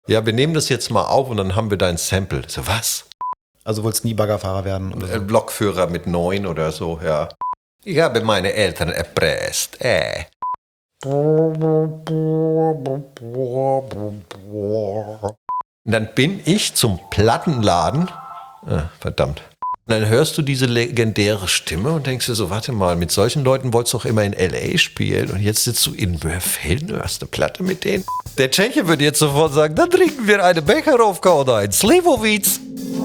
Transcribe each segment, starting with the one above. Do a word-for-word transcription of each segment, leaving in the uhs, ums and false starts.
Ja, wir nehmen das jetzt mal auf und dann haben wir dein Sample. So, was? Also wolltest nie Baggerfahrer werden? Oder so? Lokführer mit neun oder so, ja. Ich habe meine Eltern erpresst, äh. Und dann bin ich zum Plattenladen. Ah, verdammt. Und dann hörst du diese legendäre Stimme und denkst dir so, warte mal, mit solchen Leuten wolltest du doch immer in L A spielen und jetzt sitzt du in Mörfelden, du hast eine Platte mit denen. Der Tscheche würde jetzt sofort sagen, dann trinken wir eine Becherovka oder ein Slivovitz.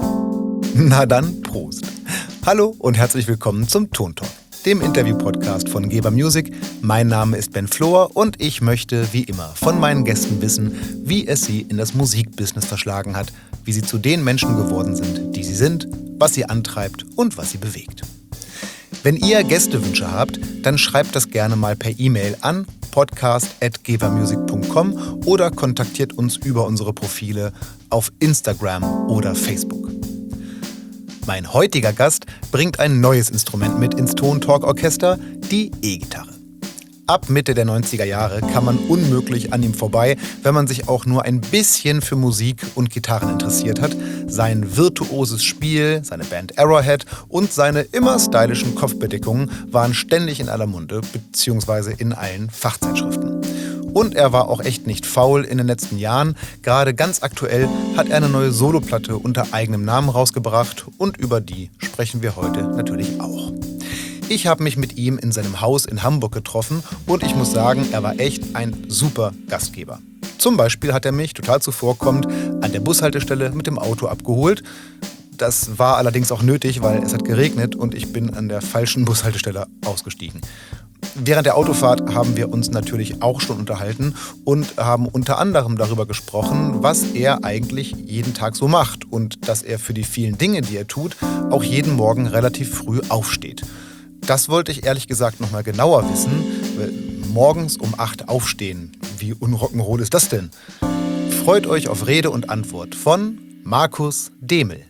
Na dann, Prost. Hallo und herzlich willkommen zum Tontalk, dem Interview-Podcast von Geber Music. Mein Name ist Ben Flohr und ich möchte wie immer von meinen Gästen wissen, wie es sie in das Musikbusiness verschlagen hat, wie sie zu den Menschen geworden sind, die sie sind, was sie antreibt und was sie bewegt. Wenn ihr Gästewünsche habt, dann schreibt das gerne mal per E-Mail an podcast at gebermusic punkt com oder kontaktiert uns über unsere Profile auf Instagram oder Facebook. Mein heutiger Gast bringt ein neues Instrument mit ins Tontalk-Orchester, die E-Gitarre. Ab Mitte der neunziger Jahre kann man unmöglich an ihm vorbei, wenn man sich auch nur ein bisschen für Musik und Gitarren interessiert hat. Sein virtuoses Spiel, seine Band Arrowhead und seine immer stylischen Kopfbedeckungen waren ständig in aller Munde, beziehungsweise in allen Fachzeitschriften. Und er war auch echt nicht faul in den letzten Jahren. Gerade ganz aktuell hat er eine neue Soloplatte unter eigenem Namen rausgebracht und über die sprechen wir heute natürlich auch. Ich habe mich mit ihm in seinem Haus in Hamburg getroffen und ich muss sagen, er war echt ein super Gastgeber. Zum Beispiel hat er mich total zuvorkommend an der Bushaltestelle mit dem Auto abgeholt. Das war allerdings auch nötig, weil es hat geregnet und ich bin an der falschen Bushaltestelle ausgestiegen. Während der Autofahrt haben wir uns natürlich auch schon unterhalten und haben unter anderem darüber gesprochen, was er eigentlich jeden Tag so macht und dass er für die vielen Dinge, die er tut, auch jeden Morgen relativ früh aufsteht. Das wollte ich ehrlich gesagt noch mal genauer wissen. Morgens um acht aufstehen. Wie unrock'n'roll ist das denn? Freut euch auf Rede und Antwort von Markus Demel.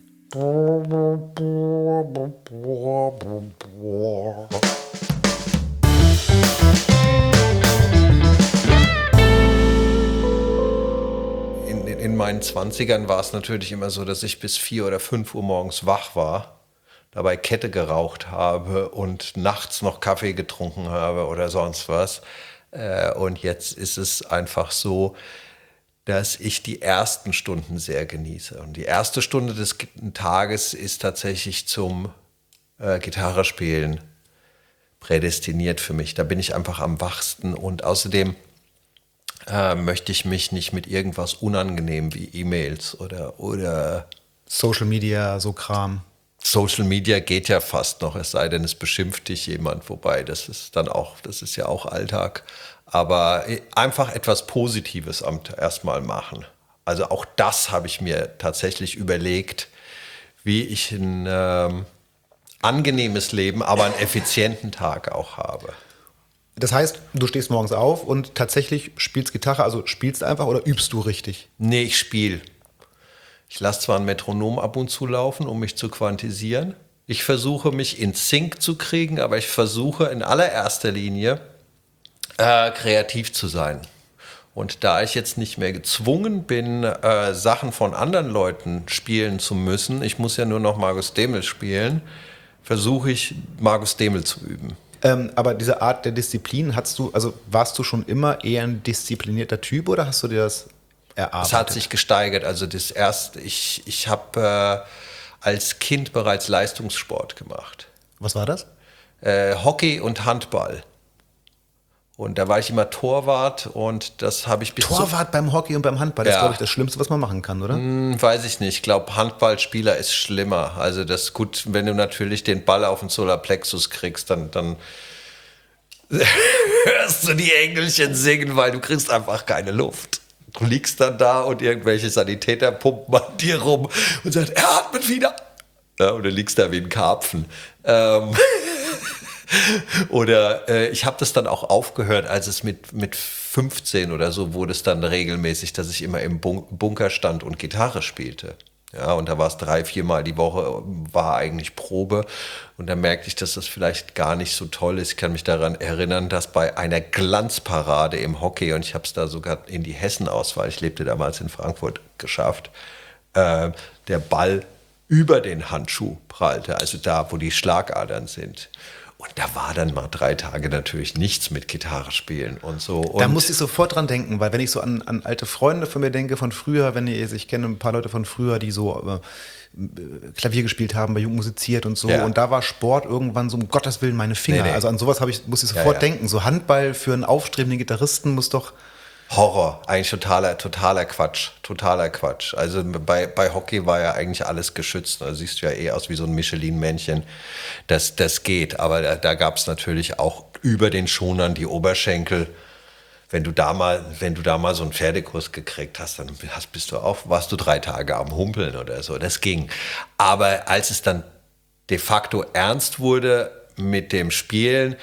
In, in meinen Zwanzigern war es natürlich immer so, dass ich bis vier oder fünf Uhr morgens wach war, dabei Kette geraucht habe und nachts noch Kaffee getrunken habe oder sonst was. Und jetzt ist es einfach so, dass ich die ersten Stunden sehr genieße. Und die erste Stunde des Tages ist tatsächlich zum äh, Gitarrespielen prädestiniert für mich. Da bin ich einfach am wachsten und außerdem äh, möchte ich mich nicht mit irgendwas unangenehm wie E-Mails oder, oder Social Media, so Kram. Social Media geht ja fast noch, es sei denn, es beschimpft dich jemand, wobei das ist dann auch, das ist ja auch Alltag. Aber einfach etwas Positives erstmal machen. Also auch das habe ich mir tatsächlich überlegt, wie ich ein ähm, angenehmes Leben, aber einen effizienten Tag auch habe. Das heißt, du stehst morgens auf und tatsächlich spielst Gitarre, also spielst einfach oder übst du richtig? Nee, ich spiele. Ich lasse zwar ein Metronom ab und zu laufen, um mich zu quantisieren. Ich versuche, mich in Sync zu kriegen, aber ich versuche in allererster Linie äh, kreativ zu sein. Und da ich jetzt nicht mehr gezwungen bin, äh, Sachen von anderen Leuten spielen zu müssen, ich muss ja nur noch Markus Demel spielen, versuche ich, Markus Demel zu üben. Ähm, aber diese Art der Disziplin, hast du, also warst du schon immer eher ein disziplinierter Typ oder hast du dir das erarbeitet? Es hat sich gesteigert. Also das erste, ich, ich habe äh, als Kind bereits Leistungssport gemacht. Was war das? Äh, Hockey und Handball. Und da war ich immer Torwart und das habe ich bis Torwart beim Hockey und beim Handball, das Ja. ist, glaube ich, das Schlimmste, was man machen kann, oder? Hm, weiß ich nicht. Ich glaube, Handballspieler ist schlimmer. Also das ist gut, wenn du natürlich den Ball auf den Solarplexus kriegst, dann, dann hörst du die Engelchen singen, weil du kriegst einfach keine Luft. Du liegst dann da und irgendwelche Sanitäter pumpen an dir rum und sagen, er atmet wieder. Ja, und du liegst da wie ein Karpfen. Ähm Oder äh, ich habe das dann auch aufgehört, als es mit, mit fünfzehn oder so wurde es dann regelmäßig, dass ich immer im Bun- Bunker stand und Gitarre spielte. Ja, und da war es drei, viermal die Woche, war eigentlich Probe. Und da merkte ich, dass das vielleicht gar nicht so toll ist. Ich kann mich daran erinnern, dass bei einer Glanzparade im Hockey, und ich habe es da sogar in die Hessen-Auswahl, ich lebte damals in Frankfurt, geschafft, äh, der Ball über den Handschuh prallte, also da, wo die Schlagadern sind. Und da war dann mal drei Tage natürlich nichts mit Gitarre spielen und so. Und da musste ich sofort dran denken, weil wenn ich so an, an alte Freunde von mir denke, von früher, wenn ich, ich kenne ein paar Leute von früher, die so äh, Klavier gespielt haben, bei Jugend musiziert und so. Ja. Und da war Sport irgendwann so, um Gottes Willen, meine Finger. Nee, nee. Also an sowas habe ich, muss ich sofort Ja, ja. denken. So Handball für einen aufstrebenden Gitarristen muss doch... Horror, eigentlich totaler, totaler Quatsch, totaler Quatsch. Also bei, bei Hockey war ja eigentlich alles geschützt. Da siehst du ja eh aus wie so ein Michelin-Männchen. Das, das geht, aber da, da gab es natürlich auch über den Schonern die Oberschenkel. Wenn du da mal, wenn du da mal so einen Pferdekurs gekriegt hast, dann hast, bist du auch, warst du drei Tage am Humpeln oder so. Das ging. Aber als es dann de facto ernst wurde mit dem Spielen,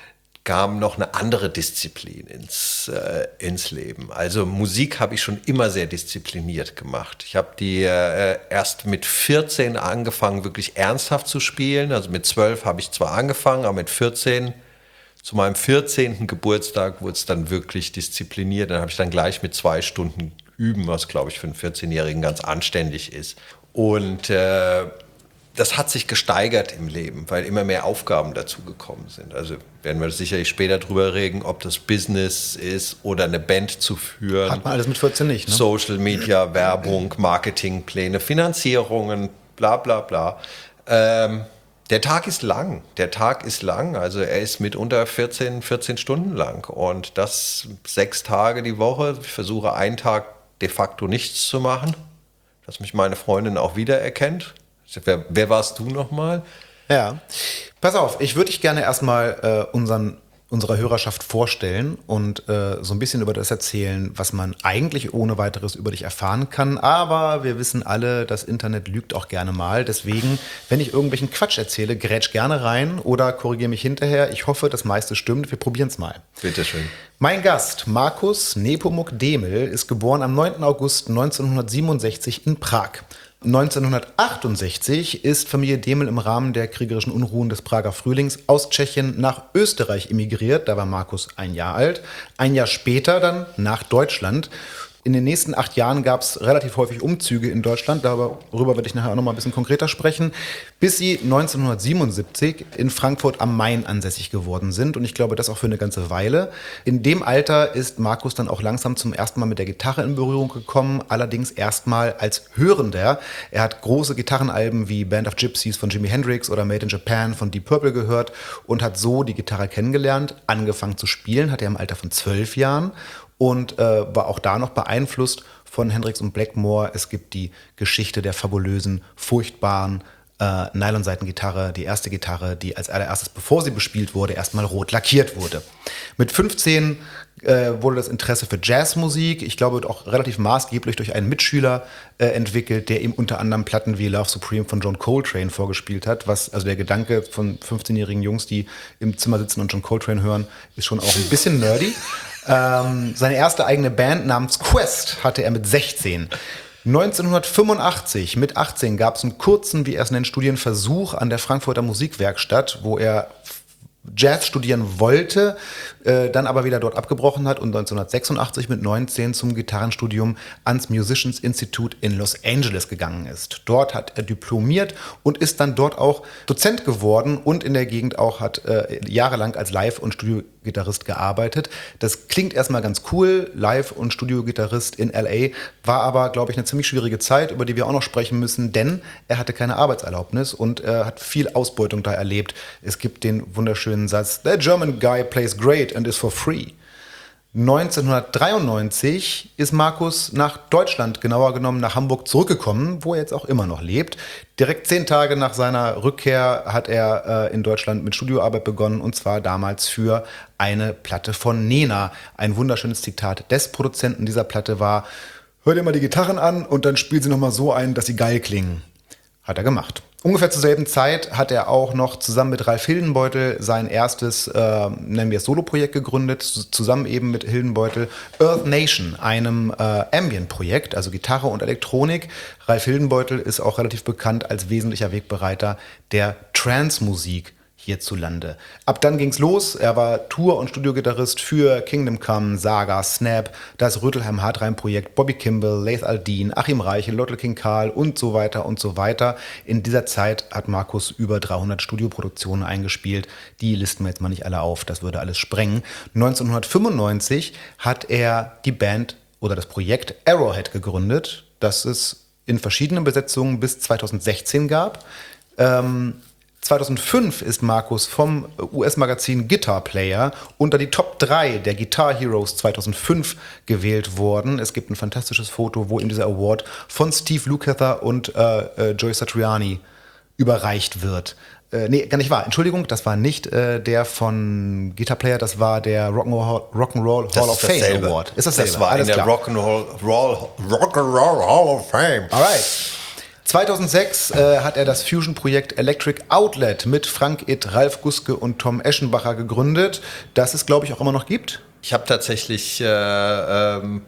kam noch eine andere Disziplin ins, äh, ins Leben. Also Musik habe ich schon immer sehr diszipliniert gemacht. Ich habe die äh, erst mit vierzehn angefangen, wirklich ernsthaft zu spielen. Also mit zwölf habe ich zwar angefangen, aber mit vierzehn, zu meinem vierzehnten Geburtstag, wurde es dann wirklich diszipliniert. Dann habe ich dann gleich mit zwei Stunden üben, was, glaube ich, für einen vierzehnjährigen ganz anständig ist. Und äh, das hat sich gesteigert im Leben, weil immer mehr Aufgaben dazu gekommen sind. Also werden wir sicherlich später drüber reden, ob das Business ist oder eine Band zu führen. Hat man alles mit vierzehn nicht, ne? Social Media, Werbung, Marketingpläne, Finanzierungen, bla bla bla. Ähm, der Tag ist lang. Der Tag ist lang. Also er ist mitunter vierzehn, vierzehn Stunden lang. Und das sechs Tage die Woche. Ich versuche einen Tag de facto nichts zu machen, dass mich meine Freundin auch wiedererkennt. Wer, wer warst du nochmal? Ja, pass auf, ich würde dich gerne erstmal äh, unseren, unserer Hörerschaft vorstellen und äh, so ein bisschen über das erzählen, was man eigentlich ohne weiteres über dich erfahren kann. Aber wir wissen alle, das Internet lügt auch gerne mal. Deswegen, wenn ich irgendwelchen Quatsch erzähle, grätsch gerne rein oder korrigiere mich hinterher. Ich hoffe, das meiste stimmt. Wir probieren es mal. Bitteschön. Mein Gast, Markus Nepomuk Demel, ist geboren am neunten August neunzehnhundertsiebenundsechzig in Prag. neunzehnhundertachtundsechzig ist Familie Demel im Rahmen der kriegerischen Unruhen des Prager Frühlings aus Tschechien nach Österreich emigriert. Da war Markus ein Jahr alt. Ein Jahr später dann nach Deutschland. In den nächsten acht Jahren gab es relativ häufig Umzüge in Deutschland. Darüber werde ich nachher auch noch mal ein bisschen konkreter sprechen. Bis sie neunzehnhundertsiebenundsiebzig in Frankfurt am Main ansässig geworden sind. Und ich glaube, das auch für eine ganze Weile. In dem Alter ist Markus dann auch langsam zum ersten Mal mit der Gitarre in Berührung gekommen. Allerdings erstmal als Hörender. Er hat große Gitarrenalben wie Band of Gypsies von Jimi Hendrix oder Made in Japan von Deep Purple gehört und hat so die Gitarre kennengelernt. Angefangen zu spielen hat er im Alter von zwölf Jahren. Und äh, war auch da noch beeinflusst von Hendrix und Blackmore. Es gibt die Geschichte der fabulösen, furchtbaren äh, Nylonseitengitarre, die erste Gitarre, die als allererstes, bevor sie bespielt wurde, erstmal rot lackiert wurde. Mit fünfzehn äh, wurde das Interesse für Jazzmusik, ich glaube auch relativ maßgeblich durch einen Mitschüler äh, entwickelt, der ihm unter anderem Platten wie Love Supreme von John Coltrane vorgespielt hat. Was, also der Gedanke von fünfzehnjährigen Jungs, die im Zimmer sitzen und John Coltrane hören, ist schon auch ein bisschen nerdy. Ähm, seine erste eigene Band namens Quest hatte er mit sechzehn. neunzehnhundertfünfundachtzig, mit achtzehn, gab es einen kurzen, wie er es nennt, Studienversuch an der Frankfurter Musikwerkstatt, wo er Jazz studieren wollte, äh, dann aber wieder dort abgebrochen hat und neunzehnhundertsechsundachtzig mit neunzehn zum Gitarrenstudium ans Musicians Institute in Los Angeles gegangen ist. Dort hat er diplomiert und ist dann dort auch Dozent geworden und in der Gegend auch hat äh, jahrelang als Live- und Studiogitarrist gearbeitet. Das klingt erstmal ganz cool, Live- und Studiogitarrist in L A, war aber, glaube ich, eine ziemlich schwierige Zeit, über die wir auch noch sprechen müssen, denn er hatte keine Arbeitserlaubnis und äh, hat viel Ausbeutung da erlebt. Es gibt den wunderschönen Satz, "The German guy plays great and is for free." neunzehnhundertdreiundneunzig ist Markus nach Deutschland, genauer genommen nach Hamburg, zurückgekommen, wo er jetzt auch immer noch lebt. Direkt zehn Tage nach seiner Rückkehr hat er äh, in Deutschland mit Studioarbeit begonnen, und zwar damals für eine Platte von Nena. Ein wunderschönes Zitat des Produzenten dieser Platte war: "Hör dir mal die Gitarren an und dann spiel sie nochmal so ein, dass sie geil klingen." Hat er gemacht. Ungefähr zur selben Zeit hat er auch noch zusammen mit Ralf Hildenbeutel sein erstes, äh, nennen wir es Solo-Projekt gegründet, zusammen eben mit Hildenbeutel, Earth Nation, einem äh, Ambient-Projekt, also Gitarre und Elektronik. Ralf Hildenbeutel ist auch relativ bekannt als wesentlicher Wegbereiter der Trance-Musik hierzulande. Ab dann ging's los. Er war Tour- und Studiogitarrist für Kingdom Come, Saga, Snap, das Rötelheim-Hartreim-Projekt, Bobby Kimball, Laith Al-Din, Achim Reichel, Lotte King Karl und so weiter und so weiter. In dieser Zeit hat Markus über dreihundert Studioproduktionen eingespielt. Die listen wir jetzt mal nicht alle auf, das würde alles sprengen. neunzehnhundertfünfundneunzig hat er die Band oder das Projekt Arrowhead gegründet, das es in verschiedenen Besetzungen bis zweitausendsechzehn gab. Ähm, zweitausendfünf ist Markus vom U S-Magazin Guitar Player unter die Top drei der Guitar Heroes zweitausendfünf gewählt worden. Es gibt ein fantastisches Foto, wo ihm dieser Award von Steve Lukather und äh, äh, Joe Satriani überreicht wird. Äh, nee, gar nicht wahr. Entschuldigung, das war nicht äh, der von Guitar Player, das war der Rock'n'Roll, Rock'n'Roll Hall of Fame dasselbe. Award. Ist dasselbe? Das war Alles in der klar. Rock'n'Roll Roll, Rock'n'Roll Hall of Fame. Alright. zweitausendsechs äh, hat er das Fusion-Projekt Electric Outlet mit Frank Itt, Ralf Guske und Tom Eschenbacher gegründet, das es, glaube ich, auch immer noch gibt. Ich habe tatsächlich äh, ähm,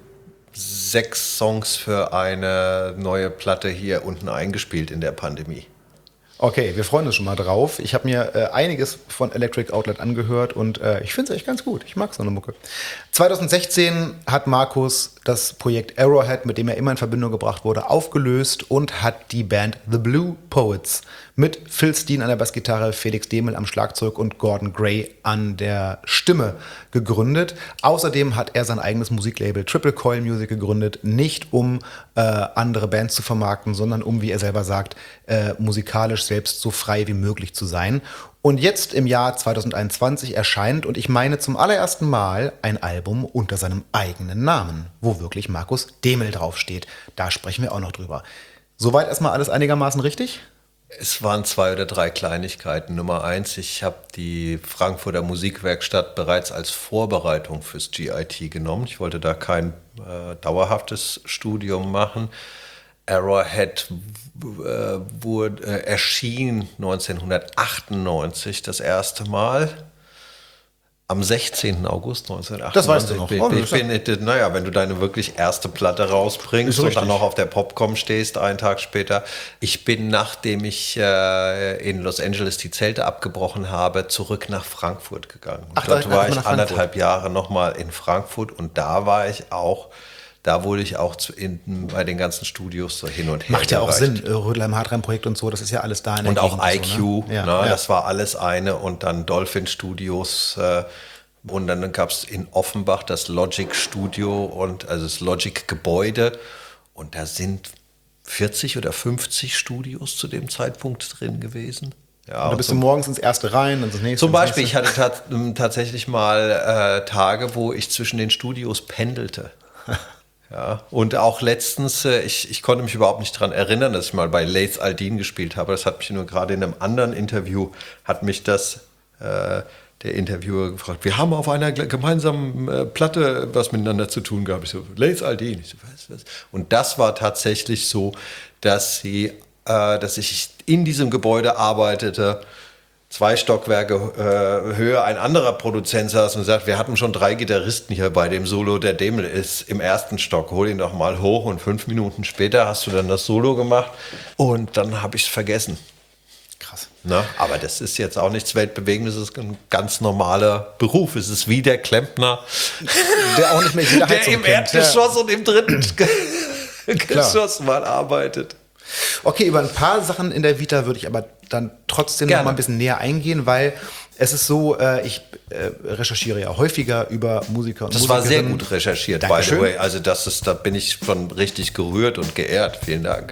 sechs Songs für eine neue Platte hier unten eingespielt in der Pandemie. Okay, wir freuen uns schon mal drauf. Ich habe mir äh, einiges von Electric Outlet angehört und äh, ich finde es echt ganz gut. Ich mag so eine Mucke. zweitausendsechzehn hat Markus das Projekt Arrowhead, mit dem er immer in Verbindung gebracht wurde, aufgelöst und hat die Band The Blue Poets mit Phil Steen an der Bassgitarre, Felix Demel am Schlagzeug und Gordon Gray an der Stimme gegründet. Außerdem hat er sein eigenes Musiklabel Triple Coil Music gegründet, nicht um äh, andere Bands zu vermarkten, sondern um, wie er selber sagt, äh, musikalisch selbst so frei wie möglich zu sein. Und jetzt im Jahr zweitausendeinundzwanzig erscheint, und ich meine zum allerersten Mal, ein Album unter seinem eigenen Namen, wo wirklich Markus Demel draufsteht. Da sprechen wir auch noch drüber. Soweit erstmal alles einigermaßen richtig? Es waren zwei oder drei Kleinigkeiten. Nummer eins, ich habe die Frankfurter Musikwerkstatt bereits als Vorbereitung fürs G I T genommen. Ich wollte da kein äh, dauerhaftes Studium machen. Arrowhead äh, wurde, äh, erschien neunzehnhundertachtundneunzig das erste Mal. Am sechzehnten August neunzehnhundertachtundneunzig. Das weißt du noch. Ich bin, ich bin, naja, wenn du deine wirklich erste Platte rausbringst und dann noch auf der Popcom stehst, einen Tag später. Ich bin, nachdem ich äh, in Los Angeles die Zelte abgebrochen habe, zurück nach Frankfurt gegangen. Ach, dort da, war nach ich anderthalb Jahre nochmal in Frankfurt und da war ich auch, da wurde ich auch zu, in, bei den ganzen Studios so hin und her Macht ja auch gereicht. Sinn, äh, Rödelheim-Hartreim-Projekt und so, das ist ja alles da in der Und auch Gegend I Q, so, ne? Ja, ne, ja. das war alles eine. Und dann Dolphin Studios. Äh, und dann gab es in Offenbach das Logic Studio, und also das Logic Gebäude. Und da sind vierzig oder fünfzig Studios zu dem Zeitpunkt drin gewesen. Ja, und da bist du morgens ins erste rein und das nächste. Zum Beispiel, ins ich hatte tat, tatsächlich mal äh, Tage, wo ich zwischen den Studios pendelte. Ja, und auch letztens, äh, ich, ich konnte mich überhaupt nicht daran erinnern, dass ich mal bei Laith Al-Din gespielt habe. Das hat mich nur gerade in einem anderen Interview, hat mich das äh, der Interviewer gefragt. Wir haben auf einer gemeinsamen äh, Platte was miteinander zu tun gehabt. Ich so, Laith Al-Din. Ich so, was, was? Und das war tatsächlich so, dass sie, äh, dass ich in diesem Gebäude arbeitete, zwei Stockwerke äh, höher ein anderer Produzent saß und sagt, wir hatten schon drei Gitarristen hier bei dem Solo, der Demel ist im ersten Stock, hol ihn doch mal hoch, und fünf Minuten später hast du dann das Solo gemacht und dann habe ich es vergessen. Krass. Na, aber das ist jetzt auch nichts Weltbewegendes, es ist ein ganz normaler Beruf. Es ist wie der Klempner, Der auch nicht mehr jede der Heizung im kennt. Erdgeschoss und im dritten Geschoss mal arbeitet. Okay, über ein paar Sachen in der Vita würde ich aber dann trotzdem Gerne. noch mal ein bisschen näher eingehen, weil es ist so, äh, ich äh, recherchiere ja häufiger über Musiker und Das war sehr Musikerinnen. gut recherchiert, Dankeschön. by the way. Also das ist, da bin ich schon richtig gerührt und geehrt. Vielen Dank.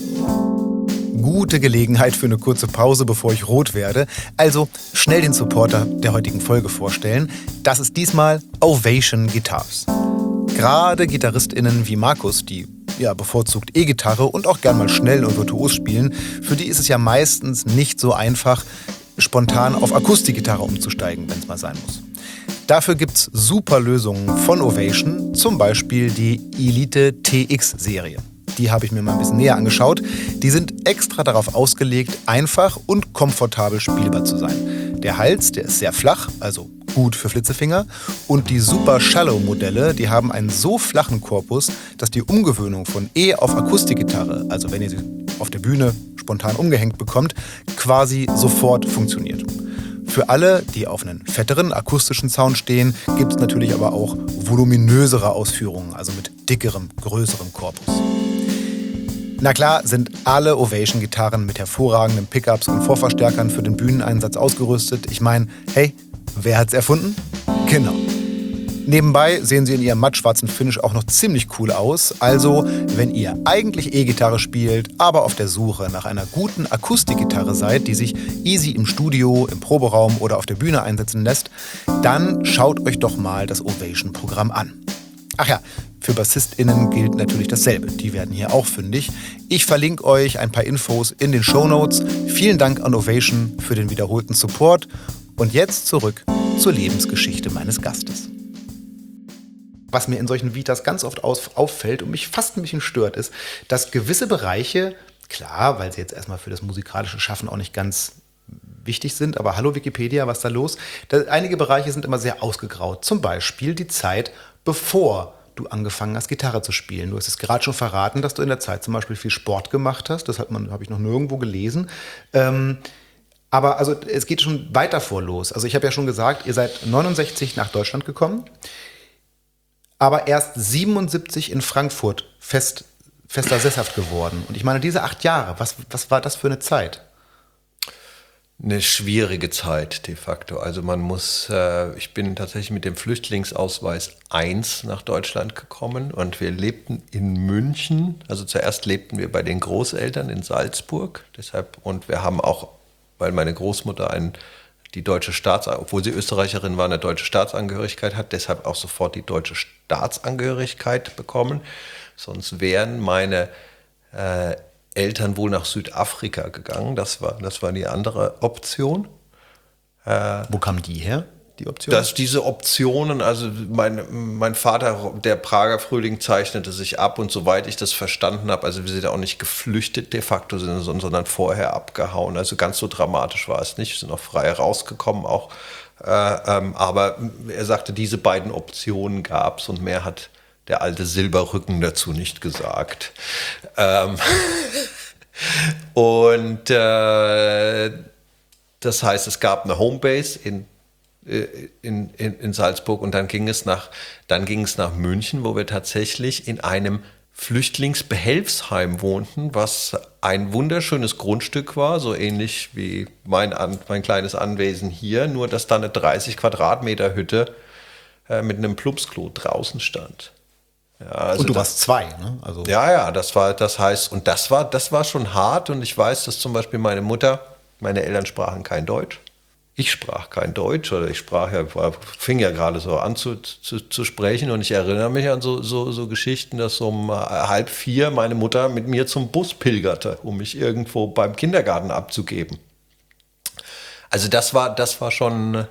Gute Gelegenheit für eine kurze Pause, bevor ich rot werde. Also schnell den Supporter der heutigen Folge vorstellen. Das ist diesmal Ovation Guitars. Gerade GitarristInnen wie Markus, die ja bevorzugt E-Gitarre und auch gern mal schnell und virtuos spielen, für die ist es ja meistens nicht so einfach, spontan auf Akustikgitarre umzusteigen, wenn es mal sein muss. Dafür gibt's super Lösungen von Ovation, zum Beispiel die Elite T X-Serie. Die habe ich mir mal ein bisschen näher angeschaut. Die sind extra darauf ausgelegt, einfach und komfortabel spielbar zu sein. Der Hals, der ist sehr flach, also gut für Flitzefinger. Und die Super Shallow Modelle, die haben einen so flachen Korpus, dass die Umgewöhnung von E auf Akustikgitarre, also wenn ihr sie auf der Bühne spontan umgehängt bekommt, quasi sofort funktioniert. Für alle, die auf einen fetteren akustischen Sound stehen, gibt es natürlich aber auch voluminösere Ausführungen, also mit dickerem, größerem Korpus. Na klar sind alle Ovation-Gitarren mit hervorragenden Pickups und Vorverstärkern für den Bühneneinsatz ausgerüstet. Ich meine, hey, wer hat's erfunden? Genau. Nebenbei sehen sie in ihrem mattschwarzen Finish auch noch ziemlich cool aus. Also, wenn ihr eigentlich E-Gitarre spielt, aber auf der Suche nach einer guten Akustikgitarre seid, die sich easy im Studio, im Proberaum oder auf der Bühne einsetzen lässt, dann schaut euch doch mal das Ovation-Programm an. Ach ja, für BassistInnen gilt natürlich dasselbe. Die werden hier auch fündig. Ich verlinke euch ein paar Infos in den Shownotes. Vielen Dank an Ovation für den wiederholten Support. Und jetzt zurück zur Lebensgeschichte meines Gastes. Was mir in solchen Vitas ganz oft auffällt und mich fast ein bisschen stört, ist, dass gewisse Bereiche, klar, weil sie jetzt erstmal für das musikalische Schaffen auch nicht ganz wichtig sind, aber hallo Wikipedia, was ist da los? Da, einige Bereiche sind immer sehr ausgegraut. Zum Beispiel die Zeit, bevor du angefangen hast, Gitarre zu spielen. Du hast es gerade schon verraten, dass du in der Zeit zum Beispiel viel Sport gemacht hast. Das hat man, habe ich noch nirgendwo gelesen. Ähm, aber also es geht schon weiter vor los. Also ich habe ja schon gesagt, ihr seid neunundsechzig nach Deutschland gekommen, aber erst siebenundsiebzig in Frankfurt fest, fester sesshaft geworden. Und ich meine, diese acht Jahre, was, was war das für eine Zeit? Eine schwierige Zeit de facto. Also man muss, äh, ich bin tatsächlich mit dem Flüchtlingsausweis eins nach Deutschland gekommen und wir lebten in München. Also zuerst lebten wir bei den Großeltern in Salzburg. Deshalb, und wir haben auch, weil meine Großmutter ein die deutsche Staatsangehörigkeit, obwohl sie Österreicherin war, eine deutsche Staatsangehörigkeit hat, deshalb auch sofort die deutsche Staatsangehörigkeit bekommen. Sonst wären meine äh, Eltern wohl nach Südafrika gegangen. Das war, das war die andere Option. Äh, Wo kamen die her, die Option? Dass diese Optionen, also mein, mein Vater, der Prager Frühling, zeichnete sich ab und soweit ich das verstanden habe, also wir sind auch nicht geflüchtet de facto, sondern vorher abgehauen. Also ganz so dramatisch war es nicht, wir sind auch frei rausgekommen auch. Äh, ähm, aber er sagte, diese beiden Optionen gab es und mehr hat der alte Silberrücken dazu nicht gesagt. Ähm und äh, das heißt, es gab eine Homebase in In, in, in Salzburg und dann ging es nach, dann ging es nach München, wo wir tatsächlich in einem Flüchtlingsbehelfsheim wohnten, was ein wunderschönes Grundstück war, so ähnlich wie mein, mein kleines Anwesen hier, nur dass da eine dreißig Quadratmeter Hütte äh, mit einem Plumpsklo draußen stand. Ja, also und du das, warst zwei, ne? Also ja, ja, das war, das heißt, und das war, das war schon hart und ich weiß, dass zum Beispiel meine Mutter, meine Eltern sprachen kein Deutsch. Ich sprach kein Deutsch oder ich sprach ja, fing ja gerade so an zu, zu, zu sprechen und ich erinnere mich an so, so, so Geschichten, dass um halb vier meine Mutter mit mir zum Bus pilgerte, um mich irgendwo beim Kindergarten abzugeben. Also das war, das war schon,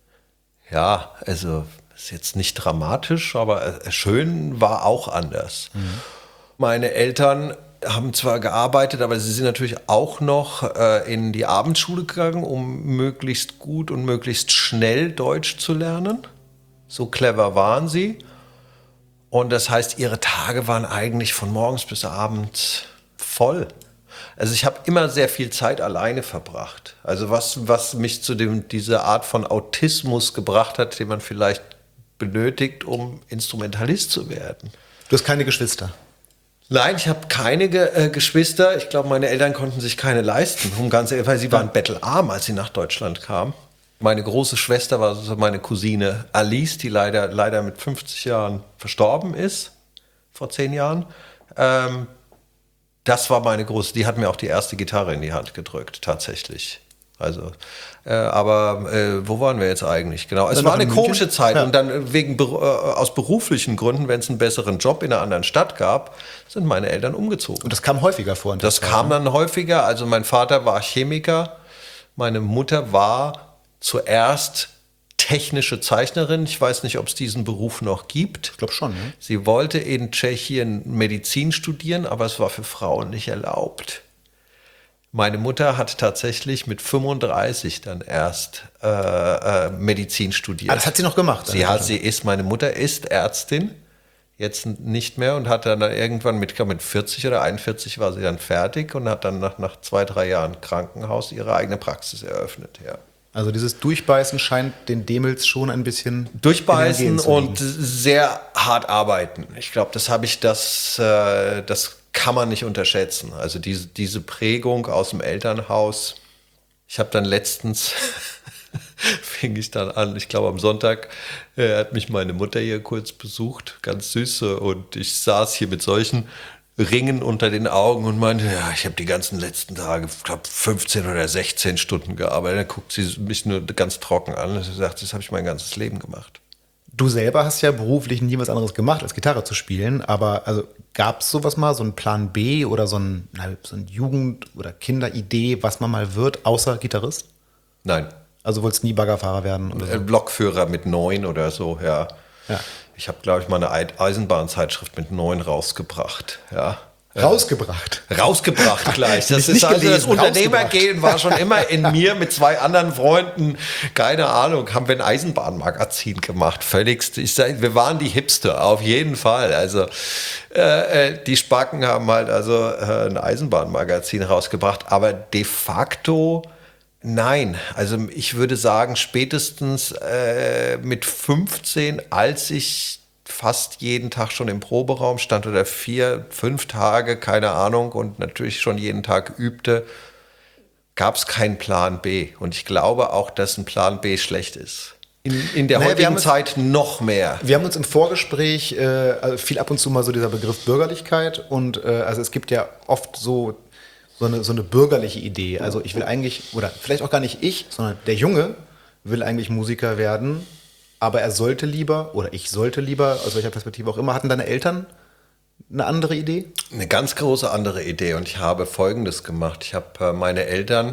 ja, also ist jetzt nicht dramatisch, aber schön war auch anders. Mhm. Meine Eltern haben zwar gearbeitet, aber sie sind natürlich auch noch äh, in die Abendschule gegangen, um möglichst gut und möglichst schnell Deutsch zu lernen. So clever waren sie. Und das heißt, ihre Tage waren eigentlich von morgens bis abends voll. Also ich habe immer sehr viel Zeit alleine verbracht. Also was, was mich zu dem, dieser Art von Autismus gebracht hat, den man vielleicht benötigt, um Instrumentalist zu werden. Du hast keine Geschwister? Nein, ich habe keine Ge- äh, Geschwister. Ich glaube, meine Eltern konnten sich keine leisten, um ganz ehrlich, weil sie waren bettelarm, als sie nach Deutschland kamen. Meine große Schwester war also meine Cousine Alice, die leider, leider mit fünfzig Jahren verstorben ist, vor zehn Jahren. Ähm, das war meine große, die hat mir auch die erste Gitarre in die Hand gedrückt, tatsächlich. Also, äh, aber äh, wo waren wir jetzt eigentlich? Genau, es war eine komische Zeit ja. Und dann wegen äh, aus beruflichen Gründen, wenn es einen besseren Job in einer anderen Stadt gab, sind meine Eltern umgezogen. Und das kam häufiger vor? Das Zeit, kam dann häufiger. Also mein Vater war Chemiker, meine Mutter war zuerst technische Zeichnerin. Ich weiß nicht, ob es diesen Beruf noch gibt. Ich glaube schon. Ne? Sie wollte in Tschechien Medizin studieren, aber es war für Frauen nicht erlaubt. Meine Mutter hat tatsächlich mit fünfunddreißig dann erst äh, äh, Medizin studiert. Ah, das hat sie noch gemacht? Sie hat, sie ist, meine Mutter ist Ärztin, jetzt nicht mehr und hat dann irgendwann mit, mit vierzig oder einundvierzig war sie dann fertig und hat dann nach, nach zwei, drei Jahren Krankenhaus ihre eigene Praxis eröffnet, ja. Also dieses Durchbeißen scheint den Demels schon ein bisschen Durchbeißen und sehr hart arbeiten. Ich glaube, das habe ich, das, äh, das kann man nicht unterschätzen. Also diese, diese Prägung aus dem Elternhaus. Ich habe dann letztens, fing ich dann an, ich glaube am Sonntag, äh, hat mich meine Mutter hier kurz besucht, ganz süß. Und ich saß hier mit solchen Ringen unter den Augen und meinte, ja, ich habe die ganzen letzten Tage, ich glaube fünfzehn oder sechzehn Stunden gearbeitet. Dann guckt sie mich nur ganz trocken an und sagt, das habe ich mein ganzes Leben gemacht. Du selber hast ja beruflich nie was anderes gemacht, als Gitarre zu spielen. Aber also, gab es sowas mal, so einen Plan B oder so, ein, so eine Jugend- oder Kinderidee, was man mal wird, außer Gitarrist? Nein. Also wolltest nie Baggerfahrer werden? Oder so? Lokführer mit neun oder so, ja. Ja. Ich habe, glaube ich, mal eine Eisenbahnzeitschrift mit neun rausgebracht, ja. Rausgebracht. Rausgebracht gleich. Das Nicht ist also das gelesen, Unternehmergehen war schon immer in mir mit zwei anderen Freunden. Keine Ahnung, haben wir ein Eisenbahnmagazin gemacht. Völligst. Ich sag, wir waren die Hipster, auf jeden Fall. Also äh, die Spacken haben halt also äh, ein Eisenbahnmagazin rausgebracht. Aber de facto nein. Also ich würde sagen, spätestens äh, mit fünfzehn, als ich fast jeden Tag schon im Proberaum stand oder vier, fünf Tage, keine Ahnung, und natürlich schon jeden Tag übte, gab es keinen Plan B. Und ich glaube auch, dass ein Plan B schlecht ist. In, in der Naja, wir haben heutigen uns- Zeit noch mehr. Wir haben uns im Vorgespräch äh, also fiel ab und zu mal so dieser Begriff Bürgerlichkeit und äh, also es gibt ja oft so so eine, so eine bürgerliche Idee. Also ich will eigentlich, oder vielleicht auch gar nicht ich, sondern der Junge will eigentlich Musiker werden, aber er sollte lieber, oder ich sollte lieber, aus welcher Perspektive auch immer, hatten deine Eltern eine andere Idee? Eine ganz große andere Idee. Und ich habe Folgendes gemacht. Ich habe äh, meine Eltern,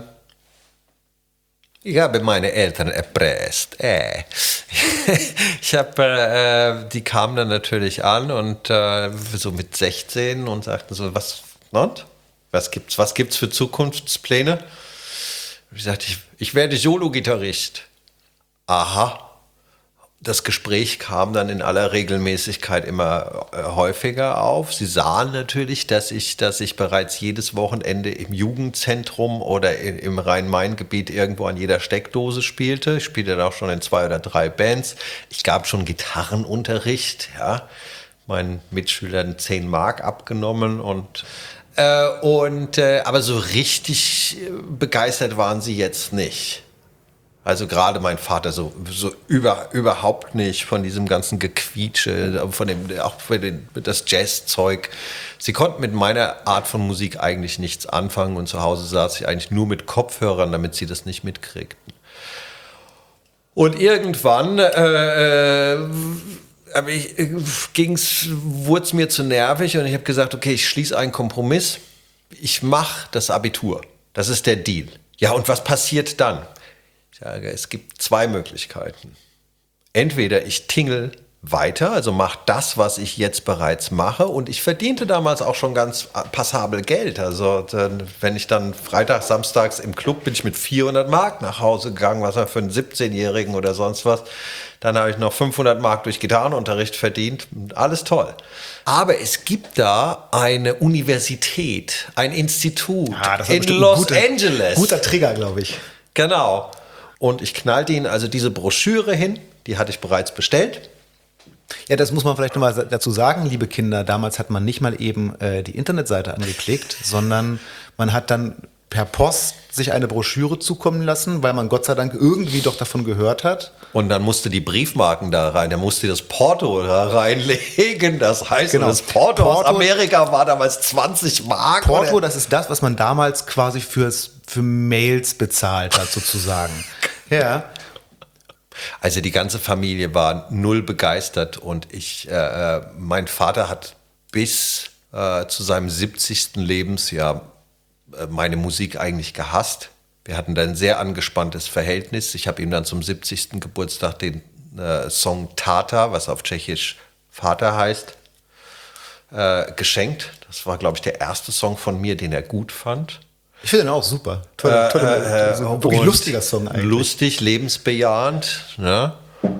ich habe meine Eltern erpresst. Äh. Ich habe, äh, die kamen dann natürlich an und äh, so mit sechzehn und sagten so, was, und? Was gibt's, was gibt's für Zukunftspläne? Ich sagte, ich, ich werde Solo-Gitarrist. Aha. Das Gespräch kam dann in aller Regelmäßigkeit immer äh, häufiger auf. Sie sahen natürlich, dass ich, dass ich bereits jedes Wochenende im Jugendzentrum oder in, im Rhein-Main-Gebiet irgendwo an jeder Steckdose spielte. Ich spielte dann auch schon in zwei oder drei Bands. Ich gab schon Gitarrenunterricht, ja. Meinen Mitschülern zehn Mark abgenommen und äh, und äh, aber so richtig begeistert waren sie jetzt nicht. Also gerade mein Vater so, so über, überhaupt nicht von diesem ganzen Gequietsche, von dem, auch für den, das Jazzzeug. Sie konnten mit meiner Art von Musik eigentlich nichts anfangen und zu Hause saß ich eigentlich nur mit Kopfhörern, damit sie das nicht mitkriegten. Und irgendwann äh, äh, ging's, wurde es mir zu nervig und ich habe gesagt, okay, ich schließe einen Kompromiss. Ich mache das Abitur. Das ist der Deal. Ja, und was passiert dann? Ich sage, es gibt zwei Möglichkeiten. Entweder ich tingel weiter, also mache das, was ich jetzt bereits mache. Und ich verdiente damals auch schon ganz passabel Geld. Also wenn ich dann freitags, samstags im Club bin ich mit vierhundert Mark nach Hause gegangen, was man für einen siebzehnjährigen oder sonst was. Dann habe ich noch fünfhundert Mark durch Gitarrenunterricht verdient. Alles toll. Aber es gibt da eine Universität, ein Institut Ah, das war in bestimmt ein Los guter- Angeles. Guter Trigger, glaube ich. Genau. Und ich knallte ihnen also diese Broschüre hin, die hatte ich bereits bestellt. Ja, das muss man vielleicht nochmal dazu sagen, liebe Kinder. Damals hat man nicht mal eben äh, die Internetseite angeklickt, sondern man hat dann per Post sich eine Broschüre zukommen lassen, weil man Gott sei Dank irgendwie doch davon gehört hat. Und dann musste die Briefmarken da rein, da musste das Porto da reinlegen. Das heißt, Genau. das Porto, aus Porto- Amerika war damals zwanzig Mark. Porto, oder? das ist das, was man damals quasi fürs, für Mails bezahlt hat, sozusagen. Ja. Also die ganze Familie war null begeistert und ich, äh, mein Vater hat bis äh, zu seinem siebzigsten Lebensjahr äh, meine Musik eigentlich gehasst. Wir hatten da ein sehr angespanntes Verhältnis. Ich habe ihm dann zum siebzigsten Geburtstag den äh, Song Tata, was auf Tschechisch Vater heißt, äh, geschenkt. Das war, glaube ich, der erste Song von mir, den er gut fand. Ich finde den auch super. Tolle, tolle, äh, äh, so wirklich lustiger Song eigentlich. Lustig, lebensbejahend. Ne?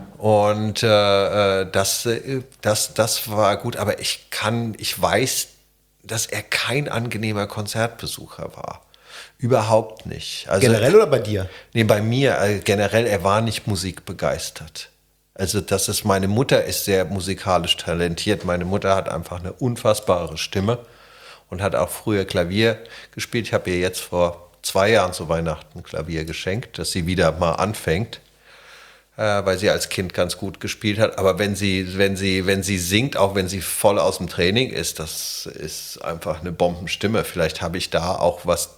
Und äh, das, das, das war gut. Aber ich kann, ich weiß, dass er kein angenehmer Konzertbesucher war. Überhaupt nicht. Also, generell oder bei dir? Nee, bei mir. Also generell, er war nicht musikbegeistert. Also das ist, meine Mutter ist sehr musikalisch talentiert. Meine Mutter hat einfach eine unfassbare Stimme. Und hat auch früher Klavier gespielt. Ich habe ihr jetzt vor zwei Jahren zu Weihnachten Klavier geschenkt, dass sie wieder mal anfängt, äh, weil sie als Kind ganz gut gespielt hat. Aber wenn sie, wenn sie, wenn sie singt, auch wenn sie voll aus dem Training ist, das ist einfach eine Bombenstimme. Vielleicht habe ich da auch, was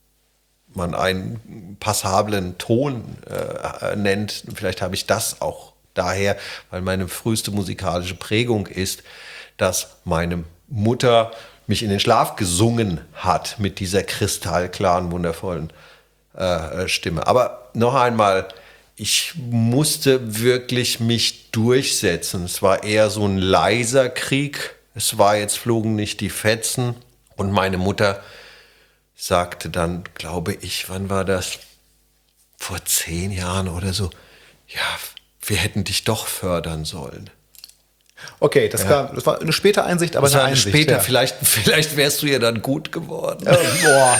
man einen passablen Ton äh, nennt, vielleicht habe ich das auch daher, weil meine früheste musikalische Prägung ist, dass meine Mutter mich in den Schlaf gesungen hat mit dieser kristallklaren, wundervollen äh, Stimme. Aber noch einmal, ich musste wirklich mich durchsetzen. Es war eher so ein leiser Krieg. Es war jetzt, flogen nicht die Fetzen. Und meine Mutter sagte dann, glaube ich, wann war das? Vor zehn Jahren oder so. Ja, wir hätten dich doch fördern sollen. Okay, das, ja. kam, das war eine späte Einsicht, aber das eine eine Einsicht. Später, ja. vielleicht, vielleicht wärst du ja dann gut geworden. Ja, boah.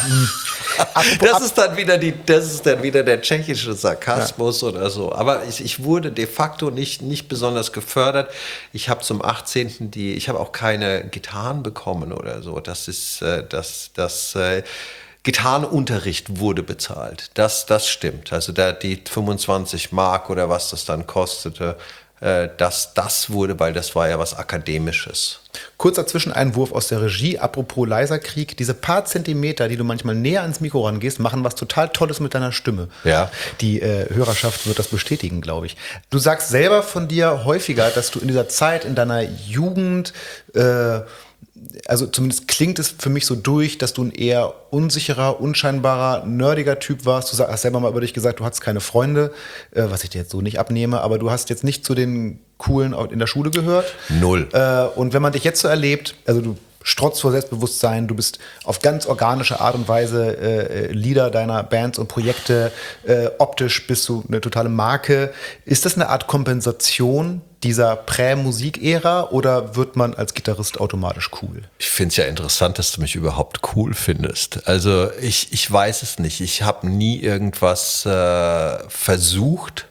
das, ist dann wieder die, das ist dann wieder der tschechische Sarkasmus ja. oder so. Aber ich, ich wurde de facto nicht, nicht besonders gefördert. Ich habe zum achtzehnten die, ich habe auch keine Gitarren bekommen oder so. Das ist, äh, das, das äh, Gitarrenunterricht wurde bezahlt. Das, das stimmt. Also da die fünfundzwanzig Mark oder was das dann kostete, dass das wurde, weil das war ja was Akademisches. Kurzer Zwischeneinwurf aus der Regie, apropos leiser Krieg, diese paar Zentimeter, die du manchmal näher ans Mikro rangehst, machen was total Tolles mit deiner Stimme. Ja. Die äh, Hörerschaft wird das bestätigen, glaube ich. Du sagst selber von dir häufiger, dass du in dieser Zeit, in deiner Jugend, äh, also zumindest klingt es für mich so durch, dass du ein eher unsicherer, unscheinbarer, nerdiger Typ warst. Du hast selber mal über dich gesagt, du hattest keine Freunde, äh, was ich dir jetzt so nicht abnehme, aber du hast jetzt nicht zu den Coolen in der Schule gehört. Null. Äh, und wenn man dich jetzt so erlebt, also du strotzt vor Selbstbewusstsein, du bist auf ganz organische Art und Weise äh, Leader deiner Bands und Projekte, äh, optisch bist du eine totale Marke. Ist das eine Art Kompensation dieser Prä-Musik-Ära oder wird man als Gitarrist automatisch cool? Ich finde es ja interessant, dass du mich überhaupt cool findest. Also ich, ich weiß es nicht. Ich habe nie irgendwas äh, versucht,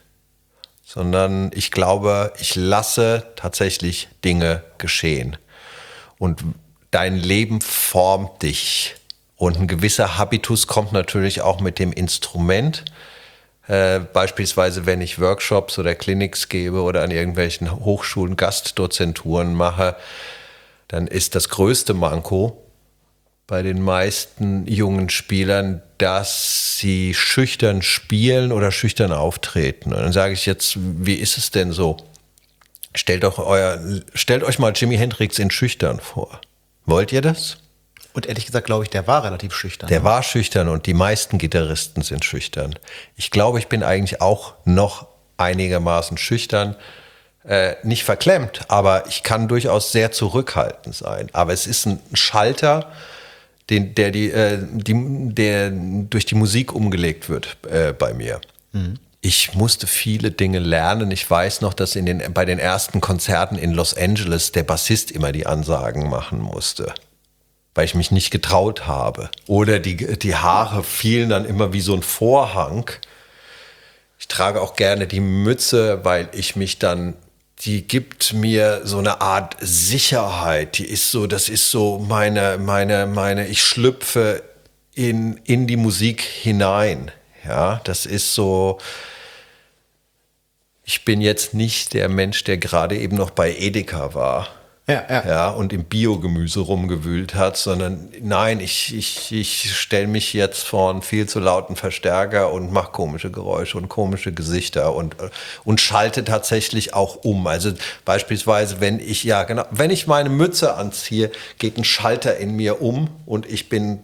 sondern ich glaube, ich lasse tatsächlich Dinge geschehen. Und dein Leben formt dich. Und ein gewisser Habitus kommt natürlich auch mit dem Instrument. Äh, beispielsweise, wenn ich Workshops oder Clinics gebe oder an irgendwelchen Hochschulen Gastdozenturen mache, dann ist das größte Manko bei den meisten jungen Spielern, dass sie schüchtern spielen oder schüchtern auftreten. Und dann sage ich jetzt, wie ist es denn so? Stellt, doch euer, stellt euch mal Jimi Hendrix in schüchtern vor. Wollt ihr das? Und ehrlich gesagt, glaube ich, der war relativ schüchtern. Der war schüchtern und die meisten Gitarristen sind schüchtern. Ich glaube, ich bin eigentlich auch noch einigermaßen schüchtern. Äh, nicht verklemmt, aber ich kann durchaus sehr zurückhaltend sein. Aber es ist ein Schalter, den, der, die, äh, die, der durch die Musik umgelegt wird äh, bei mir. Mhm. Ich musste viele Dinge lernen. Ich weiß noch, dass in den, bei den ersten Konzerten in Los Angeles der Bassist immer die Ansagen machen musste, weil ich mich nicht getraut habe. Oder die, die Haare fielen dann immer wie so ein Vorhang. Ich trage auch gerne die Mütze, weil ich mich dann, die gibt mir so eine Art Sicherheit. Die ist so, das ist so meine, meine, meine, ich schlüpfe in, in die Musik hinein. Ja, das ist so, ich bin jetzt nicht der Mensch, der gerade eben noch bei Edeka war. Ja, ja. Ja, und im Biogemüse rumgewühlt hat, sondern nein, ich, ich, ich stelle mich jetzt vor einen viel zu lauten Verstärker und mache komische Geräusche und komische Gesichter und, und schalte tatsächlich auch um. Also beispielsweise, wenn ich, ja genau, wenn ich meine Mütze anziehe, geht ein Schalter in mir um und ich bin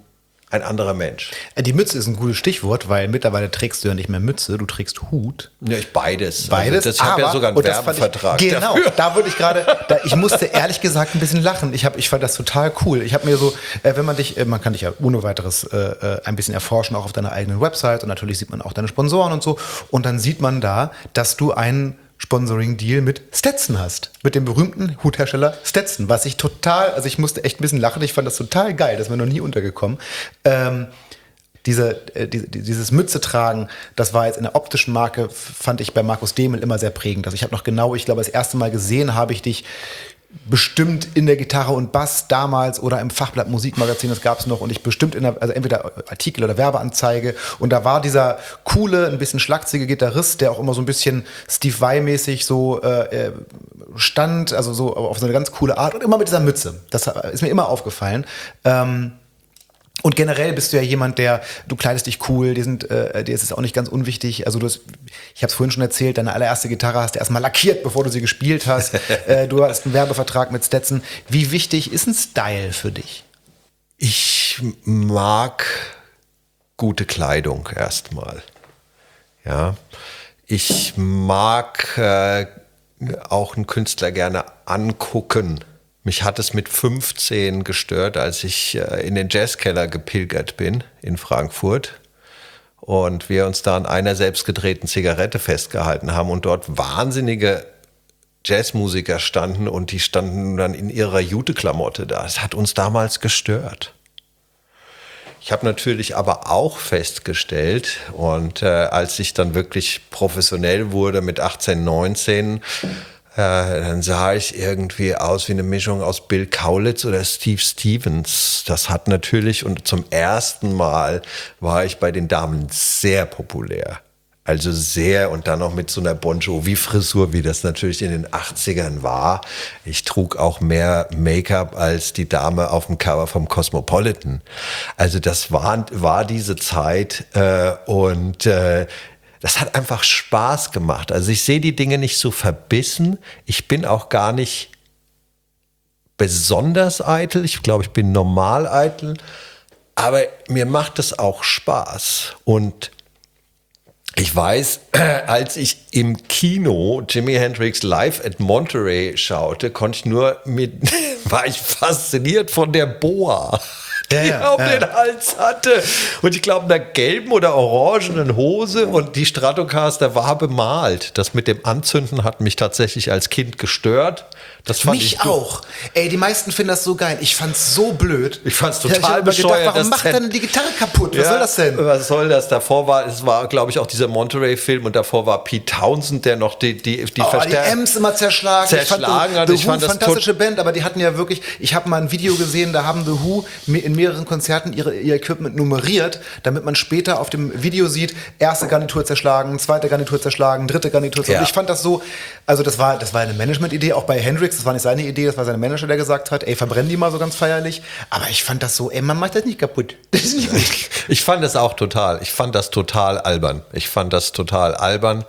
ein anderer Mensch. Die Mütze ist ein gutes Stichwort, weil mittlerweile trägst du ja nicht mehr Mütze, du trägst Hut. Ja, ich beides. Beides. Also das, ich habe ja sogar einen Werbevertrag. Ich, genau, dafür. Da würde ich gerade, da, ich musste ehrlich gesagt ein bisschen lachen. Ich, hab, ich fand das total cool. Ich habe mir so, äh, wenn man dich, äh, man kann dich ja ohne weiteres äh, ein bisschen erforschen, auch auf deiner eigenen Website und natürlich sieht man auch deine Sponsoren und so. Und dann sieht man da, dass du einen Sponsoring-Deal mit Stetson hast. Mit dem berühmten Huthersteller Stetson. Was ich total, also ich musste echt ein bisschen lachen. Ich fand das total geil. Das ist mir noch nie untergekommen. Ähm, diese, äh, die, dieses Mütze tragen, das war jetzt in der optischen Marke, fand ich bei Markus Demel immer sehr prägend. Also ich habe noch genau, ich glaube, das erste Mal gesehen habe ich dich bestimmt in der Gitarre und Bass damals oder im Fachblatt Musikmagazin, das gab es noch, und ich bestimmt in der, also entweder Artikel oder Werbeanzeige, und da war dieser coole, ein bisschen schlagzige Gitarrist, der auch immer so ein bisschen Steve Vai-mäßig so äh, stand, also so auf so eine ganz coole Art und immer mit dieser Mütze. Das ist mir immer aufgefallen. Ähm, Und generell bist du ja jemand, der, du kleidest dich cool, die sind, äh, dir ist es auch nicht ganz unwichtig. Also du hast, ich habe es vorhin schon erzählt, deine allererste Gitarre hast du erstmal lackiert, bevor du sie gespielt hast. äh, du hast einen Werbevertrag mit Stetson. Wie wichtig ist ein Style für dich? Ich mag gute Kleidung erstmal. Ja, ich mag äh, auch einen Künstler gerne angucken. Mich hat es mit fünfzehn gestört, als ich äh, in den Jazzkeller gepilgert bin in Frankfurt und wir uns da an einer selbstgedrehten Zigarette festgehalten haben und dort wahnsinnige Jazzmusiker standen und die standen dann in ihrer Jute-Klamotte da. Das hat uns damals gestört. Ich habe natürlich aber auch festgestellt, und äh, als ich dann wirklich professionell wurde mit achtzehn, neunzehn, Äh, dann sah ich irgendwie aus wie eine Mischung aus Bill Kaulitz oder Steve Stevens. Das hat natürlich, und zum ersten Mal war ich bei den Damen sehr populär. Also sehr, und dann noch mit so einer Bon Jovi-Frisur, wie das natürlich in den achtzigern war. Ich trug auch mehr Make-up als die Dame auf dem Cover vom Cosmopolitan. Also das war, war diese Zeit äh, und äh, das hat einfach Spaß gemacht. Also ich sehe die Dinge nicht so verbissen. Ich bin auch gar nicht besonders eitel. Ich glaube, ich bin normal eitel. Aber mir macht es auch Spaß. Und ich weiß, als ich im Kino Jimi Hendrix live at Monterey schaute, konnte ich nur mit, war ich fasziniert von der Boa, ja, die ja, er auf ja. den Hals hatte. Und ich glaube, in der gelben oder orangenen Hose, und die Stratocaster war bemalt. Das mit dem Anzünden hat mich tatsächlich als Kind gestört. Das fand Mich ich auch. Ey, die meisten finden das so geil. Ich fand's so blöd. Ich fand's Ja, ich total hab immer bescheuert. gedacht, warum dass macht denn die Gitarre kaputt? Was Ja, soll das denn? Was soll das? Davor war, es war, glaube ich, auch dieser Monterey-Film, und davor war Pete Townsend, der noch die, die, die Oh, die Verstärker Ems immer zerschlagen. zerschlagen ich hat. fand, The Ich Who, fand das fantastische Band, aber die hatten ja wirklich, ich habe mal ein Video gesehen, da haben The Who in mehreren Konzerten ihre, ihr Equipment nummeriert, damit man später auf dem Video sieht, erste Garnitur zerschlagen, zweite Garnitur zerschlagen, dritte Garnitur zerschlagen. Ja. Ich fand das so, also das war, das war eine Management-Idee, auch bei Hendrix, das war nicht seine Idee, das war sein Manager, der gesagt hat, ey, verbrennen die mal so ganz feierlich. Aber ich fand das so, ey, man macht das nicht kaputt. Das ist nicht gut. Ich fand das auch total. Ich fand das total albern. Ich fand das total albern.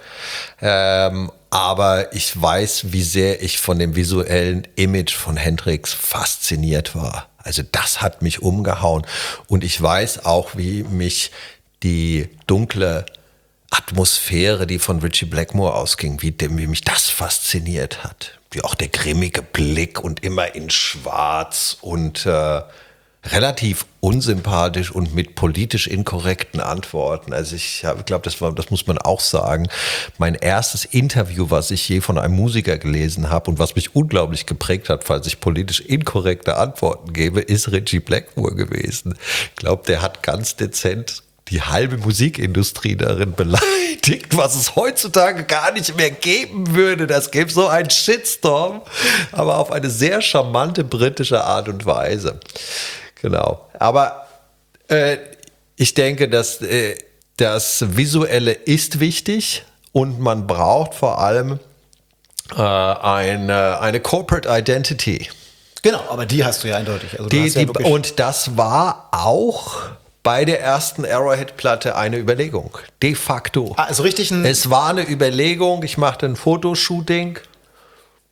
Ähm, aber ich weiß, wie sehr ich von dem visuellen Image von Hendrix fasziniert war. Also das hat mich umgehauen. Und ich weiß auch, wie mich die dunkle Atmosphäre, die von Ritchie Blackmore ausging, wie, wie mich das fasziniert hat. Wie auch der grimmige Blick und immer in Schwarz und äh, relativ unsympathisch und mit politisch inkorrekten Antworten. Also ich glaube, das war, das muss man auch sagen. Mein erstes Interview, was ich je von einem Musiker gelesen habe und was mich unglaublich geprägt hat, falls ich politisch inkorrekte Antworten gebe, ist Ritchie Blackmore gewesen. Ich glaube, der hat ganz dezent die halbe Musikindustrie darin beleidigt, was es heutzutage gar nicht mehr geben würde. Das gäbe so einen Shitstorm, aber auf eine sehr charmante britische Art und Weise. Genau. Aber äh, ich denke, dass äh, das Visuelle ist wichtig, und man braucht vor allem äh, eine, eine Corporate Identity. Genau, aber die hast du ja eindeutig. Also du Die, hast ja die, wirklich- und das war auch bei der ersten Arrowhead-Platte eine Überlegung. De facto. Ah, also richtig ein... Es war eine Überlegung, ich machte ein Fotoshooting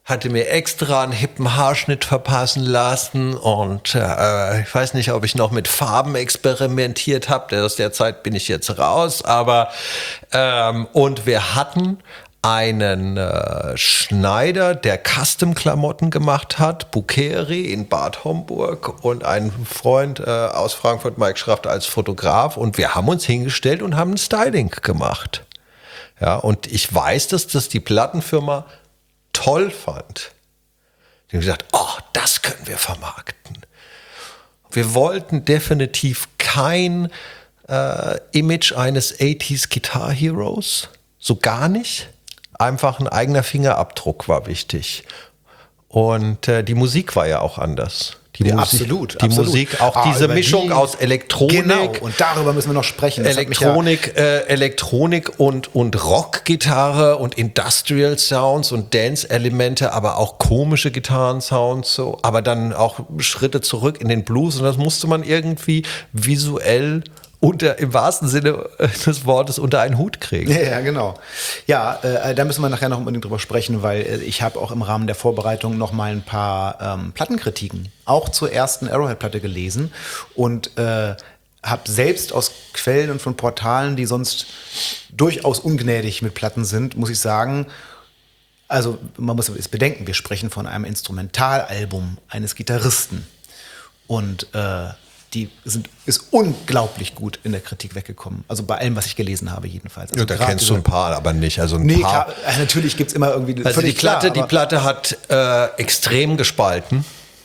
hatte mir extra einen hippen Haarschnitt verpassen lassen und äh, ich weiß nicht, ob ich noch mit Farben experimentiert habe. Aus der Zeit bin ich jetzt raus, aber ähm, und wir hatten einen äh, Schneider, der Custom-Klamotten gemacht hat, Bukeri in Bad Homburg und einen Freund äh, aus Frankfurt, Mike Schraft, als Fotograf und wir haben uns hingestellt und haben ein Styling gemacht. Ja, und ich weiß, dass das die Plattenfirma toll fand. Die haben gesagt, oh, das können wir vermarkten. Wir wollten definitiv kein äh, Image eines achtziger Guitar Heroes, so gar nicht. Einfach ein eigener Fingerabdruck war wichtig. Und äh, die Musik war ja auch anders. Die Ja, Musik, absolut, Die absolut. Musik, auch Ah, diese über Mischung die- aus Elektronik. Genau, und darüber müssen wir noch sprechen. Das hat mich ja- Elektronik, äh, Elektronik und, und Rockgitarre und Industrial Sounds und Dance-Elemente, aber auch komische Gitarrensounds, so, aber dann auch Schritte zurück in den Blues und das musste man irgendwie visuell unter, im wahrsten Sinne des Wortes unter einen Hut kriegen. Ja, ja, genau. Ja, äh, da müssen wir nachher noch unbedingt drüber sprechen, weil äh, ich habe auch im Rahmen der Vorbereitung noch mal ein paar ähm, Plattenkritiken auch zur ersten Arrowhead-Platte gelesen und äh, habe selbst aus Quellen und von Portalen, die sonst durchaus ungnädig mit Platten sind, muss ich sagen, also man muss es bedenken, wir sprechen von einem Instrumentalalbum eines Gitarristen und äh, die sind, ist unglaublich gut in der Kritik weggekommen. Also bei allem, was ich gelesen habe jedenfalls. Also Ja, da gerade kennst du ein paar, aber nicht. Also ein Nee, paar. klar, äh, natürlich gibt es immer irgendwie Also die völlig klar, Platte, die aber- Platte hat äh, extrem gespalten.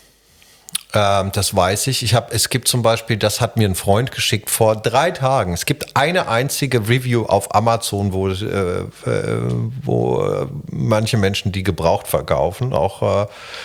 Ähm, das weiß ich. Ich habe, es gibt zum Beispiel, das hat mir ein Freund geschickt vor drei Tagen. Es gibt eine einzige Review auf Amazon, wo, äh, äh, wo äh, manche Menschen die gebraucht verkaufen, auch äh,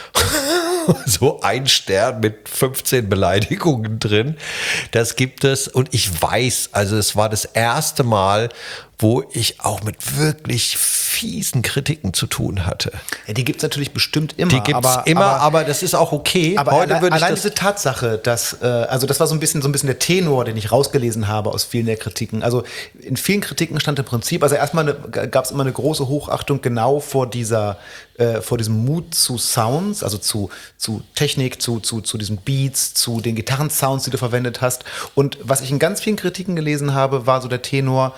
so ein Stern mit fünfzehn Beleidigungen drin. Das gibt es und ich weiß, also es war das erste Mal, wo ich auch mit wirklich fiesen Kritiken zu tun hatte. Ja, die gibt es natürlich bestimmt immer. Die gibt es aber, immer, aber, aber, das ist auch okay. aber Heute alle, würde ich allein das diese Tatsache, dass, äh, also das war so ein bisschen so ein bisschen der Tenor, den ich rausgelesen habe aus vielen der Kritiken. Also in vielen Kritiken stand im Prinzip, also erstmal gab es immer eine große Hochachtung genau vor dieser, äh, vor diesem Mut zu Sounds, also zu, zu Technik, zu, zu, zu diesen Beats, zu den Gitarrensounds, die du verwendet hast. Und was ich in ganz vielen Kritiken gelesen habe, war so der Tenor,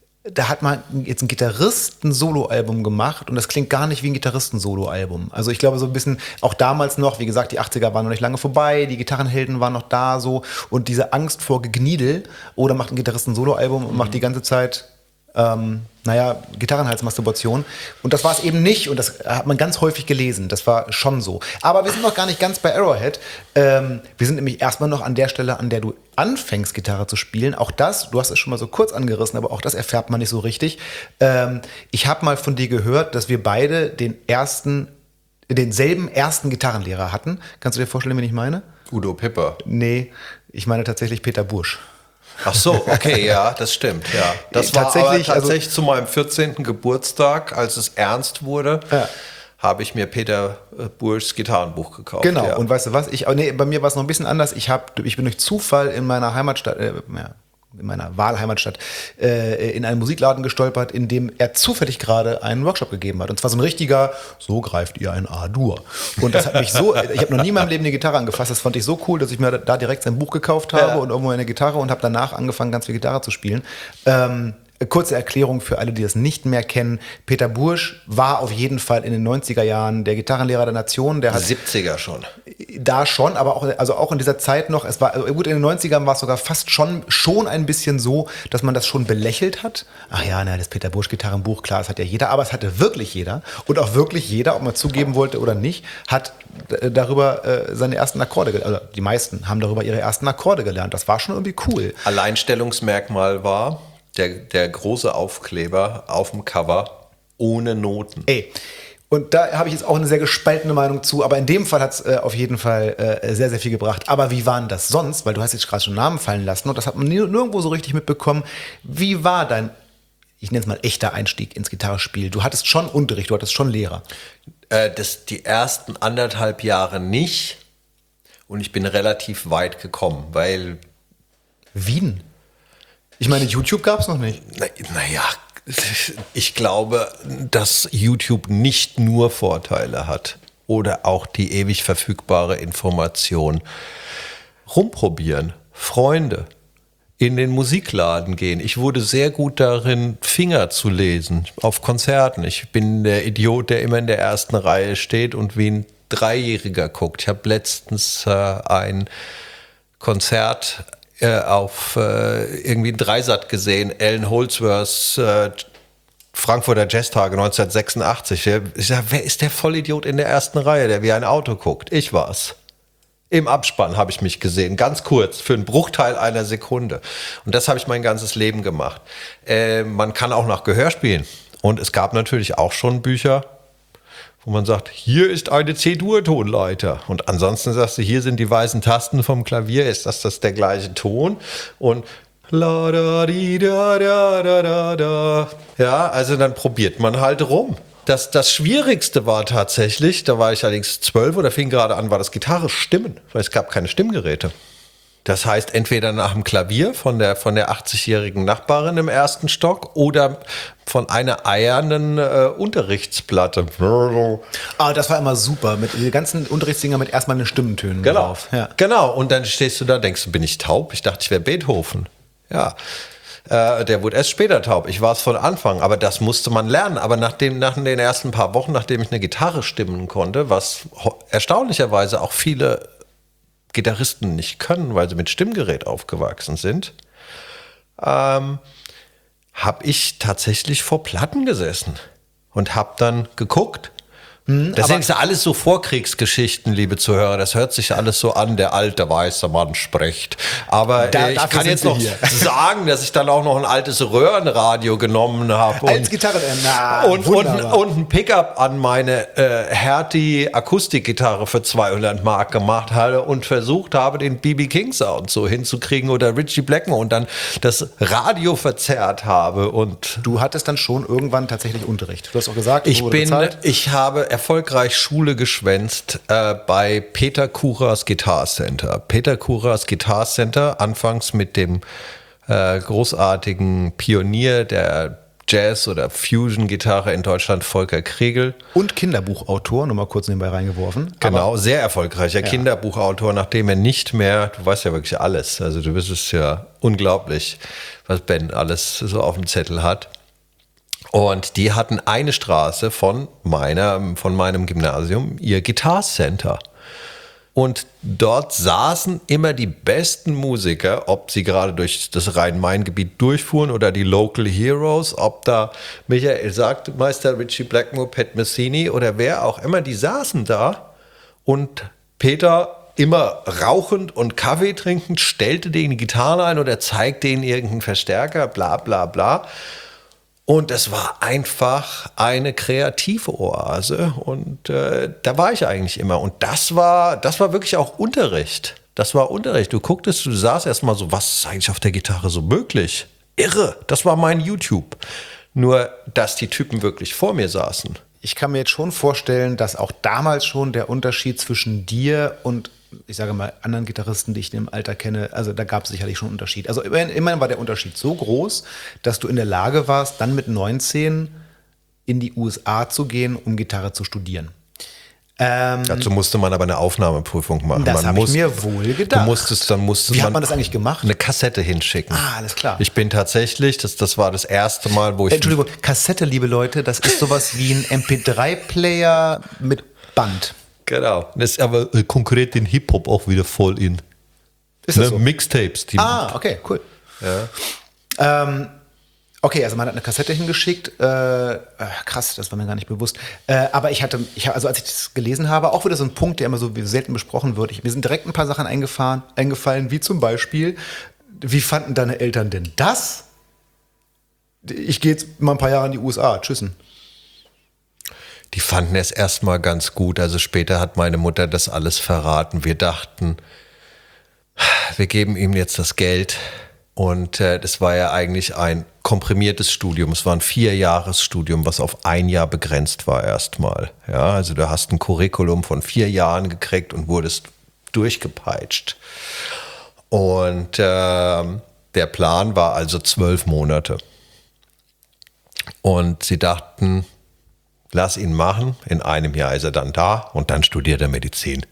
da hat man jetzt ein Gitarristen-Solo-Album gemacht und das klingt gar nicht wie ein Gitarristen-Solo-Album. Also ich glaube so ein bisschen, auch damals noch, wie gesagt, die achtziger waren noch nicht lange vorbei, die Gitarrenhelden waren noch da so und diese Angst vor Gegniedel, oder macht ein Gitarristen-Solo-Album und macht die ganze Zeit, ähm, naja, Gitarrenhalsmasturbation. Und das war es eben nicht und das hat man ganz häufig gelesen, das war schon so. Aber wir sind noch gar nicht ganz bei Arrowhead. Ähm, wir sind nämlich erstmal noch an der Stelle, an der du anfängst, Gitarre zu spielen. Auch das, du hast es schon mal so kurz angerissen, aber auch das erfährt man nicht so richtig. Ähm, ich habe mal von dir gehört, dass wir beide den ersten, denselben ersten Gitarrenlehrer hatten. Kannst du dir vorstellen, wen ich meine? Udo Pipper. Nee, ich meine tatsächlich Peter Bursch. Ach so, okay, ja, das stimmt, ja. Das war Tatsächlich, aber tatsächlich also- zu meinem vierzehnten Geburtstag, als es ernst wurde, Ja. habe ich mir Peter äh, Burschs Gitarrenbuch gekauft. Genau, ja. und weißt du was? Ich, oh nee, bei mir war es noch ein bisschen anders. Ich, hab, ich bin durch Zufall in meiner Heimatstadt, äh, ja, in meiner Wahlheimatstadt, äh, in einen Musikladen gestolpert, in dem er zufällig gerade einen Workshop gegeben hat. Und zwar so ein richtiger, so greift ihr ein A-Dur. Und das hat mich so, ich habe noch nie in meinem Leben eine Gitarre angefasst. Das fand ich so cool, dass ich mir da direkt sein Buch gekauft habe Ja. und irgendwo eine Gitarre und habe danach angefangen, ganz viel Gitarre zu spielen. Ähm, Kurze Erklärung für alle, die das nicht mehr kennen. Peter Bursch war auf jeden Fall in den neunziger Jahren der Gitarrenlehrer der Nation. Der hat siebziger schon. da schon, aber auch, also auch in dieser Zeit noch, es war, also gut, in den neunzigern war es sogar fast schon, schon ein bisschen so, dass man das schon belächelt hat. Ach ja, na, das Peter Bursch Gitarrenbuch, klar, das hat ja jeder, aber es hatte wirklich jeder. Und auch wirklich jeder, ob man zugeben wollte oder nicht, hat äh, darüber äh, seine ersten Akkorde, ge- also die meisten haben darüber ihre ersten Akkorde gelernt. Das war schon irgendwie cool. Alleinstellungsmerkmal war der, der große Aufkleber auf dem Cover ohne Noten. Ey, und da habe ich jetzt auch eine sehr gespaltene Meinung zu, aber in dem Fall hat es äh, auf jeden Fall äh, sehr, sehr viel gebracht. Aber wie war denn das sonst? Weil du hast jetzt gerade schon Namen fallen lassen und das hat man nir- nirgendwo so richtig mitbekommen. Wie war dein, ich nenne es mal, echter Einstieg ins Gitarrespiel? Du hattest schon Unterricht, du hattest schon Lehrer. Äh, das, die ersten anderthalb Jahre nicht und ich bin relativ weit gekommen, weil Wien? Ich meine, YouTube gab es noch nicht. Naja, Ich glaube, dass YouTube nicht nur Vorteile hat oder auch die ewig verfügbare Information. Rumprobieren, Freunde, in den Musikladen gehen. Ich wurde sehr gut darin, Finger zu lesen auf Konzerten. Ich bin der Idiot, der immer in der ersten Reihe steht und wie ein Dreijähriger guckt. Ich habe letztens äh, ein Konzert äh, auf äh, irgendwie ein Dreisat gesehen, Alan Holdsworths äh, Frankfurter Jazztage neunzehnhundertsechsundachtzig. Ich sag, wer ist der Vollidiot in der ersten Reihe, der wie ein Auto guckt? Ich war's. Im Abspann habe ich mich gesehen, ganz kurz, für einen Bruchteil einer Sekunde. Und das habe ich mein ganzes Leben gemacht. Äh, man kann auch nach Gehör spielen. Und es gab natürlich auch schon Bücher, wo man sagt, hier ist eine C-Dur-Tonleiter. Und ansonsten sagst du, hier sind die weißen Tasten vom Klavier, ist das, das der gleiche Ton? Und la da di da da da da da. Ja, also dann probiert man halt rum. Das, das Schwierigste war tatsächlich, da war ich allerdings zwölf oder fing gerade an, war das Gitarre stimmen, weil es gab keine Stimmgeräte. Das heißt, entweder nach dem Klavier von der, von der achtzig-jährigen Nachbarin im ersten Stock oder von einer eiernden äh, Unterrichtsplatte. Ah, das war immer super, mit den ganzen Unterrichtsdinger mit erstmal den Stimmentönen Genau, drauf. Ja. Genau, und dann stehst du da, denkst du, bin ich taub? Ich dachte, ich wäre Beethoven. Ja, äh, der wurde erst später taub. Ich war es von Anfang, aber das musste man lernen. Aber nach, dem, nach den ersten paar Wochen, nachdem ich eine Gitarre stimmen konnte, was erstaunlicherweise auch viele Gitarristen nicht können, weil sie mit Stimmgerät aufgewachsen sind, ähm, habe ich tatsächlich vor Platten gesessen und habe dann geguckt. Hm, das sind ja alles so Vorkriegsgeschichten, liebe Zuhörer. Das hört sich alles so an, der alte weiße Mann spricht. Aber da, äh, ich kann jetzt noch hier. sagen, dass ich dann auch noch ein altes Röhrenradio genommen habe. Als Gitarre, äh, na, und, und, wunderbar. und ein Pickup an meine äh, Hertie Akustikgitarre für zweihundert Mark gemacht habe und versucht habe, den B B King Sound so hinzukriegen oder Ritchie Blackmore und dann das Radio verzerrt habe. Und du hattest dann schon irgendwann tatsächlich Unterricht. Du hast auch gesagt, ich wurde bin, bezahlt. ich habe erfolgreich Schule geschwänzt äh, bei Peter Kuras Guitar Center. Peter Kuras Guitar Center, anfangs mit dem äh, großartigen Pionier der Jazz- oder Fusion-Gitarre in Deutschland, Volker Kregel. Und Kinderbuchautor, nur mal kurz nebenbei reingeworfen. Genau, Aber sehr erfolgreicher Ja. Kinderbuchautor, nachdem er nicht mehr, du weißt ja wirklich alles, also du bist es ja unglaublich, was Ben alles so auf dem Zettel hat. Und die hatten eine Straße von meiner, von meinem Gymnasium, ihr Guitar Center. Und dort saßen immer die besten Musiker, ob sie gerade durch das Rhein-Main-Gebiet durchfuhren oder die Local Heroes, ob da Michael sagt, Meister Ritchie Blackmore, Pat Messini oder wer auch immer, die saßen da und Peter immer rauchend und Kaffee trinkend stellte denen die Gitarre ein oder zeigte ihnen irgendeinen Verstärker, bla bla bla. Und es war einfach eine kreative Oase und äh, da war ich eigentlich immer. Und das war, das war wirklich auch Unterricht. Das war Unterricht. Du gucktest, du saßt erstmal so, was ist eigentlich auf der Gitarre so möglich? Irre, das war mein YouTube. Nur, dass die Typen wirklich vor mir saßen. ich kann mir jetzt schon vorstellen, dass auch damals schon der Unterschied zwischen dir und, ich sage mal, anderen Gitarristen, die ich im Alter kenne, also da gab es sicherlich schon einen Unterschied. Also immerhin, immerhin war der Unterschied so groß, dass du in der Lage warst, dann mit neunzehn in die U S A zu gehen, um Gitarre zu studieren. Ähm, Dazu musste man aber eine Aufnahmeprüfung machen. Das Man habe ich muss- mir wohl gedacht. Du musstest, dann musste Wie hat man das eigentlich gemacht? Eine Kassette hinschicken. Ah, alles klar. Ich bin tatsächlich, das, das war das erste Mal, wo ich... Entschuldigung, Kassette, liebe Leute, das ist sowas wie ein M P drei Player mit Band. Genau. Das ist aber äh, konkret den Hip-Hop auch wieder voll in. Ist das Ne? so? Mixtapes. Die Ah, okay, cool. Ja. Ähm, okay, also man hat eine Kassette hingeschickt. Äh, äh, krass, das war mir gar nicht bewusst. Äh, aber ich hatte, ich, hab- also als ich das gelesen habe, auch wieder so ein Punkt, der immer so selten besprochen wird. Ich, mir sind direkt ein paar Sachen eingefahren, eingefallen, wie zum Beispiel, wie fanden deine Eltern denn das? Ich gehe jetzt mal ein paar Jahre in die U S A. Tschüssen. Die fanden es erstmal ganz gut. Also später hat meine Mutter das alles verraten. Wir dachten, wir geben ihm jetzt das Geld. Und äh, das war ja eigentlich ein komprimiertes Studium. Es war ein Vierjahresstudium, was auf ein Jahr begrenzt war erstmal. Ja, also du hast ein Curriculum von vier Jahren gekriegt und wurdest durchgepeitscht. Und ähm, der Plan war also zwölf Monate. Und sie dachten, lass ihn machen. In einem Jahr ist er dann da und dann studiert er Medizin.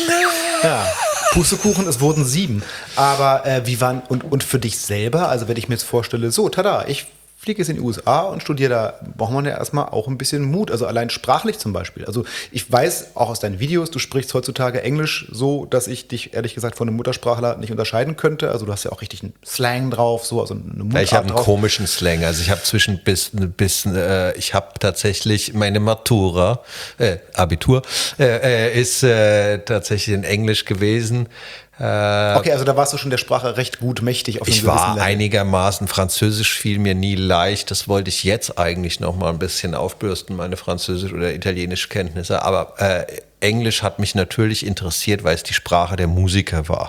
Ja, Pustekuchen, es wurden sieben. Aber äh, wie waren, und, und für dich selber, also wenn ich mir jetzt vorstelle, so, tada, ich fliege jetzt in die U S A und studiere da, braucht man ja erstmal auch ein bisschen Mut, also allein sprachlich zum Beispiel. Also ich weiß auch aus deinen Videos, du sprichst heutzutage Englisch so, dass ich dich ehrlich gesagt von einem Muttersprachler nicht unterscheiden könnte. Also du hast ja auch richtig einen Slang drauf, so, also eine Mundart ja, ich habe einen drauf. komischen Slang, also ich habe zwischen bis, bis äh, ich habe tatsächlich meine Matura, äh, Abitur, äh, äh, ist äh, tatsächlich in Englisch gewesen. Okay, also da warst du schon der Sprache recht gut mächtig auf einem Ich gewissen war Level. einigermaßen, Französisch fiel mir nie leicht. Das wollte ich jetzt eigentlich noch mal ein bisschen aufbürsten, meine Französisch- oder Italienischkenntnisse. Aber äh, Englisch hat mich natürlich interessiert, weil es die Sprache der Musiker war.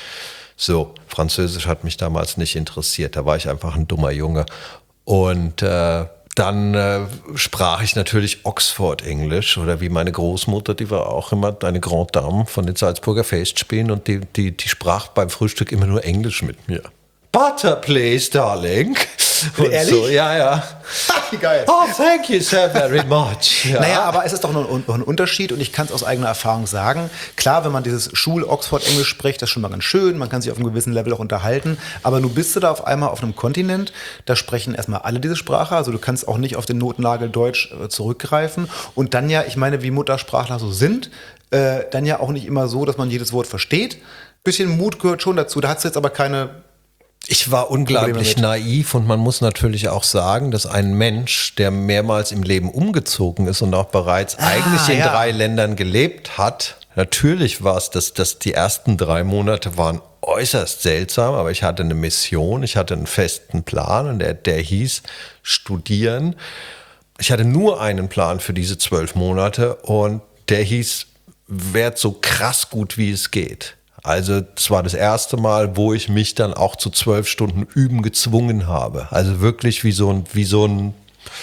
So, Französisch hat mich damals nicht interessiert. Da war ich einfach ein dummer Junge. Und äh, dann äh, sprach ich natürlich Oxford-Englisch oder wie meine Großmutter, die war auch immer eine Grande Dame von den Salzburger Festspielen und die, die, die sprach beim Frühstück immer nur Englisch mit mir. Butter, please, darling. Und Ehrlich? so, ja, ja. Wie geil. Oh, thank you so very much. Ja. Naja, aber es ist doch noch ein, noch ein Unterschied und ich kann es aus eigener Erfahrung sagen. Klar, wenn man dieses Schul-Oxford-Englisch spricht, das ist schon mal ganz schön, man kann sich auf einem gewissen Level auch unterhalten, aber nun bist du da auf einmal auf einem Kontinent, da sprechen erstmal alle diese Sprache, also du kannst auch nicht auf den Notnagel Deutsch äh, zurückgreifen und dann ja, ich meine, wie Muttersprachler so sind, äh, dann ja auch nicht immer so, dass man jedes Wort versteht. Bisschen Mut gehört schon dazu, da hat es jetzt aber keine... Ich war unglaublich naiv und man muss natürlich auch sagen, dass ein Mensch, der mehrmals im Leben umgezogen ist und auch bereits ah, eigentlich in ja. drei Ländern gelebt hat, natürlich war es, dass, dass die ersten drei Monate waren äußerst seltsam, aber ich hatte eine Mission, ich hatte einen festen Plan und der, der hieß studieren. Ich hatte nur einen Plan für diese zwölf Monate und der hieß, werd so krass gut wie es geht. Also das war das erste Mal, wo ich mich dann auch zu zwölf Stunden Üben gezwungen habe. Also wirklich wie so ein, wie so ein,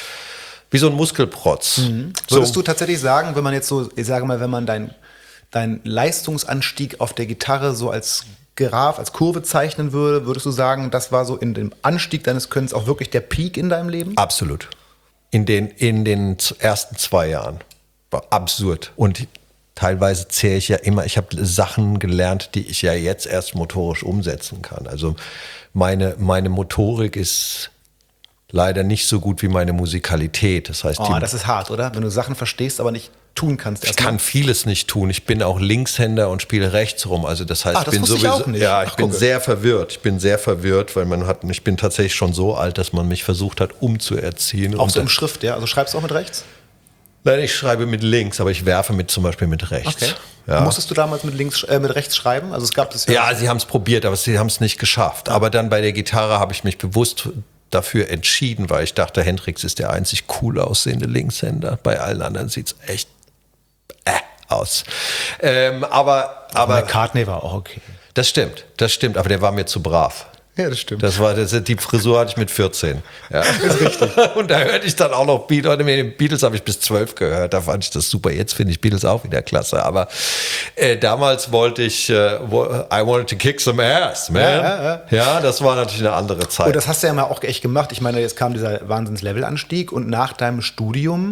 wie so ein Muskelprotz. Mhm. Würdest so. du tatsächlich sagen, wenn man jetzt so, ich sage mal, wenn man dein, dein Leistungsanstieg auf der Gitarre so als Graph, als Kurve zeichnen würde, würdest du sagen, das war so in dem Anstieg deines Könnens auch wirklich der Peak in deinem Leben? Absolut. In den, in den ersten zwei Jahren. War absurd. Und teilweise zähle ich ja immer, ich habe Sachen gelernt, die ich ja jetzt erst motorisch umsetzen kann. Also meine, meine Motorik ist leider nicht so gut wie meine Musikalität. Das heißt, oh, die, das ist hart, oder? Wenn du Sachen verstehst, aber nicht tun kannst. Ich kann vieles nicht tun. Ich bin auch Linkshänder und spiele rechts rum. Also das heißt, Ach, das ich bin wusste sowieso, ich auch nicht. ja, ich Ach, bin gucke. sehr verwirrt. Ich bin sehr verwirrt, weil man hat, ich bin tatsächlich schon so alt, dass man mich versucht hat, umzuerziehen. Auch und so im Schrift, ja? Also schreibst du auch mit rechts? Nein, ich schreibe mit links, aber ich werfe mit zum Beispiel mit rechts. Okay. Ja. Musstest du damals mit links, äh, mit rechts schreiben? Also es gab das ja. Ja, sie haben es probiert, aber sie haben es nicht geschafft. Aber dann bei der Gitarre habe ich mich bewusst dafür entschieden, weil ich dachte, Hendrix ist der einzig cool aussehende Linkshänder. Bei allen anderen sieht es echt äh, aus. Ähm, aber, aber McCartney war auch okay. Das stimmt, das stimmt, aber der war mir zu brav. Ja, das stimmt. Das war, das, die Frisur hatte ich mit vierzehn. Ja. Das ist richtig. Und da hörte ich dann auch noch Beatles. Den Beatles habe ich bis zwölf gehört. Da fand ich das super. Jetzt finde ich Beatles auch wieder klasse. Aber äh, damals wollte ich, äh, I wanted to kick some ass, man. Ja, ja, ja. ja, das war natürlich eine andere Zeit. Und das hast du ja mal auch echt gemacht. Ich meine, jetzt kam dieser Wahnsinns-Levelanstieg und nach deinem Studium,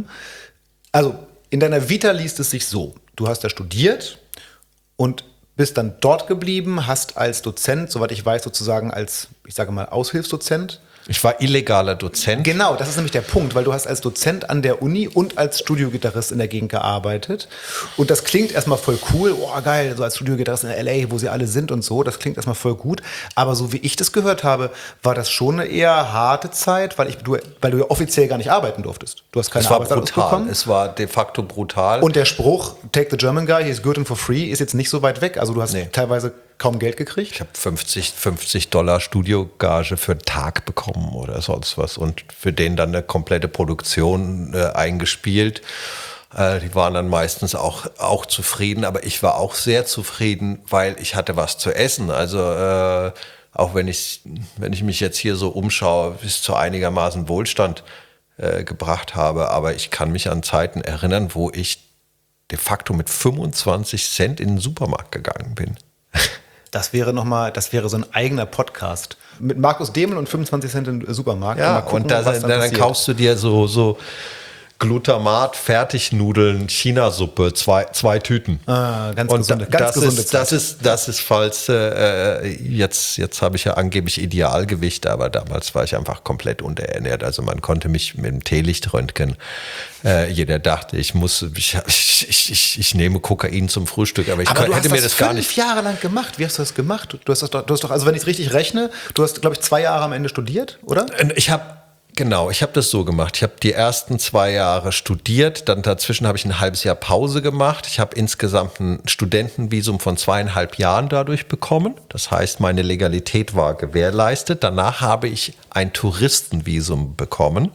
also in deiner Vita liest es sich so. Du hast da studiert und bist dann dort geblieben, hast als Dozent, soweit ich weiß, sozusagen als, ich sage mal, Aushilfsdozent. Ich war illegaler Dozent. Genau, das ist nämlich der Punkt, weil du hast als Dozent an der Uni und als Studiogitarrist in der Gegend gearbeitet. Und das klingt erstmal voll cool, oh geil, so als Studiogitarrist in L A, wo sie alle sind und so, das klingt erstmal voll gut. Aber so wie ich das gehört habe, war das schon eine eher harte Zeit, weil, ich, du, weil du ja offiziell gar nicht arbeiten durftest. Du hast keine es war Arbeitserlaubnis brutal. bekommen. Es war de facto brutal. Und der Spruch, take the German guy, he's good and for free, ist jetzt nicht so weit weg. Also du hast nee. teilweise kaum Geld gekriegt. Ich habe fünfzig, fünfzig Dollar Studiogage für einen Tag bekommen oder sonst was und für den dann eine komplette Produktion äh, eingespielt. Äh, die waren dann meistens auch, auch zufrieden, aber ich war auch sehr zufrieden, weil ich hatte was zu essen. Also äh, auch wenn ich, wenn ich mich jetzt hier so umschaue, bis zu einigermaßen Wohlstand äh, gebracht habe, aber ich kann mich an Zeiten erinnern, wo ich de facto mit fünfundzwanzig Cent in den Supermarkt gegangen bin. Das wäre noch mal, das wäre so ein eigener Podcast. Mit Markus Demel und fünfundzwanzig Cent im Supermarkt. Ja, mal gucken, und da, was dann, dann passiert. kaufst du dir so, so Glutamat, Fertignudeln, Chinasuppe, zwei, zwei Tüten. Ah, ganz und gesunde, da, ganz das gesunde ist, Zeit. das ist, das ist, falls äh, jetzt, jetzt habe ich ja angeblich Idealgewicht, aber damals war ich einfach komplett unterernährt. Also man konnte mich mit dem Teelichtröntgen, äh, jeder dachte, ich muss, ich, ich, ich, ich nehme Kokain zum Frühstück, aber ich Aber kann, du hätte hast mir das das gar fünf nicht. Jahre lang gemacht. Wie hast du das gemacht? Du hast, das doch, du hast doch, also wenn ich es richtig rechne, du hast, glaube ich, zwei Jahre am Ende studiert, oder? Ich habe Genau, ich habe das so gemacht. Ich habe die ersten zwei Jahre studiert, dann dazwischen habe ich ein halbes Jahr Pause gemacht. Ich habe insgesamt ein Studentenvisum von zweieinhalb Jahren dadurch bekommen. Das heißt, meine Legalität war gewährleistet. Danach habe ich ein Touristenvisum bekommen.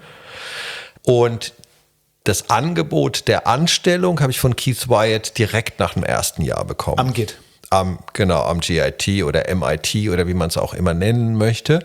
Und das Angebot der Anstellung habe ich von Keith Wyatt direkt nach dem ersten Jahr bekommen. Am G I T. Am, genau, am G I T oder M I T oder wie man es auch immer nennen möchte.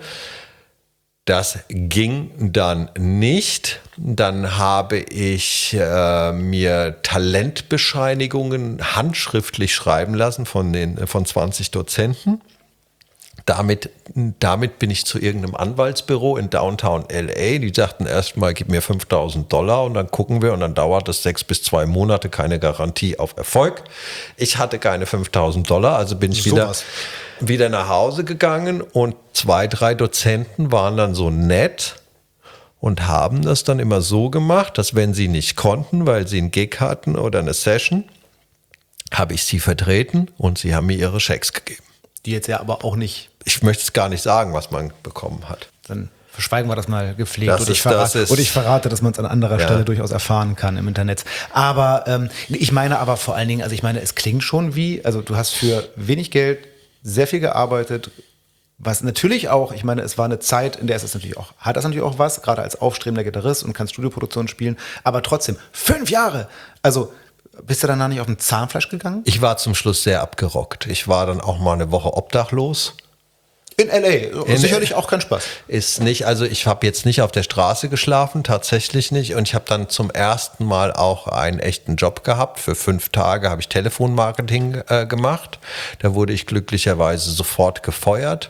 Das ging dann nicht. Dann habe ich äh, mir Talentbescheinigungen handschriftlich schreiben lassen von, den, von zwanzig Dozenten. Damit, damit bin ich zu irgendeinem Anwaltsbüro in Downtown L A. Die sagten erstmal, gib mir fünftausend Dollar und dann gucken wir. Und dann dauert es sechs bis zwei Monate, keine Garantie auf Erfolg. Ich hatte keine fünftausend Dollar, also bin ich So wieder... was. wieder nach Hause gegangen und zwei, drei Dozenten waren dann so nett und haben das dann immer so gemacht, dass wenn sie nicht konnten, weil sie einen Gig hatten oder eine Session, habe ich sie vertreten und sie haben mir ihre Schecks gegeben. Die jetzt ja aber auch nicht, Ich möchte es gar nicht sagen, was man bekommen hat. dann verschweigen wir das mal gepflegt. Das und, ich ist- das verrate, ist- und ich verrate, dass man es an anderer Ja. Stelle durchaus erfahren kann im Internet. Aber ähm, ich meine aber vor allen Dingen, also ich meine, es klingt schon wie, also du hast für wenig Geld sehr viel gearbeitet, was natürlich auch, ich meine, es war eine Zeit, in der ist es natürlich auch, hat das natürlich auch was, gerade als aufstrebender Gitarrist und kannst Studioproduktionen spielen, aber trotzdem, fünf Jahre! Also, bist du danach nicht auf den Zahnfleisch gegangen? Ich war zum Schluss sehr abgerockt. Ich war dann auch mal eine Woche obdachlos. In L A, In- sicherlich auch kein Spaß. Ist nicht, also ich habe jetzt nicht auf der Straße geschlafen, tatsächlich nicht. Und ich habe dann zum ersten Mal auch einen echten Job gehabt. Für fünf Tage habe ich Telefonmarketing äh, gemacht. Da wurde ich glücklicherweise sofort gefeuert,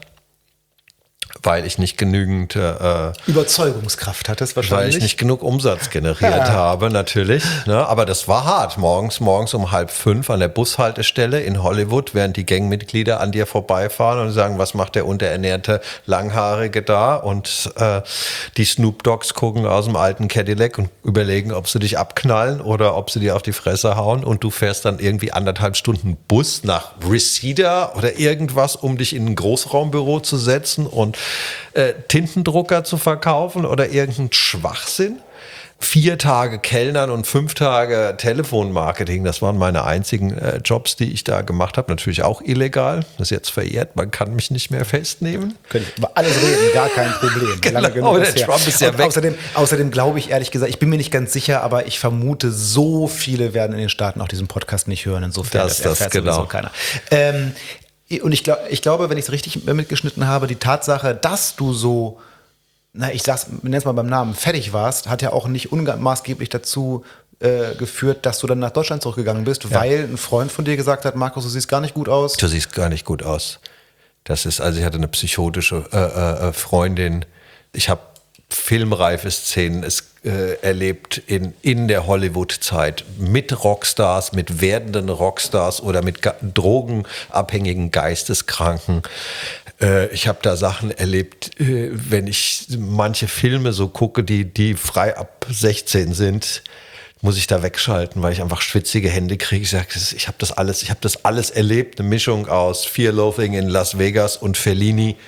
weil ich nicht genügend, äh, Überzeugungskraft hat es weil wahrscheinlich. ich nicht genug Umsatz generiert Ja. habe, natürlich. Ne? Aber das war hart. Morgens, morgens um halb fünf an der Bushaltestelle in Hollywood, während die Gangmitglieder an dir vorbeifahren und sagen, was macht der unterernährte Langhaarige da? Und äh, die Snoop Dogs gucken aus dem alten Cadillac und überlegen, ob sie dich abknallen oder ob sie dir auf die Fresse hauen. Und du fährst dann irgendwie anderthalb Stunden Bus nach Reseda oder irgendwas, um dich in ein Großraumbüro zu setzen und äh, Tintendrucker zu verkaufen oder irgendein Schwachsinn. Vier Tage Kellnern und fünf Tage Telefonmarketing, das waren meine einzigen äh, Jobs, die ich da gemacht habe. Natürlich auch illegal, das ist jetzt verjährt, man kann mich nicht mehr festnehmen. Könnte ich über alles reden, gar kein Problem. Genau, Lange genug der ist her. Trump ist ja Und weg. Außerdem, außerdem glaube ich ehrlich gesagt, ich bin mir nicht ganz sicher, aber ich vermute, so viele werden in den Staaten auch diesen Podcast nicht hören. Insofern Das- das erfährt genau. sowieso keiner. Ähm, und ich, glaub, ich glaube, wenn ich es richtig mitgeschnitten habe, die Tatsache, dass du so, na, ich sag's, nenn's mal beim Namen, fertig warst, hat ja auch nicht unmaßgeblich dazu äh, geführt, dass du dann nach Deutschland zurückgegangen bist, weil ein Freund von dir gesagt hat, Markus, du siehst gar nicht gut aus. Du siehst gar nicht gut aus. Das ist, also ich hatte eine psychotische äh, äh, Freundin. Ich habe filmreife Szenen es, äh, erlebt in, in der Hollywood-Zeit mit Rockstars, mit werdenden Rockstars oder mit ga- drogenabhängigen Geisteskranken. Äh, ich habe da Sachen erlebt, äh, wenn ich manche Filme so gucke, die, die frei ab sechzehn sind, muss ich da wegschalten, weil ich einfach schwitzige Hände kriege. Ich sage, ich habe das alles, ich habe das alles erlebt, eine Mischung aus Fear Loathing in Las Vegas und Fellini.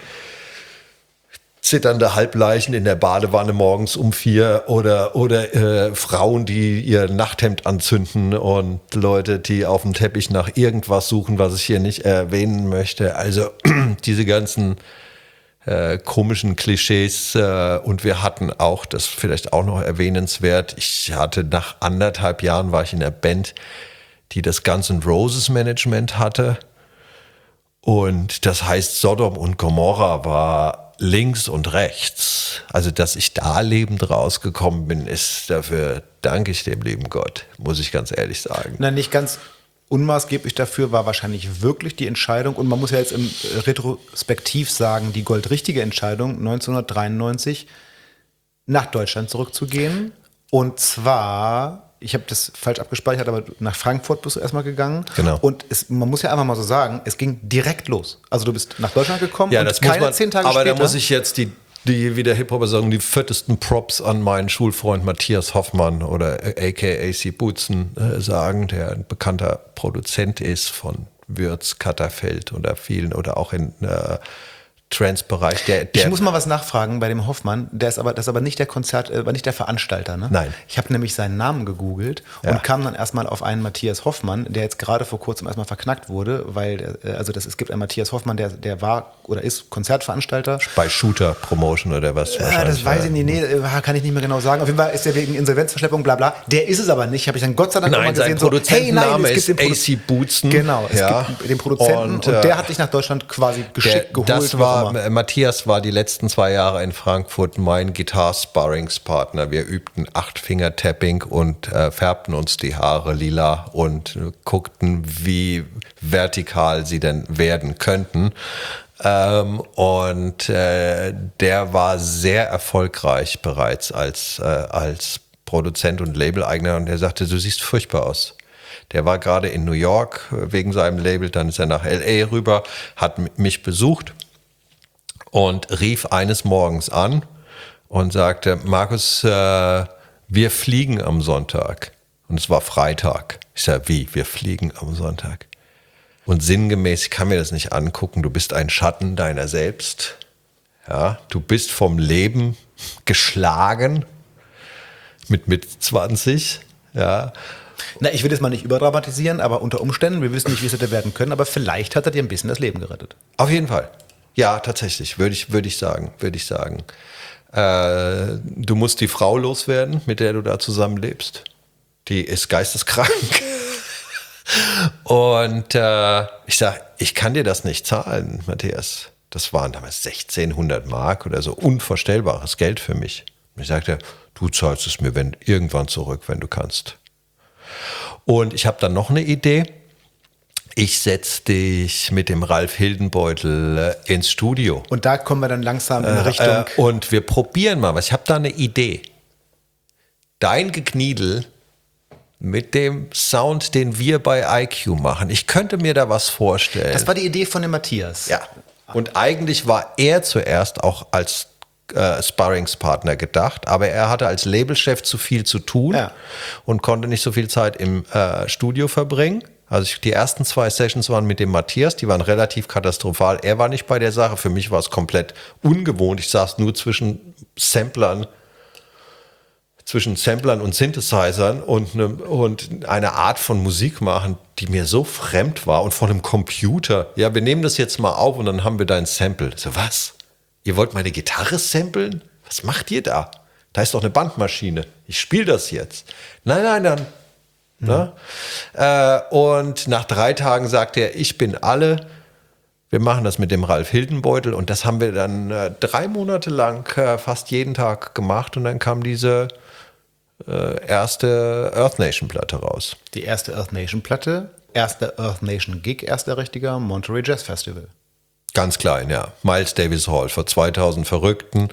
Zitternde Halbleichen in der Badewanne morgens um vier oder, oder äh, Frauen, die ihr Nachthemd anzünden und Leute, die auf dem Teppich nach irgendwas suchen, was ich hier nicht erwähnen möchte. Also diese ganzen äh, komischen Klischees äh, und wir hatten auch, das vielleicht auch noch erwähnenswert, ich hatte nach anderthalb Jahren war ich in der Band, die das Guns N' Roses Management hatte und das heißt Sodom und Gomorra war links und rechts. Also, dass ich da lebend rausgekommen bin, ist dafür danke ich dem lieben Gott, muss ich ganz ehrlich sagen. Na, nicht ganz, unmaßgeblich dafür war wahrscheinlich wirklich die Entscheidung, und man muss ja jetzt im Retrospektiv sagen, die goldrichtige Entscheidung, neunzehnhundertdreiundneunzig nach Deutschland zurückzugehen. Und zwar, ich habe das falsch abgespeichert, aber nach Frankfurt bist du erstmal gegangen. Genau. Und es, man muss ja einfach mal so sagen, es ging direkt los. Also du bist nach Deutschland gekommen Ja, und das keine muss man, zehn Tage aber später. da muss ich jetzt die, die wie der Hip-Hopper sagen, die fettesten Props an meinen Schulfreund Matthias Hoffmann oder a k a. C. Butzen äh, sagen, der ein bekannter Produzent ist von Würz, Katterfeld oder vielen oder auch in äh, Trance-Bereich. Der, der Ich muss mal was nachfragen bei dem Hoffmann. Der ist aber, das ist aber nicht der Konzert, äh, war nicht der Veranstalter, ne? Nein. Ich habe nämlich seinen Namen gegoogelt Ja. und kam dann erstmal auf einen Matthias Hoffmann, der jetzt gerade vor kurzem erstmal verknackt wurde, weil, äh, also das, es gibt einen Matthias Hoffmann, der, der war oder ist Konzertveranstalter. bei Shooter Promotion oder was Ja, wahrscheinlich. das weiß ich nicht, nee, äh, kann ich nicht mehr genau sagen. Auf jeden Fall ist der wegen Insolvenzverschleppung, bla bla. Der ist es aber nicht, habe ich dann Gott sei Dank auch mal Nein, sein gesehen. So, hey, nein, Produzentenname es gibt den ist A C. Butzen. Genau, es Ja. gibt den Produzenten und, Und, äh, der hat dich nach Deutschland quasi geschickt Der, geholt. das wie auch war, immer. äh, Matthias war die letzten zwei Jahre in Frankfurt mein Gitarre-Sparringspartner. Wir übten Acht-Finger-Tapping und äh, färbten uns die Haare lila und äh, guckten, wie vertikal sie denn werden könnten. Ähm, und äh, der war sehr erfolgreich bereits als, äh, als Produzent und Labeleigner und der sagte, du siehst furchtbar aus. Der war gerade in New York wegen seinem Label, dann ist er nach L A rüber, hat m- mich besucht und rief eines Morgens an und sagte, Markus, äh, wir fliegen am Sonntag. Und es war Freitag. Ich sage, wie, wir fliegen am Sonntag? Und sinngemäß, ich kann mir das nicht angucken, du bist ein Schatten deiner selbst. Ja, du bist vom Leben geschlagen mit mit zwanzig. Ja. Na, ich will das mal nicht überdramatisieren, aber unter Umständen, wir wissen nicht, wie es hätte werden können, aber vielleicht hat er dir ein bisschen das Leben gerettet. Auf jeden Fall. Ja, tatsächlich, würde ich, würde ich sagen, würde ich sagen. Äh, du musst die Frau loswerden, mit der du da zusammenlebst. Die ist geisteskrank. Und äh, ich sage, ich kann dir das nicht zahlen, Matthias. Das waren damals sechzehnhundert Mark oder so, unvorstellbares Geld für mich. Und ich sagte, du zahlst es mir wenn, irgendwann zurück, wenn du kannst. Und ich habe dann noch eine Idee. Ich setze dich mit dem Ralf Hildenbeutel äh, ins Studio. Und da kommen wir dann langsam in Richtung. Äh, und wir probieren mal was. Ich habe da eine Idee. Dein Gekniedel mit dem Sound, den wir bei I Q machen. Ich könnte mir da was vorstellen. Das war die Idee von dem Matthias. Ja. Und eigentlich war er zuerst auch als äh, Sparringspartner gedacht, aber er hatte als Labelchef zu viel zu tun Ja. und konnte nicht so viel Zeit im äh, Studio verbringen. Also ich, die ersten zwei Sessions waren mit dem Matthias, die waren relativ katastrophal. Er war nicht bei der Sache. Für mich war es komplett ungewohnt. Ich saß nur zwischen Samplern, zwischen Samplern und Synthesizern und eine, und eine Art von Musik machen, die mir so fremd war und von einem Computer. Ja, wir nehmen das jetzt mal auf und dann haben wir da ein Sample. So, was? Ihr wollt meine Gitarre samplen? Was macht ihr da? Da ist doch eine Bandmaschine. Ich spiele das jetzt. Nein, nein, dann. Ne? Äh, und nach drei Tagen sagte er, ich bin alle. Wir machen das mit dem Ralf Hildenbeutel und das haben wir dann äh, drei Monate lang äh, fast jeden Tag gemacht und dann kam diese äh, erste Earth Nation Platte raus. Die erste Earth Nation Platte, erster Earth Nation Gig, erster richtiger Monterey Jazz Festival. Ganz klein, ja. Miles Davis Hall vor zweitausend Verrückten.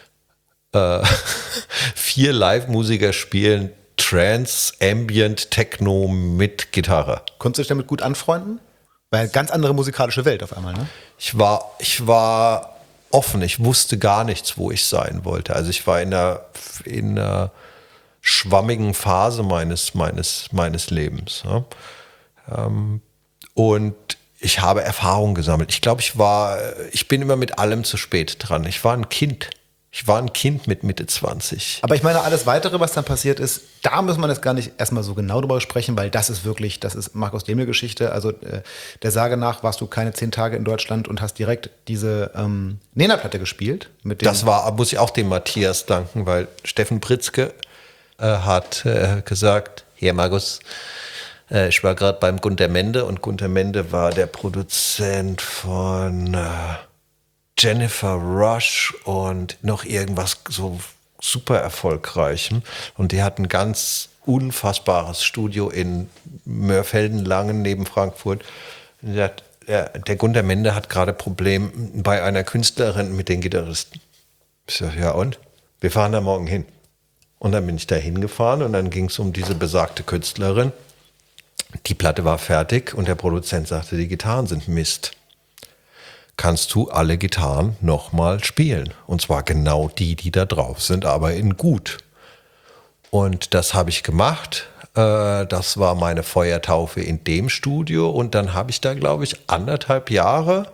Äh, vier Live-Musiker spielen Trance, Ambient, Techno mit Gitarre. Konntest du dich damit gut anfreunden? Weil ganz andere musikalische Welt auf einmal, ne? Ich war, ich war offen, ich wusste gar nichts, wo ich sein wollte. Also ich war in einer, in einer schwammigen Phase meines, meines, meines Lebens. Ja. Ähm, und ich habe Erfahrung gesammelt. Ich glaube, ich war, ich bin immer mit allem zu spät dran. Ich war ein Kind. Ich war ein Kind mit Mitte zwanzig. Aber ich meine, alles Weitere, was dann passiert ist, da muss man jetzt gar nicht erstmal so genau drüber sprechen, weil das ist wirklich, das ist Markus Demel-Geschichte. Also äh, der Sage nach warst du keine zehn Tage in Deutschland und hast direkt diese ähm, Nena-Platte gespielt. Mit dem Das war, muss ich auch dem Matthias danken, weil Steffen Pritzke äh, hat äh, gesagt, hier Markus, äh, ich war gerade beim Gunter Mende und Gunter Mende war der Produzent von äh, Jennifer Rush und noch irgendwas so super erfolgreichem. Und die hatten ganz unfassbares Studio in Mörfelden-Langen neben Frankfurt. Und er sagt, der, der Gunter Mende hat gerade Problem bei einer Künstlerin mit den Gitarristen. Ich sage, ja und? Wir fahren da morgen hin. Und dann bin ich da hingefahren und dann ging es um diese besagte Künstlerin. Die Platte war fertig und der Produzent sagte, die Gitarren sind Mist. Kannst du alle Gitarren nochmal spielen? Und zwar genau die, die da drauf sind, aber in gut. Und das habe ich gemacht. Das war meine Feuertaufe in dem Studio. Und dann habe ich da, glaube ich, anderthalb Jahre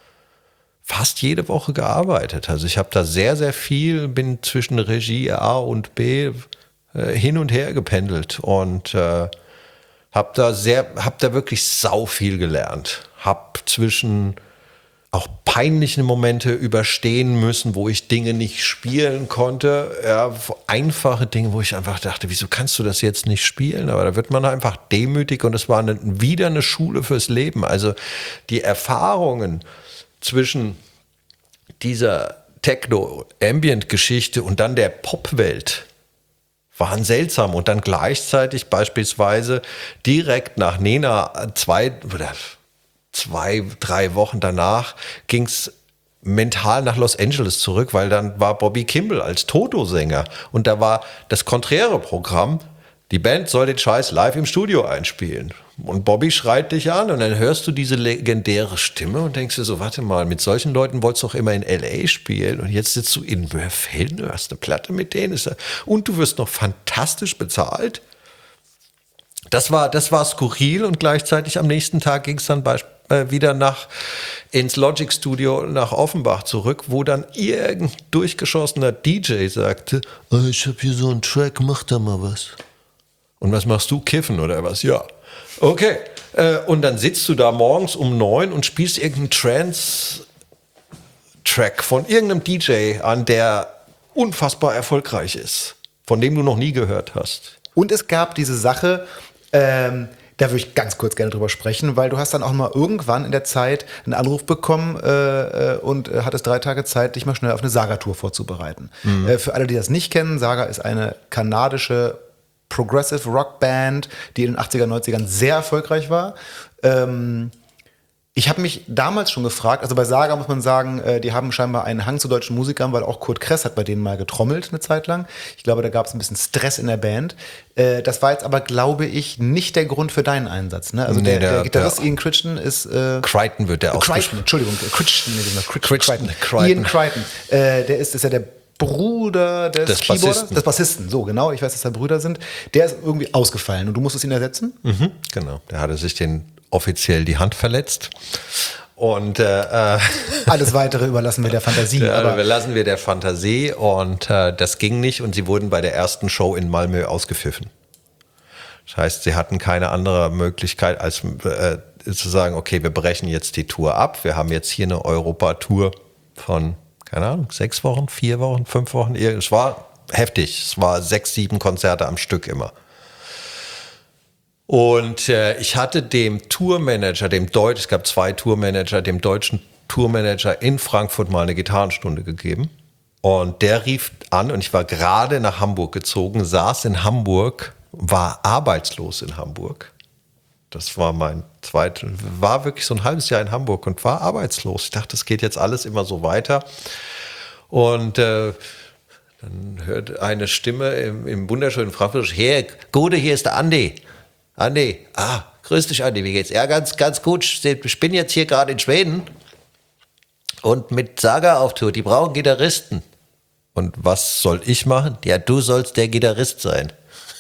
fast jede Woche gearbeitet. Also ich habe da sehr, sehr viel, bin zwischen Regie A und B äh, hin und her gependelt und äh, habe da sehr, habe da wirklich sau viel gelernt. Habe zwischen auch peinliche Momente überstehen müssen, wo ich Dinge nicht spielen konnte. Ja, einfache Dinge, wo ich einfach dachte, wieso kannst du das jetzt nicht spielen? Aber da wird man einfach demütig und es war eine, wieder eine Schule fürs Leben. Also die Erfahrungen zwischen dieser Techno-Ambient-Geschichte und dann der Popwelt waren seltsam. Und dann gleichzeitig beispielsweise direkt nach Nena zwei oder zwei, drei Wochen danach ging es mental nach Los Angeles zurück, weil dann war Bobby Kimball als Toto-Sänger. Und da war das konträre Programm, die Band soll den Scheiß live im Studio einspielen. Und Bobby schreit dich an und dann hörst du diese legendäre Stimme und denkst dir so, warte mal, mit solchen Leuten wolltest du doch immer in L A spielen und jetzt sitzt du in Mörfelden, du hast eine Platte mit denen und du wirst noch fantastisch bezahlt. Das war, das war skurril und gleichzeitig am nächsten Tag ging es dann bei, äh, wieder nach ins Logic Studio nach Offenbach zurück, wo dann irgendein durchgeschossener D J sagte, oh, ich habe hier so einen Track, mach da mal was. Und was machst du? Kiffen oder was? Ja. Okay. Äh, und dann sitzt du da morgens um neun und spielst irgendeinen Trance-Track von irgendeinem D J an, der unfassbar erfolgreich ist, von dem du noch nie gehört hast. Und es gab diese Sache, ähm, da würde ich ganz kurz gerne drüber sprechen, weil du hast dann auch mal irgendwann in der Zeit einen Anruf bekommen äh, und äh, hattest drei Tage Zeit, dich mal schnell auf eine Saga-Tour vorzubereiten. Mhm. Äh, für alle, die das nicht kennen, Saga ist eine kanadische Progressive Rock Band, die in den achtziger, neunzigern sehr erfolgreich war. Ähm, ich habe mich damals schon gefragt, also bei Saga muss man sagen, äh, die haben scheinbar einen Hang zu deutschen Musikern, weil auch Kurt Kress hat bei denen mal getrommelt eine Zeit lang. Ich glaube, da gab es ein bisschen Stress in der Band. Äh, das war jetzt aber, glaube ich, nicht der Grund für deinen Einsatz. Ne? Also nee, der, der, der Gitarrist der, Ian Crichton ist... Äh, Crichton wird der ausgesprochen. Crichton, Entschuldigung, Crichton. Crichton, Crichton. Crichton. Ian Crichton. Äh, der ist, ist ja der Bruder des, des Keyboarders, Bassisten. des Bassisten, so genau, ich weiß, dass da Brüder sind, der ist irgendwie ausgefallen und du musstest ihn ersetzen? Mhm, genau, der hatte sich den offiziell die Hand verletzt und äh, alles Weitere überlassen wir der Fantasie. Ja, aber überlassen wir der Fantasie und äh, das ging nicht und sie wurden bei der ersten Show in Malmö ausgepfiffen. Das heißt, sie hatten keine andere Möglichkeit als äh, zu sagen, okay, wir brechen jetzt die Tour ab, wir haben jetzt hier eine Europa-Tour von keine Ahnung, sechs Wochen, vier Wochen, fünf Wochen. Es war heftig. Es war sechs, sieben Konzerte am Stück immer. Und äh, ich hatte dem Tourmanager, dem Deutsch, es gab zwei Tourmanager, dem deutschen Tourmanager in Frankfurt mal eine Gitarrenstunde gegeben. Und der rief an und ich war gerade nach Hamburg gezogen, saß in Hamburg, war arbeitslos in Hamburg. Das war mein zweites, war wirklich so ein halbes Jahr in Hamburg und war arbeitslos. Ich dachte, das geht jetzt alles immer so weiter. Und äh, dann hört eine Stimme im, im wunderschönen Frankfurt, hey, Gute, hier ist der Andi. Andi, ah, grüß dich Andi, wie geht's? Ja, ganz, ganz gut. Ich bin jetzt hier gerade in Schweden und mit Saga auf Tour, die brauchen Gitarristen. Und was soll ich machen? Ja, du sollst der Gitarrist sein.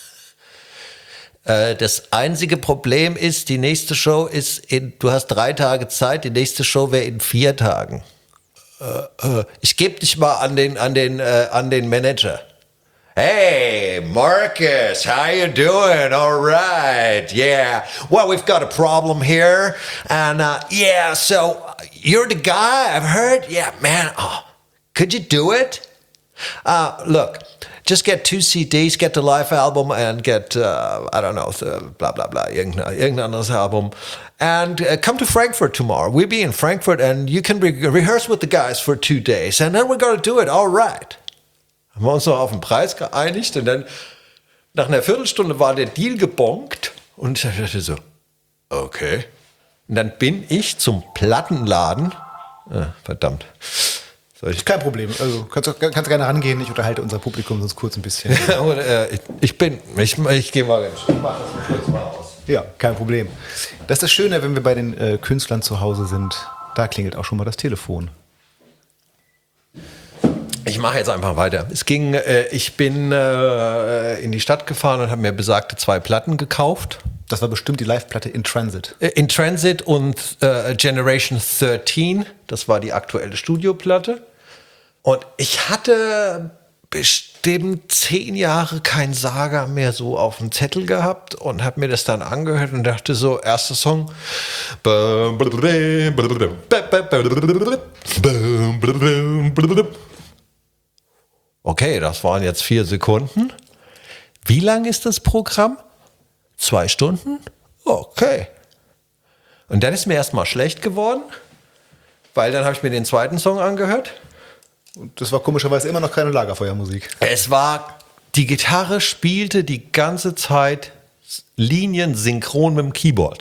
Das einzige Problem ist, die nächste Show ist in, du hast drei Tage Zeit, die nächste Show wäre in vier Tagen. Ich gebe dich mal an den, an den, an den Manager. Hey, Marcus, how you doing? All right, yeah. Well, we've got a problem here, and uh, yeah, so you're the guy I've heard? Yeah, man, oh, could you do it? Uh, look. Just get two C Ds, get the live album and get, uh, I don't know, blah, blah, blah, irgendein, irgendein anderes Album. And uh, come to Frankfurt tomorrow. We'll be in Frankfurt and you can re- rehearse with the guys for two days. And then we're going to do it, all right. Haben wir uns noch auf den Preis geeinigt und dann Nach einer Viertelstunde war der Deal gebongt und ich dachte so, okay. Und dann bin ich zum Plattenladen. Ah, verdammt. Soll ich? Kein Problem. Also kannst, kannst gerne rangehen. Ich unterhalte unser Publikum sonst kurz ein bisschen. Und, äh, ich, ich bin, ich, ich gehe mal ganz, ich mach das mal kurz mal aus. Ja, kein Problem. Das ist das Schöne, wenn wir bei den äh, Künstlern zu Hause sind. Da klingelt auch schon mal das Telefon. Ich mache jetzt einfach weiter. Es ging, äh, ich bin äh, in die Stadt gefahren und habe mir besagte zwei Platten gekauft. Das war bestimmt die Live-Platte In Transit. Äh, In Transit und äh, Generation dreizehn. Das war die aktuelle Studioplatte. Und ich hatte bestimmt zehn Jahre kein Saga mehr so auf dem Zettel gehabt und habe mir das dann angehört und dachte so, erster Song. Okay, das waren jetzt vier Sekunden. Wie lang ist das Programm? Zwei Stunden? Okay. Und dann ist mir erstmal schlecht geworden, weil dann habe ich mir den zweiten Song angehört. Und das war komischerweise immer noch keine Lagerfeuermusik. Es war, die Gitarre spielte die ganze Zeit Linien synchron mit dem Keyboard.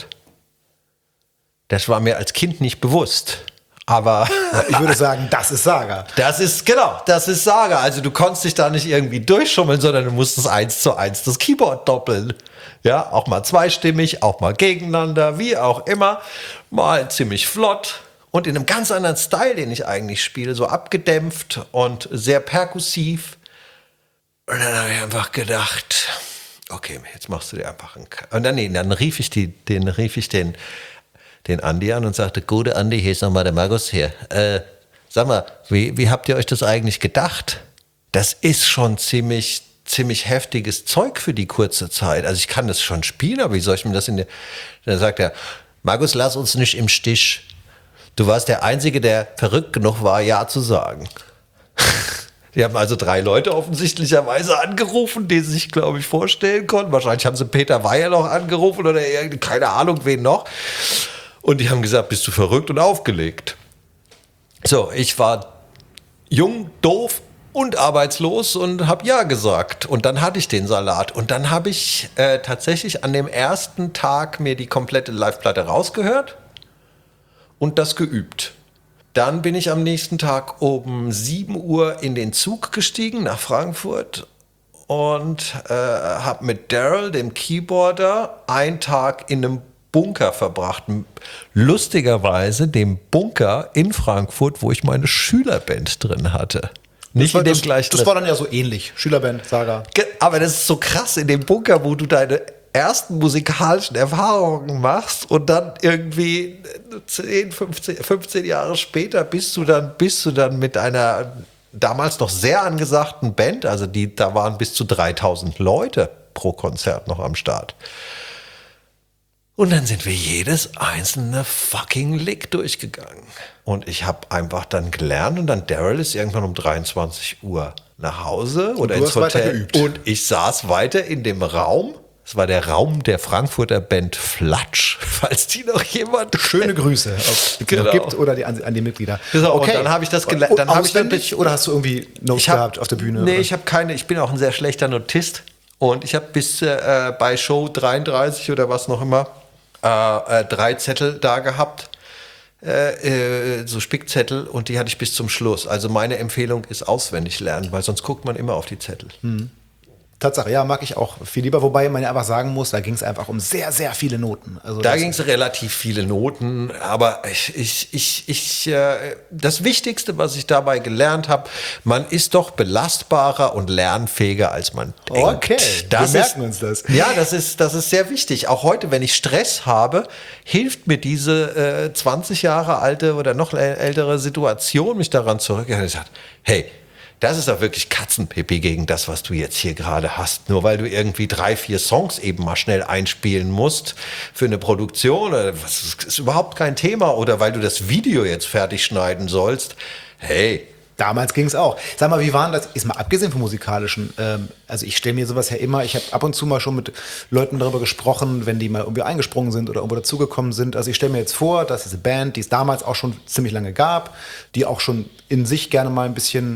Das war mir als Kind nicht bewusst. Aber ich würde sagen, das ist Saga. Das ist, genau, das ist Saga. Also du konntest dich da nicht irgendwie durchschummeln, sondern du musstest eins zu eins das Keyboard doppeln. Ja, auch mal zweistimmig, auch mal gegeneinander, wie auch immer. Mal ziemlich flott. Und in einem ganz anderen Style, den ich eigentlich spiele, so abgedämpft und sehr perkussiv. Und dann habe ich einfach gedacht, okay, jetzt machst du dir einfach einen K- Und dann, nee, dann rief ich, die, den, rief ich den, den Andi an und sagte, gute Andi, hier ist nochmal der Markus hier. Äh, sag mal, wie, wie habt ihr euch das eigentlich gedacht? Das ist schon ziemlich, ziemlich heftiges Zeug für die kurze Zeit. Also ich kann das schon spielen, aber wie soll ich mir das in der... Dann sagt er, Markus, lass uns nicht im Stich. Du warst der Einzige, der verrückt genug war, Ja zu sagen. Die haben also drei Leute offensichtlicherweise angerufen, die sie sich, glaube ich, vorstellen konnten. Wahrscheinlich haben sie Peter Weyer noch angerufen oder keine Ahnung, wen noch. Und die haben gesagt, bist du verrückt, und aufgelegt. So, ich war jung, doof und arbeitslos und habe Ja gesagt. Und dann hatte ich den Salat. Und dann habe ich äh, tatsächlich an dem ersten Tag mir die komplette Live-Platte rausgehört und das geübt. Dann bin ich am nächsten Tag um sieben Uhr in den Zug gestiegen nach Frankfurt und äh, habe mit Daryl, dem Keyboarder, einen Tag in einem Bunker verbracht. Lustigerweise dem Bunker in Frankfurt, wo ich meine Schülerband drin hatte. Nicht war, in dem das, gleichen. Das war dann ja so ähnlich. Schülerband, Saga. Aber das ist so krass, in dem Bunker, wo du deine ersten musikalischen Erfahrungen machst und dann irgendwie zehn, fünfzehn, fünfzehn Jahre später bist du dann, bist du dann mit einer damals noch sehr angesagten Band, also die, da waren bis zu dreitausend Leute pro Konzert noch am Start. Und dann sind wir jedes einzelne fucking Lick durchgegangen. Und ich habe einfach dann gelernt und dann Daryl ist irgendwann um dreiundzwanzig Uhr nach Hause oder ins Hotel. Und ich saß weiter in dem Raum. Es war der Raum der Frankfurter Band Flatsch, falls die noch jemand Schöne Grüße, ob es genau. noch gibt oder die, an, an die Mitglieder. So, okay. Und dann habe ich das gelernt. Dann habe ich dann oder hast du irgendwie Notes ich hab, gehabt auf der Bühne? Nee, oder? ich habe keine. Ich bin auch ein sehr schlechter Notist und ich habe bis äh, bei Show dreiunddreißig oder was noch immer äh, äh, drei Zettel da gehabt. Äh, äh, so Spickzettel, und die hatte ich bis zum Schluss. Also meine Empfehlung ist auswendig lernen, weil sonst guckt man immer auf die Zettel. Mhm. Tatsache, ja, mag ich auch viel lieber, wobei man ja einfach sagen muss, da ging es einfach um sehr, sehr viele Noten. Also da ging es relativ viele Noten, aber ich, ich, ich, ich, äh, das Wichtigste, was ich dabei gelernt habe, man ist doch belastbarer und lernfähiger, als man denkt. Okay, das wir ist, merken uns das. Ja, das ist, das ist sehr wichtig. Auch heute, wenn ich Stress habe, hilft mir diese äh, zwanzig Jahre alte oder noch ältere Situation, mich daran zurückerinnern. Ich sage, hey, das ist doch wirklich Katzenpipi gegen das, was du jetzt hier gerade hast. Nur weil du irgendwie drei, vier Songs eben mal schnell einspielen musst für eine Produktion, das ist überhaupt kein Thema. Oder weil du das Video jetzt fertig schneiden sollst. Hey. Damals ging es auch. Sag mal, wie waren das? Ist mal abgesehen vom Musikalischen. Ähm, also ich stelle mir sowas ja immer, ich habe ab und zu mal schon mit Leuten darüber gesprochen, wenn die mal irgendwie eingesprungen sind oder irgendwo dazugekommen sind. Also ich stelle mir jetzt vor, dass diese Band, die es damals auch schon ziemlich lange gab, die auch schon in sich gerne mal ein bisschen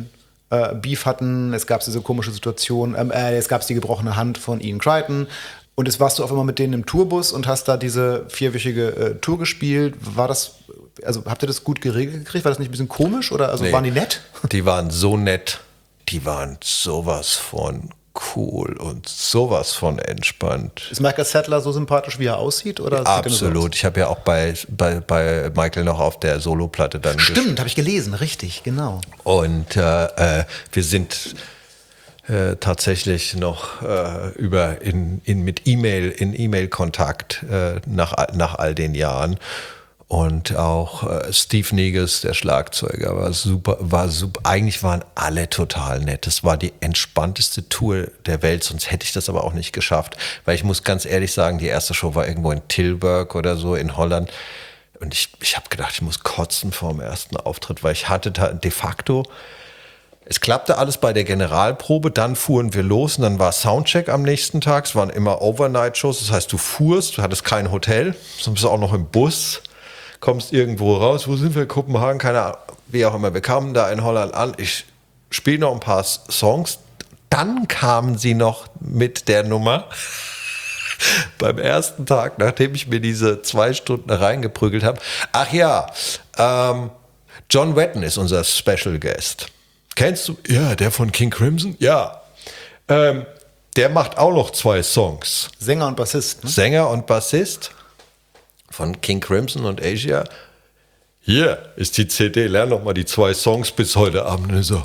äh, Beef hatten, es gab diese komische Situation, ähm, äh, es gab die gebrochene Hand von Ian Crichton. Und jetzt warst du auf einmal mit denen im Tourbus und hast da diese vierwöchige äh, Tour gespielt. War das, also habt ihr das gut geregelt gekriegt? War das nicht ein bisschen komisch oder also Nee. waren die nett? Die waren so nett. Die waren sowas von cool und sowas von entspannt. Ist Michael Sattler so sympathisch, wie er aussieht? Oder sieht er nur so Absolut. aus? Ich habe ja auch bei, bei, bei Michael noch auf der Soloplatte dann Stimmt, habe ich gelesen, richtig, genau. Und äh, äh, wir sind äh, tatsächlich noch äh, über in, in mit E-Mail in E-Mail-Kontakt äh, nach nach all den Jahren. Und auch äh, Steve Negus, der Schlagzeuger, war super, war super. Eigentlich waren alle total nett. Das war die entspannteste Tour der Welt, sonst hätte ich das aber auch nicht geschafft. Weil ich muss ganz ehrlich sagen, die erste Show war irgendwo in Tilburg oder so in Holland. Und ich, ich habe gedacht, ich muss kotzen vor dem ersten Auftritt, weil ich hatte da de facto, es klappte alles bei der Generalprobe, dann fuhren wir los und dann war Soundcheck am nächsten Tag. Es waren immer Overnight-Shows, das heißt, du fuhrst, du hattest kein Hotel, sonst bist du auch noch im Bus. Kommst irgendwo raus, wo sind wir? Kopenhagen, keine Ahnung, wie auch immer. Wir kamen da in Holland an, ich spiele noch ein paar Songs. Dann kamen sie noch mit der Nummer beim ersten Tag, nachdem ich mir diese zwei Stunden reingeprügelt habe. Ach ja, ähm, John Wetton ist unser Special Guest. Kennst du? Ja, der von King Crimson? Ja. Ähm, der macht auch noch zwei Songs. Sänger und Bassist, ne? Sänger und Bassist von King Crimson und Asia. Hier ist die C D, lern noch mal die zwei Songs bis heute Abend. Und so,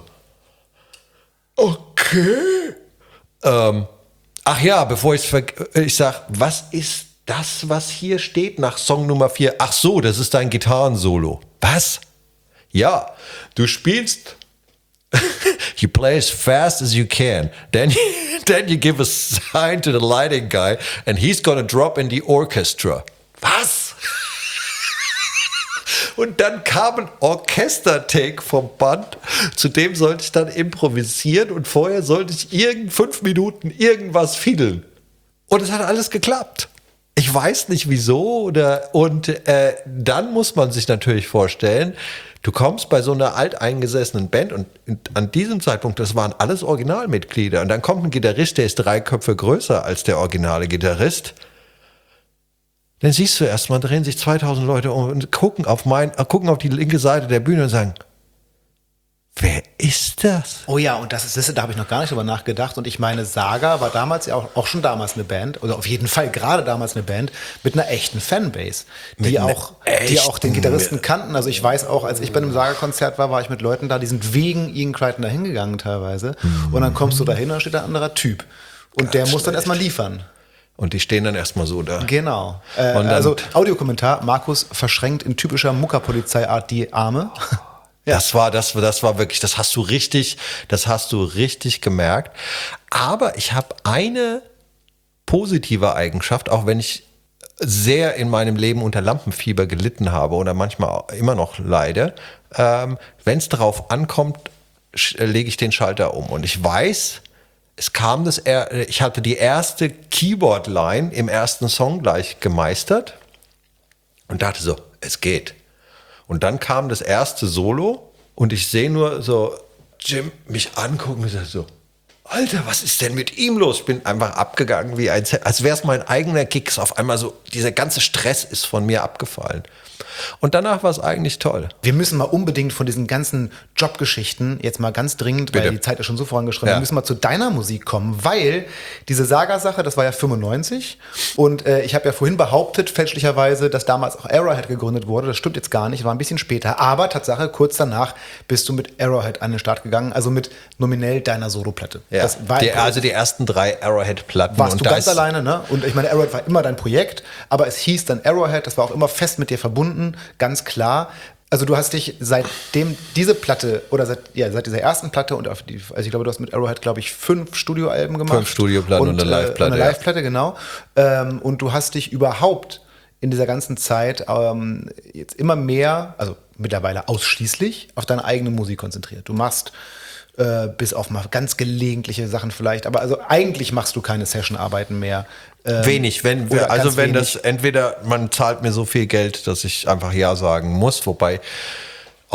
okay. Ähm, ach ja, bevor ich's ver- ich sag, was ist das, was hier steht nach Song Nummer vier? Ach so, das ist dein Gitarrensolo. Was? Ja, du spielst you play as fast as you can. Then you, then you give a sign to the lighting guy and he's gonna drop in the orchestra. Was? Und dann kam ein Orchester-Take vom Band, zu dem sollte ich dann improvisieren und vorher sollte ich irgend fünf Minuten irgendwas fiedeln. Und es hat alles geklappt. Ich weiß nicht wieso. Oder, und äh, dann muss man sich natürlich vorstellen, du kommst bei so einer alteingesessenen Band und an diesem Zeitpunkt, das waren alles Originalmitglieder. Und dann kommt ein Gitarrist, der ist drei Köpfe größer als der originale Gitarrist. Dann siehst du erstmal, drehen sich zweitausend Leute um und gucken auf, mein, gucken auf die linke Seite der Bühne und sagen, wer ist das? Oh ja, und das ist, das, da habe ich noch gar nicht drüber nachgedacht. Und ich meine, Saga war damals ja auch, auch schon damals eine Band, oder auf jeden Fall gerade damals eine Band mit einer echten Fanbase, die auch, die auch den Gitarristen kannten. Also ich weiß auch, als ich bei einem Saga-Konzert war, war ich mit Leuten da, die sind wegen Ian Crichton da hingegangen teilweise. Mhm. Und dann kommst du da hin und da steht ein anderer Typ. Und Ganz der muss dann erstmal liefern. Und die stehen dann erstmal so da. Genau. Äh, Und dann, also Audiokommentar, Markus verschränkt in typischer Muckerpolizeiart die Arme. Ja. Das war, das, das war wirklich, das hast du richtig, das hast du richtig gemerkt. Aber ich habe eine positive Eigenschaft, auch wenn ich sehr in meinem Leben unter Lampenfieber gelitten habe oder manchmal immer noch leide. Ähm, wenn es darauf ankommt, lege ich den Schalter um. Und ich weiß, es kam das, ich hatte die erste Keyboard-Line im ersten Song gleich gemeistert und dachte so, es geht. Und dann kam das erste Solo und ich sehe nur so Jim mich angucken und so, Alter, was ist denn mit ihm los? Ich bin einfach abgegangen, wie ein, als wäre es mein eigener Gigs. Auf einmal so, dieser ganze Stress ist von mir abgefallen. Und danach war es eigentlich toll. Wir müssen mal unbedingt von diesen ganzen Jobgeschichten jetzt mal ganz dringend, Bitte. weil die Zeit ist schon so vorangeschritten, Ja. wir müssen mal zu deiner Musik kommen, weil diese Saga-Sache, das war ja fünfundneunzig und äh, ich habe ja vorhin behauptet, fälschlicherweise, dass damals auch Arrowhead gegründet wurde. Das stimmt jetzt gar nicht, war ein bisschen später. Aber Tatsache, kurz danach bist du mit Arrowhead an den Start gegangen, also mit nominell deiner Soloplatte. Ja. Das war Die, also die ersten drei Arrowhead-Platten. warst und du da ganz ist, alleine, ne? Und ich meine, Arrowhead war immer dein Projekt, aber es hieß dann Arrowhead, das war auch immer fest mit dir verbunden, ganz klar. Also du hast dich seitdem diese Platte oder seit, ja, seit dieser ersten Platte und auf die, also ich glaube, du hast mit Arrowhead, glaube ich, fünf Studioalben gemacht. Fünf Studioplatten und, und eine Live-Platte. Äh, eine Live-Platte, ja. Genau. Ähm, und du hast dich überhaupt in dieser ganzen Zeit ähm, jetzt immer mehr, also mittlerweile ausschließlich, auf deine eigene Musik konzentriert. Du machst äh, bis auf mal ganz gelegentliche Sachen vielleicht, aber also eigentlich machst du keine Session-Arbeiten mehr. Ähm, Wenig, wenn wir, also wenn wenig. das entweder man zahlt mir so viel Geld, dass ich einfach Ja sagen muss, wobei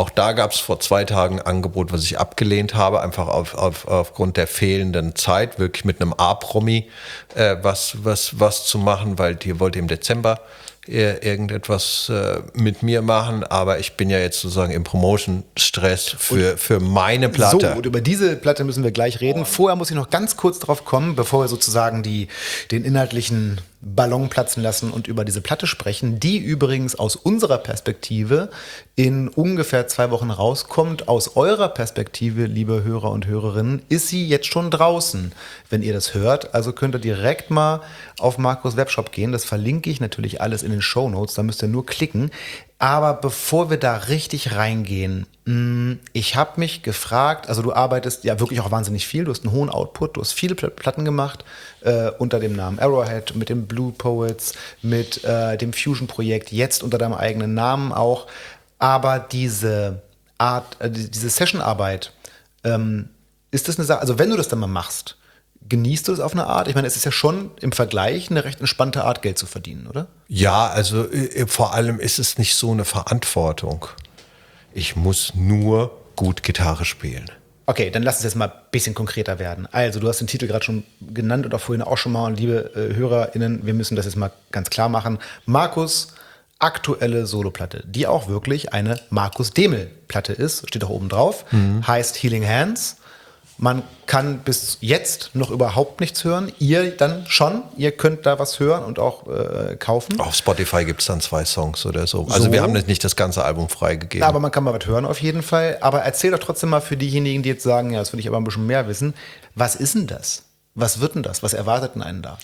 Auch da gab es vor zwei Tagen ein Angebot, was ich abgelehnt habe, einfach auf, auf, aufgrund der fehlenden Zeit, wirklich mit einem A-Promi äh, was, was, was zu machen, weil die wollte im Dezember äh, irgendetwas äh, mit mir machen, aber ich bin ja jetzt sozusagen im Promotion-Stress für, für meine Platte. So, und über diese Platte müssen wir gleich reden. Vorher muss ich noch ganz kurz drauf kommen, bevor wir sozusagen die, den inhaltlichen Ballon platzen lassen und über diese Platte sprechen, die übrigens aus unserer Perspektive in ungefähr zwei Wochen rauskommt. Aus eurer Perspektive, liebe Hörer und Hörerinnen, ist sie jetzt schon draußen, wenn ihr das hört. Also könnt ihr direkt mal auf Markus Webshop gehen. Das verlinke ich natürlich alles in den Shownotes, da müsst ihr nur klicken. Aber bevor wir da richtig reingehen, ich habe mich gefragt, also du arbeitest ja wirklich auch wahnsinnig viel, du hast einen hohen Output, du hast viele Platten gemacht äh, unter dem Namen Arrowhead, mit den Blue Poets, mit äh, dem Fusion-Projekt, jetzt unter deinem eigenen Namen auch. Aber diese Art, äh, diese Session-Arbeit, ähm, ist das eine Sache, also wenn du das dann mal machst, genießt du das auf eine Art? Ich meine, es ist ja schon im Vergleich eine recht entspannte Art, Geld zu verdienen, oder? Ja, also äh, vor allem ist es nicht so eine Verantwortung. Ich muss nur gut Gitarre spielen. Okay, dann lass uns jetzt mal ein bisschen konkreter werden. Also, du hast den Titel gerade schon genannt und auch vorhin auch schon mal. Und liebe äh, HörerInnen, wir müssen das jetzt mal ganz klar machen. Markus' aktuelle Soloplatte, die auch wirklich eine Markus Demel-Platte ist, steht auch oben drauf, mhm. heißt Healing Hands. Man kann bis jetzt noch überhaupt nichts hören. Ihr dann schon. Ihr könnt da was hören und auch äh, kaufen. Auf Spotify gibt es dann zwei Songs oder so. Also so. Wir haben nicht das ganze Album freigegeben. Aber man kann mal was hören auf jeden Fall. Aber erzähl doch trotzdem mal für diejenigen, die jetzt sagen, ja, das will ich aber ein bisschen mehr wissen. Was ist denn das? Was wird denn das? Was erwartet denn einen da?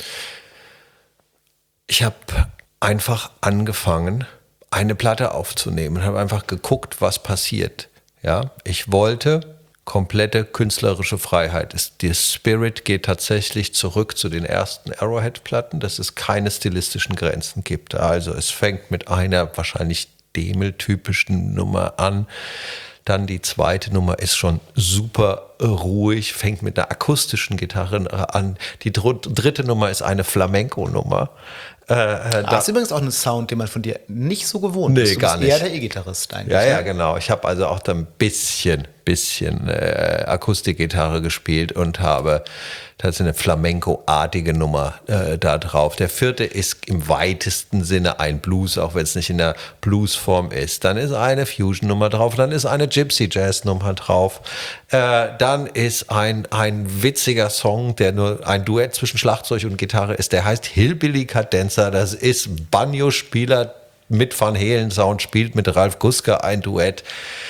Ich habe einfach angefangen, eine Platte aufzunehmen und habe einfach geguckt, was passiert. Ja, ich wollte komplette künstlerische Freiheit. Der Spirit geht tatsächlich zurück zu den ersten Arrowhead-Platten, dass es keine stilistischen Grenzen gibt. Also es fängt mit einer wahrscheinlich Demel-typischen Nummer an. Dann die zweite Nummer ist schon super ruhig, fängt mit einer akustischen Gitarre an. Die dritte Nummer ist eine Flamenco-Nummer. Äh, ah, das ist übrigens auch ein Sound, den man von dir nicht so gewohnt nee, ist. Du gar bist eher nicht. der E-Gitarrist eigentlich. Ja, ne? ja, genau. Ich habe also auch da ein bisschen, bisschen äh, Akustikgitarre gespielt und habe tatsächlich eine Flamenco-artige Nummer äh, da drauf. Der vierte ist im weitesten Sinne ein Blues, auch wenn es nicht in der Bluesform ist. Dann ist eine Fusion-Nummer drauf, dann ist eine Gypsy-Jazz-Nummer drauf. Äh, dann ist ein, ein witziger Song, der nur ein Duett zwischen Schlagzeug und Gitarre ist, der heißt Hillbilly Cadenza. Das ist Banjo-Spieler mit Van Halen Sound, spielt mit Ralf Guska ein Duett.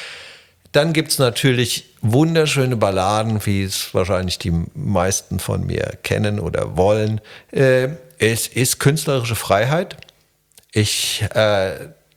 Dann gibt es natürlich wunderschöne Balladen, wie es wahrscheinlich die meisten von mir kennen oder wollen. Äh, es ist künstlerische Freiheit. Ich äh,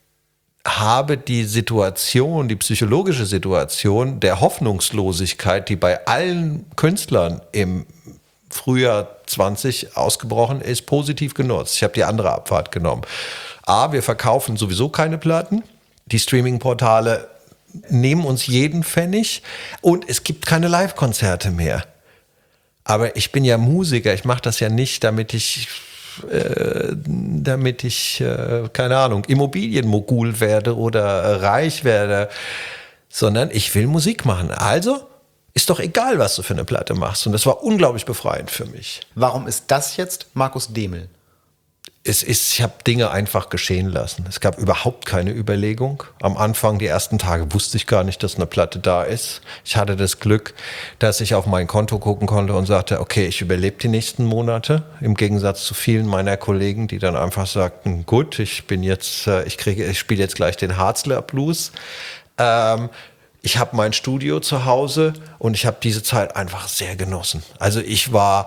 habe die Situation, die psychologische Situation der Hoffnungslosigkeit, die bei allen Künstlern im Frühjahr zwanzig ausgebrochen ist, positiv genutzt. Ich habe die andere Abfahrt genommen. A, wir verkaufen sowieso keine Platten. Die Streaming-Portale nehmen uns jeden Pfennig und es gibt keine Live-Konzerte mehr. Aber ich bin ja Musiker, ich mache das ja nicht, damit ich, äh, damit ich, äh, keine Ahnung, Immobilienmogul werde oder äh, reich werde, sondern ich will Musik machen. Also ist doch egal, was du für eine Platte machst. Und das war unglaublich befreiend für mich. Warum ist das jetzt Markus Demel? Es ist, ich habe Dinge einfach geschehen lassen. Es gab überhaupt keine Überlegung. Am Anfang, die ersten Tage, wusste ich gar nicht, dass eine Platte da ist. Ich hatte das Glück, dass ich auf mein Konto gucken konnte und sagte, okay, ich überlebe die nächsten Monate. Im Gegensatz zu vielen meiner Kollegen, die dann einfach sagten, gut, ich bin jetzt, ich kriege, ich spiele jetzt gleich den Harzler Blues. Ähm, ich habe mein Studio zu Hause und ich habe diese Zeit einfach sehr genossen. Also ich war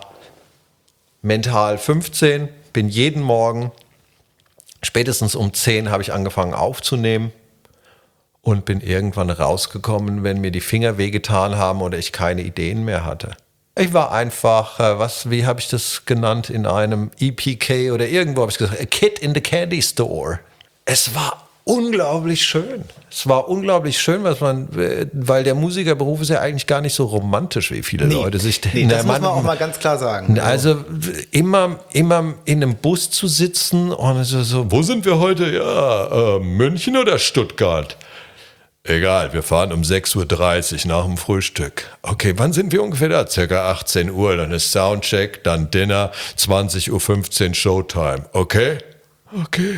mental fünfzehn, bin jeden Morgen, spätestens um zehn habe ich angefangen aufzunehmen und bin irgendwann rausgekommen, wenn mir die Finger wehgetan haben oder ich keine Ideen mehr hatte. Ich war einfach, äh, was, wie habe ich das genannt, in einem E P K oder irgendwo habe ich gesagt, a kid in the candy store. Es war unglaublich schön. Es war unglaublich schön, was man, weil der Musikerberuf ist ja eigentlich gar nicht so romantisch, wie viele nee, Leute sich denken. Nee, das muss man auch mal ganz klar sagen. Also immer, immer in einem Bus zu sitzen und so, so wo sind wir heute? Ja, äh, München oder Stuttgart? Egal, wir fahren um sechs Uhr dreißig nach dem Frühstück. Okay, wann sind wir ungefähr da? Circa achtzehn Uhr, dann ist Soundcheck, dann Dinner, zwanzig Uhr fünfzehn Showtime. Okay? Okay.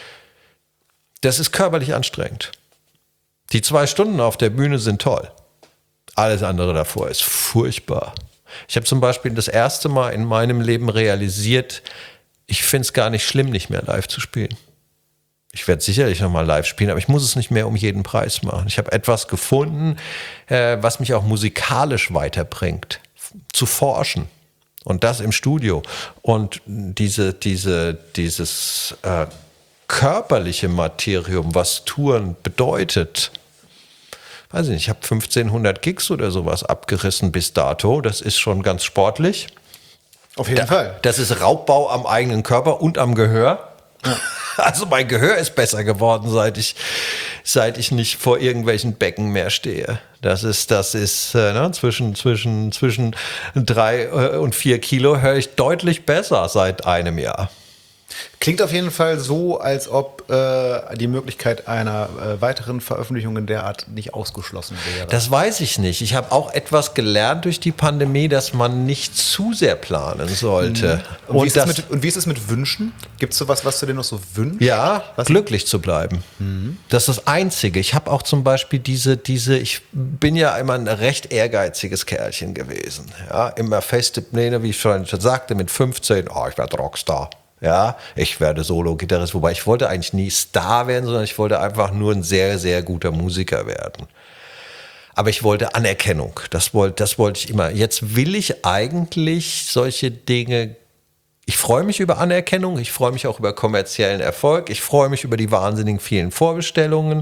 Das ist körperlich anstrengend. Die zwei Stunden auf der Bühne sind toll. Alles andere davor ist furchtbar. Ich habe zum Beispiel das erste Mal in meinem Leben realisiert, ich finde es gar nicht schlimm, nicht mehr live zu spielen. Ich werde sicherlich nochmal live spielen, aber ich muss es nicht mehr um jeden Preis machen. Ich habe etwas gefunden, äh, was mich auch musikalisch weiterbringt, zu forschen. Und das im Studio. Und diese, diese, dieses äh, körperliche Materium, was Touren bedeutet, weiß ich nicht, ich habe fünfzehnhundert Gigs oder sowas abgerissen bis dato. Das ist schon ganz sportlich. Auf jeden da, Fall. Das ist Raubbau am eigenen Körper und am Gehör. Ja. Also mein Gehör ist besser geworden, seit ich, seit ich nicht vor irgendwelchen Becken mehr stehe. Das ist, das ist äh, ne, zwischen, zwischen, zwischen drei äh, und vier Kilo höre ich deutlich besser seit einem Jahr. Klingt auf jeden Fall so, als ob äh, die Möglichkeit einer äh, weiteren Veröffentlichung in der Art nicht ausgeschlossen wäre. Das weiß ich nicht. Ich habe auch etwas gelernt durch die Pandemie, dass man nicht zu sehr planen sollte. Mhm. Und, und, wie das, mit, und wie ist es mit Wünschen? Gibt es sowas, was du dir noch so wünschst? Ja, was? Glücklich zu bleiben. Mhm. Das ist das Einzige. Ich habe auch zum Beispiel diese, diese, ich bin ja immer ein recht ehrgeiziges Kerlchen gewesen. Ja, immer feste Pläne, wie ich schon sagte, mit fünfzehn, oh, ich werde Rockstar. Ja, ich werde Solo-Gitarrist, wobei ich wollte eigentlich nie Star werden, sondern ich wollte einfach nur ein sehr, sehr guter Musiker werden. Aber ich wollte Anerkennung, das wollte, das wollte ich immer. Jetzt will ich eigentlich solche Dinge, ich freue mich über Anerkennung, ich freue mich auch über kommerziellen Erfolg, ich freue mich über die wahnsinnig vielen Vorbestellungen.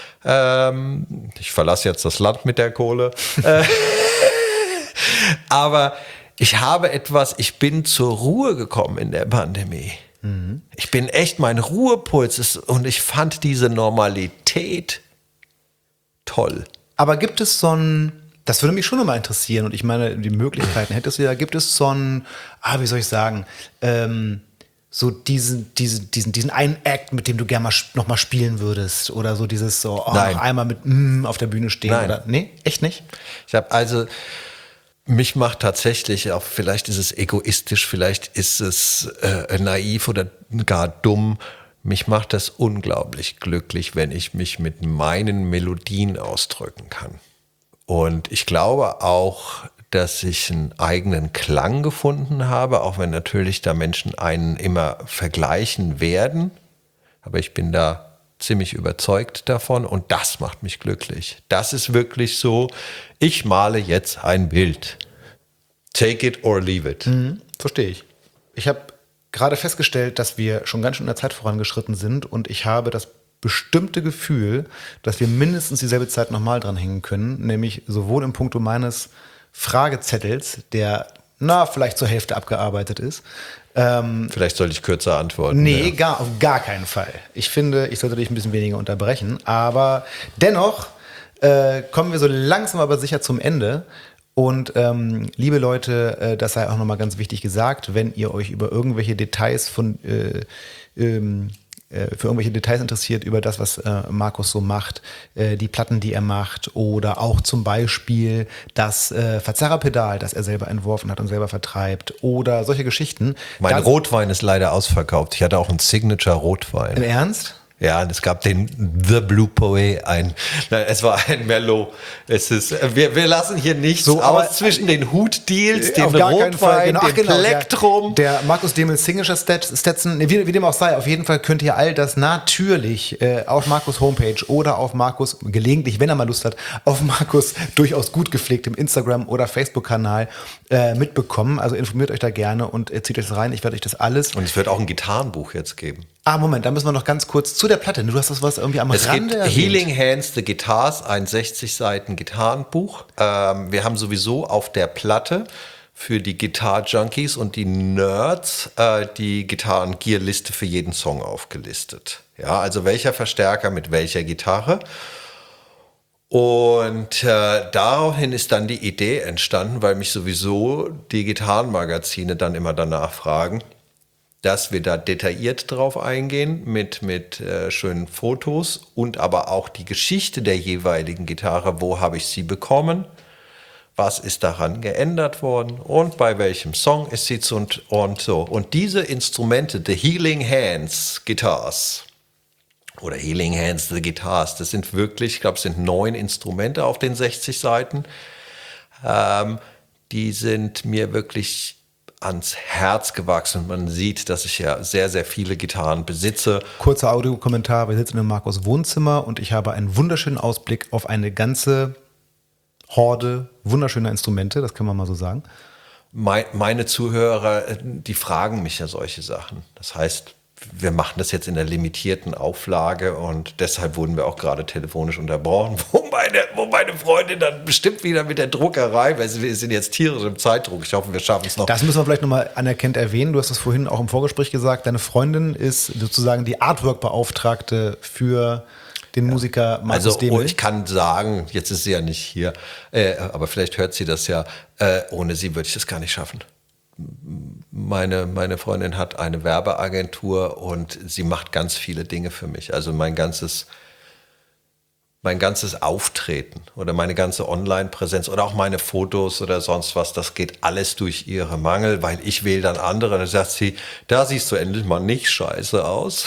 Ähm, ich verlasse jetzt das Land mit der Kohle. Aber ich habe etwas, ich bin zur Ruhe gekommen in der Pandemie. Mhm. Ich bin echt, mein Ruhepuls ist, und ich fand diese Normalität toll. Aber gibt es so ein, das würde mich schon nochmal interessieren, und ich meine, die Möglichkeiten hättest du ja, gibt es so ein, ah, wie soll ich sagen, ähm, so diesen, diesen, diesen, diesen einen Act, mit dem du gerne mal nochmal spielen würdest, oder so dieses so, oh, noch einmal mit mm auf der Bühne stehen. Nein. Oder, nee, echt nicht? Ich habe also... Mich macht tatsächlich, auch vielleicht ist es egoistisch, vielleicht ist es äh, naiv oder gar dumm, mich macht das unglaublich glücklich, wenn ich mich mit meinen Melodien ausdrücken kann. Und ich glaube auch, dass ich einen eigenen Klang gefunden habe, auch wenn natürlich da Menschen einen immer vergleichen werden. Aber ich bin da ziemlich überzeugt davon und das macht mich glücklich. Das ist wirklich so, ich male jetzt ein Bild. Take it or leave it. Mhm, verstehe ich. Ich habe gerade festgestellt, dass wir schon ganz schön in der Zeit vorangeschritten sind und ich habe das bestimmte Gefühl, dass wir mindestens dieselbe Zeit nochmal dranhängen können, nämlich sowohl im Punkto meines Fragezettels, der na vielleicht zur Hälfte abgearbeitet ist. Ähm, Vielleicht sollte ich kürzer antworten. Nee, ja. gar, auf gar keinen Fall. Ich finde, ich sollte dich ein bisschen weniger unterbrechen. Aber dennoch äh, kommen wir so langsam aber sicher zum Ende. Und ähm, liebe Leute, äh, das sei auch nochmal ganz wichtig gesagt, wenn ihr euch über irgendwelche Details von äh, ähm, für irgendwelche Details interessiert über das, was äh, Markus so macht, äh, die Platten, die er macht oder auch zum Beispiel das äh, Verzerrerpedal, das er selber entworfen hat und selber vertreibt oder solche Geschichten. Mein das, Rotwein ist leider ausverkauft. Ich hatte auch einen Signature-Rotwein. Im Ernst? Ja, und es gab den The Blue Poet, ein, nein, es war ein Merlot. Es ist, wir, wir lassen hier nichts so, aus zwischen den Hut-Deals, dem Rotwein, genau. dem genau, Plektrum. Der, der Markus Demel Signature Stetson, wie, wie dem auch sei, auf jeden Fall könnt ihr all das natürlich äh, auf Markus Homepage oder auf Markus, gelegentlich, wenn er mal Lust hat, auf Markus durchaus gut gepflegtem Instagram- oder Facebook-Kanal äh, mitbekommen. Also informiert euch da gerne und äh, zieht euch das rein. Ich werde euch das alles... Und es wird auch ein Gitarrenbuch jetzt geben. Ah, Moment, da müssen wir noch ganz kurz zu der Platte. Du hast das was irgendwie am es Rande gibt erwähnt. Healing Hands the Guitars, ein sechzig Seiten Gitarrenbuch. Ähm, wir haben sowieso auf der Platte für die Gitar-Junkies und die Nerds äh, die Gitarren-Gear-Liste für jeden Song aufgelistet. Ja, also welcher Verstärker mit welcher Gitarre. Und äh, daraufhin ist dann die Idee entstanden, weil mich sowieso die Gitarrenmagazine dann immer danach fragen, dass wir da detailliert drauf eingehen mit, mit äh, schönen Fotos und aber auch die Geschichte der jeweiligen Gitarre. Wo habe ich sie bekommen? Was ist daran geändert worden? Und bei welchem Song ist sie zu und, und so. Und diese Instrumente, the Healing Hands Guitars oder Healing Hands the Guitars, das sind wirklich, ich glaube, es sind neun Instrumente auf den sechzig Seiten. Ähm, die sind mir wirklich ans Herz gewachsen. Man sieht, dass ich ja sehr, sehr viele Gitarren besitze. Kurzer Audiokommentar, wir sitzen in Markus' Wohnzimmer und ich habe einen wunderschönen Ausblick auf eine ganze Horde wunderschöner Instrumente, das kann man mal so sagen. Mein, meine Zuhörer, die fragen mich ja solche Sachen. Das heißt, wir machen das jetzt in der limitierten Auflage und deshalb wurden wir auch gerade telefonisch unterbrochen, wo meine, wo meine Freundin dann bestimmt wieder mit der Druckerei, weil wir sind jetzt tierisch im Zeitdruck. Ich hoffe, wir schaffen es noch. Das müssen wir vielleicht nochmal anerkennt erwähnen. Du hast das vorhin auch im Vorgespräch gesagt. Deine Freundin ist sozusagen die Artwork-Beauftragte für den Musiker Markus Also Demel. ich kann sagen, jetzt ist sie ja nicht hier, äh, aber vielleicht hört sie das ja, äh, ohne sie würde ich das gar nicht schaffen. Meine, meine Freundin hat eine Werbeagentur und sie macht ganz viele Dinge für mich. Also mein ganzes, mein ganzes Auftreten oder meine ganze Online-Präsenz oder auch meine Fotos oder sonst was, das geht alles durch ihre Mangel, weil ich wähle dann andere. Und dann sagt sie, da siehst du endlich mal nicht scheiße aus.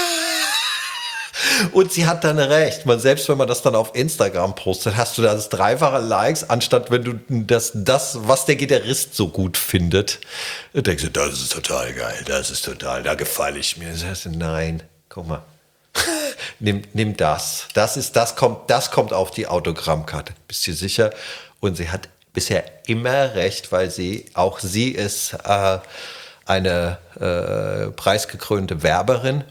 Und sie hat dann recht. Man, selbst wenn man das dann auf Instagram postet, hast du das dreifache Likes, anstatt wenn du das, das, was der Gitarrist so gut findet. Du denkst du, das ist total geil, das ist total, da gefalle ich mir. Das heißt, nein, guck mal. nimm, nimm das. Das ist, das kommt, das kommt auf die Autogrammkarte. Bist du sicher? Und sie hat bisher immer recht, weil sie, auch sie ist äh, eine äh, preisgekrönte Werberin.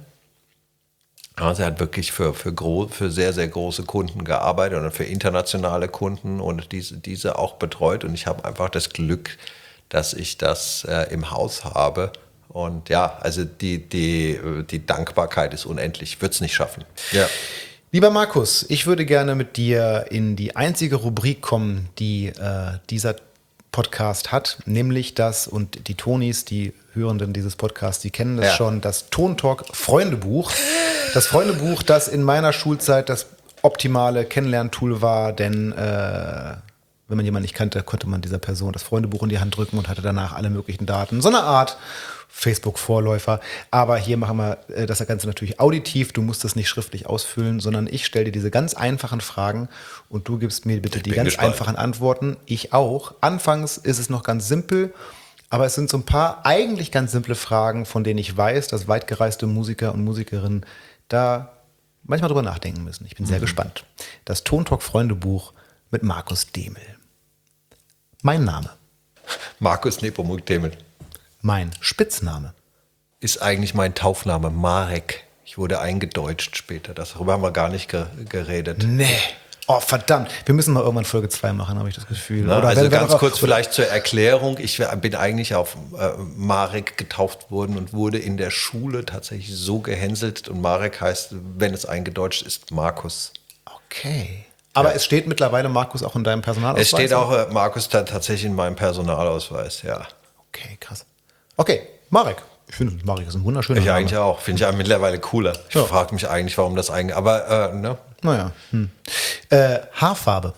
Ja, sie hat wirklich für, für, gro- für sehr, sehr große Kunden gearbeitet und für internationale Kunden und diese, diese auch betreut. Und ich habe einfach das Glück, dass ich das äh, im Haus habe. Und ja, also die, die, die Dankbarkeit ist unendlich. Ich würde es nicht schaffen. Ja. Lieber Markus, ich würde gerne mit dir in die einzige Rubrik kommen, die äh, dieser Podcast hat, nämlich das, und die Tonis, die Hörenden dieses Podcasts, die kennen das Ja. schon, das Tontalk Freundebuch. Das Freundebuch, das in meiner Schulzeit das optimale Kennenlerntool war, denn äh, wenn man jemanden nicht kannte, konnte man dieser Person das Freundebuch in die Hand drücken und hatte danach alle möglichen Daten. So eine Art Facebook-Vorläufer. Aber hier machen wir äh, das Ganze natürlich auditiv. Du musst das nicht schriftlich ausfüllen, sondern ich stelle dir diese ganz einfachen Fragen und du gibst mir bitte Ich die bin ganz gespannt. einfachen Antworten. Ich auch. Anfangs ist es noch ganz simpel, aber es sind so ein paar eigentlich ganz simple Fragen, von denen ich weiß, dass weitgereiste Musiker und Musikerinnen da manchmal drüber nachdenken müssen. Ich bin sehr gespannt. Das Tontalk-Freundebuch mit Markus Demel. Mein Name. Markus Nepomuk Demel Mein Spitzname. ist eigentlich mein Taufname, Marek. Ich wurde eingedeutscht später. Darüber haben wir gar nicht ge- geredet. Nee. Oh, verdammt. Wir müssen mal irgendwann Folge zwei machen, habe ich das Gefühl. Na, Oder also wenn- wenn ganz auch- kurz vielleicht zur Erklärung. Ich wär- bin eigentlich auf äh, Marek getauft worden und wurde in der Schule tatsächlich so gehänselt. Und Marek heißt, wenn es eingedeutscht ist, Markus. Okay. Aber es steht mittlerweile Markus auch in deinem Personalausweis? Es steht auch äh, Markus ta- tatsächlich in meinem Personalausweis, ja. Okay, krass. Okay, Marek. Ich finde, Marek ist ein wunderschöner Ich Name. eigentlich auch. Finde ich ja mittlerweile cooler. Ich Ja. frage mich eigentlich, warum das eigentlich. Aber, äh, ne? Naja. Hm. Äh, Haarfarbe.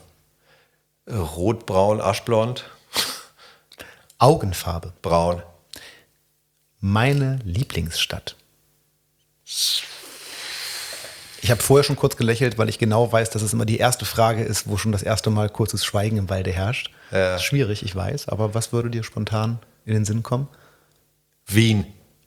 Rot, braun, aschblond, Augenfarbe. braun. Meine Lieblingsstadt. Ich habe vorher schon kurz gelächelt, weil ich genau weiß, dass es immer die erste Frage ist, wo schon das erste Mal kurzes Schweigen im Walde herrscht. Ja. Ist schwierig, ich weiß. Aber was würde dir spontan in den Sinn kommen? Wien.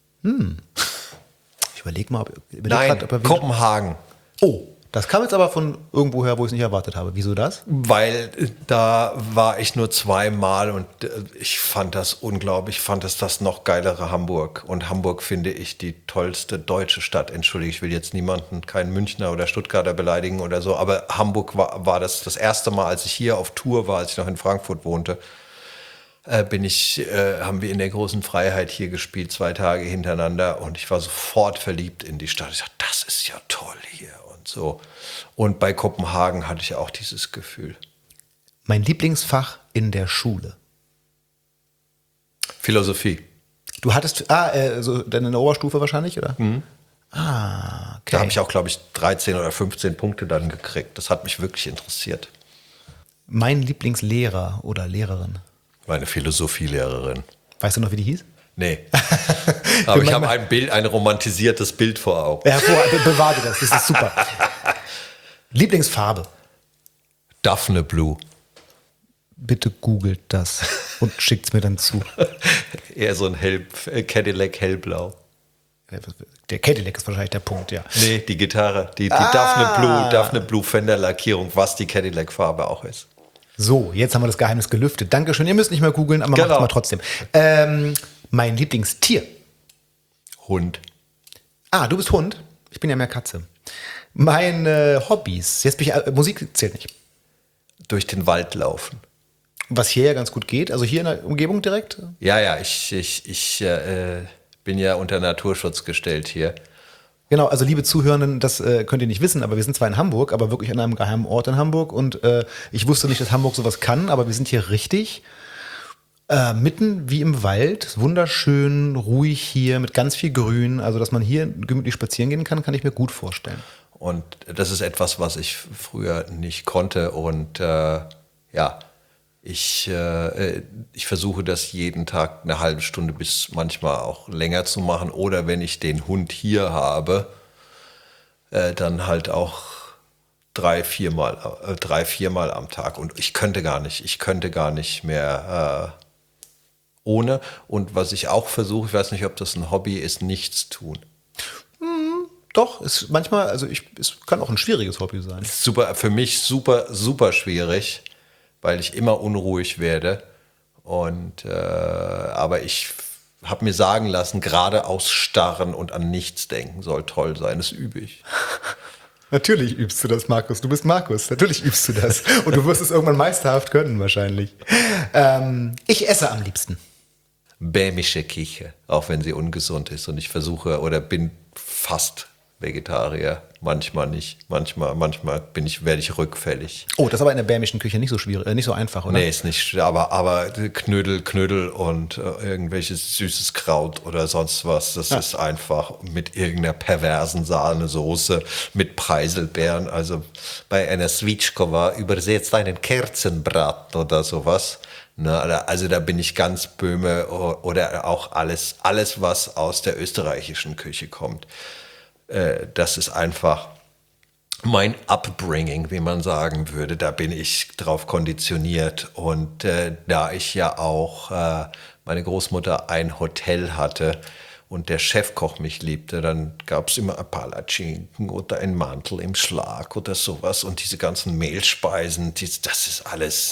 Ich überlege mal, ob, überleg Nein, grad, ob er Wien- Kopenhagen. Oh, das kam jetzt aber von irgendwoher, wo ich es nicht erwartet habe. Wieso das? Weil äh, da war ich nur zweimal und äh, ich fand das unglaublich. Ich fand es das noch geilere Hamburg. Und Hamburg finde ich die tollste deutsche Stadt. Entschuldige, ich will jetzt niemanden, keinen Münchner oder Stuttgarter beleidigen oder so. Aber Hamburg war, war das das erste Mal, als ich hier auf Tour war, als ich noch in Frankfurt wohnte. Äh, bin ich, äh, haben wir in der großen Freiheit hier gespielt, zwei Tage hintereinander. Und ich war sofort verliebt in die Stadt. Ich dachte, das ist ja toll hier und so. Und bei Kopenhagen hatte ich auch dieses Gefühl. Mein Lieblingsfach in der Schule. Philosophie. Du hattest, ah, äh, so deine Oberstufe wahrscheinlich, oder? Mhm. Ah, okay. Da habe ich auch, glaube ich, dreizehn oder fünfzehn Punkte dann gekriegt. Das hat mich wirklich interessiert. Mein Lieblingslehrer oder Lehrerin? Meine Philosophielehrerin. Weißt du noch, wie die hieß? Nee. Aber ich habe ein Bild, ein romantisiertes Bild vor Augen. Ja, vor, bewahr dir das, das ist super. Lieblingsfarbe? Daphne Blue. Bitte googelt das und schickt es mir dann zu. Eher so ein Hell, Cadillac hellblau. Der Cadillac ist wahrscheinlich der Punkt, ja. Nee, die Gitarre, die, die Ah. Daphne Blue, Daphne Blue Fender Lackierung, was die Cadillac-Farbe auch ist. So, jetzt haben wir das Geheimnis gelüftet. Dankeschön, ihr müsst nicht mehr googeln, aber Genau. macht's mal trotzdem. Ähm, mein Lieblingstier? Hund. Ah, du bist Hund? Ich bin ja mehr Katze. Meine Hobbys, jetzt bin ich, äh, Musik zählt nicht. Durch den Wald laufen. Was hier ja ganz gut geht, also hier in der Umgebung direkt? Ja, ja, ich, ich, ich äh, bin ja unter Naturschutz gestellt hier. Genau, also liebe Zuhörenden, das äh, könnt ihr nicht wissen, aber wir sind zwar in Hamburg, aber wirklich an einem geheimen Ort in Hamburg und äh, ich wusste nicht, dass Hamburg sowas kann, aber wir sind hier richtig äh, mitten wie im Wald, wunderschön, ruhig hier, mit ganz viel Grün, also dass man hier gemütlich spazieren gehen kann, kann ich mir gut vorstellen. Und das ist etwas, was ich früher nicht konnte und äh, ja, ich, äh, ich versuche das jeden Tag eine halbe Stunde bis manchmal auch länger zu machen. Oder wenn ich den Hund hier habe, äh, dann halt auch drei, viermal, äh, drei, viermal am Tag. Und ich könnte gar nicht, ich könnte gar nicht mehr äh, ohne. Und was ich auch versuche, ich weiß nicht, ob das ein Hobby ist, nichts tun. Doch, ist manchmal, also ich, es kann auch ein schwieriges Hobby sein. Super, für mich super, super schwierig, weil ich immer unruhig werde. Und äh, aber ich habe mir sagen lassen, gerade ausstarren und an nichts denken soll toll sein. Das übe ich. Natürlich übst du das, Markus. Du bist Markus. Natürlich übst du das. Und du wirst es irgendwann meisterhaft können, wahrscheinlich. Ähm, ich esse am liebsten. Bämische Küche, auch wenn sie ungesund ist. Und ich versuche oder bin fast Vegetarier. Manchmal nicht. Manchmal, manchmal bin ich, werde ich rückfällig. Oh, das ist aber in der bämischen Küche nicht so schwierig, äh, nicht so einfach, oder? Nee, ist nicht, aber, aber Knödel, Knödel und äh, irgendwelches süßes Kraut oder sonst was, das ja. ist einfach mit irgendeiner perversen Sahnesoße, mit Preiselbeeren. Also bei einer Switschkova übersetzt einen Kerzenbraten oder sowas. Na, also da bin ich ganz Böhme oder auch alles, alles, was aus der österreichischen Küche kommt. Das ist einfach mein Upbringing, wie man sagen würde. Da bin ich drauf konditioniert. Und äh, da ich ja auch äh, meine Großmutter ein Hotel hatte und der Chefkoch mich liebte, dann gab es immer ein Palatschinken oder ein Mantel im Schlag oder sowas. Und diese ganzen Mehlspeisen, die, das ist alles...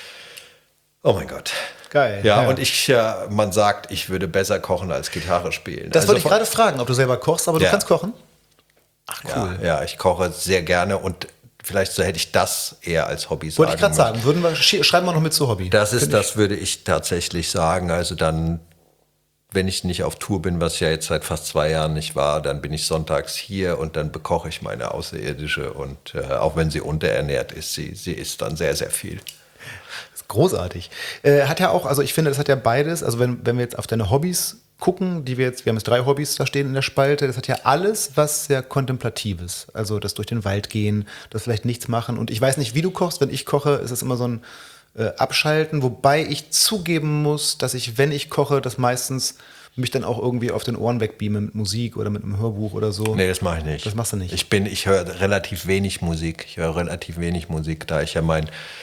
Oh mein Gott. Geil. Ja, ja. und ich, äh, man sagt, ich würde besser kochen als Gitarre spielen. Das also wollte ich gerade fragen, ob du selber kochst, aber du ja. kannst kochen? Ach, cool. Ja, ja, ich koche sehr gerne und vielleicht so hätte ich das eher als Hobby sagen. Wollte ich gerade sagen, würden wir, schreiben wir noch mit zu Hobby. Das ist, das würde ich tatsächlich sagen. Also dann, wenn ich nicht auf Tour bin, was ja jetzt seit fast zwei Jahren nicht war, dann bin ich sonntags hier und dann bekoche ich meine Außerirdische und äh, auch wenn sie unterernährt ist, sie, sie isst dann sehr, sehr viel. Großartig. Äh, hat ja auch, also ich finde, das hat ja beides, also wenn, wenn wir jetzt auf deine Hobbys gucken, die wir jetzt, wir haben jetzt drei Hobbys da stehen in der Spalte, das hat ja alles was sehr Kontemplatives. Also das durch den Wald gehen, das vielleicht nichts machen. Und ich weiß nicht, wie du kochst, wenn ich koche, ist es immer so ein äh, Abschalten, wobei ich zugeben muss, dass ich, wenn ich koche, das meistens mich dann auch irgendwie auf den Ohren wegbeame mit Musik oder mit einem Hörbuch oder so. Nee, das mache ich nicht. Das machst du nicht. Ich bin, ich höre relativ wenig Musik. Ich höre relativ wenig Musik, da ich ja mein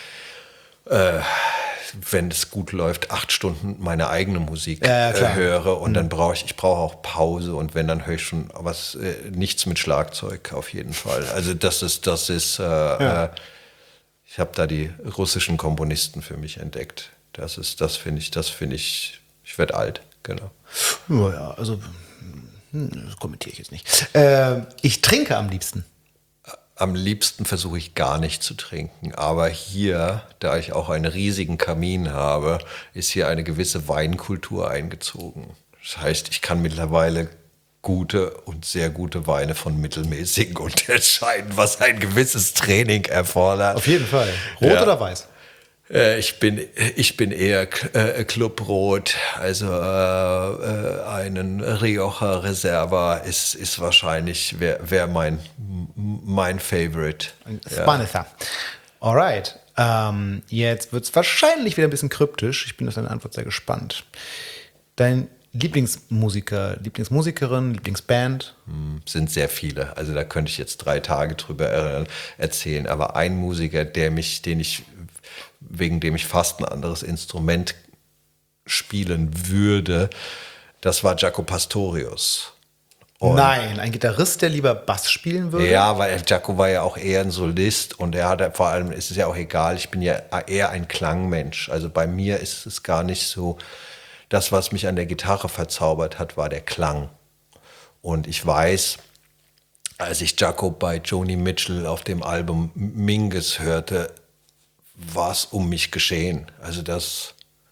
Äh, wenn es gut läuft, acht Stunden meine eigene Musik ja, ja, äh, höre und mhm. dann brauche ich, ich brauche auch Pause und wenn, dann höre ich schon was, äh, nichts mit Schlagzeug auf jeden Fall. Also das ist, das ist, äh, ja. äh, ich habe da die russischen Komponisten für mich entdeckt. Das ist, das finde ich, das finde ich, ich werde alt, genau. Naja, also, das kommentiere ich jetzt nicht. Äh, ich trinke am liebsten. Am liebsten versuche ich gar nicht zu trinken, aber hier, da ich auch einen riesigen Kamin habe, ist hier eine gewisse Weinkultur eingezogen. Das heißt, ich kann mittlerweile gute und sehr gute Weine von mittelmäßigen unterscheiden, was ein gewisses Training erfordert. Auf jeden Fall. Rot ja. oder weiß? Äh, ich bin, ich bin eher äh, Clubrot, also äh, äh, einen Rioja Reserva ist, ist wahrscheinlich, wäre wär mein, mein Favorite. Spanesa. Ja. Alright. Ähm, jetzt wird es wahrscheinlich wieder ein bisschen kryptisch. Ich bin auf deine Antwort sehr gespannt. Dein Lieblingsmusiker, Lieblingsmusikerin, Lieblingsband? Hm, sind sehr viele. Also da könnte ich jetzt drei Tage drüber erzählen. Aber ein Musiker, der mich, den ich, wegen dem ich fast ein anderes Instrument spielen würde, das war Jaco Pastorius. Und nein, ein Gitarrist, der lieber Bass spielen würde? Ja, weil Jaco war ja auch eher ein Solist und er hat vor allem, ist es ja auch egal, ich bin ja eher ein Klangmensch. Also bei mir ist es gar nicht so, das, was mich an der Gitarre verzaubert hat, war der Klang. Und ich weiß, als ich Jaco bei Joni Mitchell auf dem Album Mingus hörte, war es um mich geschehen. Also das...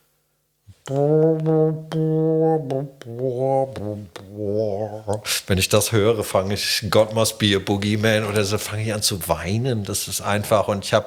Wenn ich das höre, fange ich God Must Be a Boogeyman oder so, fange ich an zu weinen. Das ist einfach. Und ich habe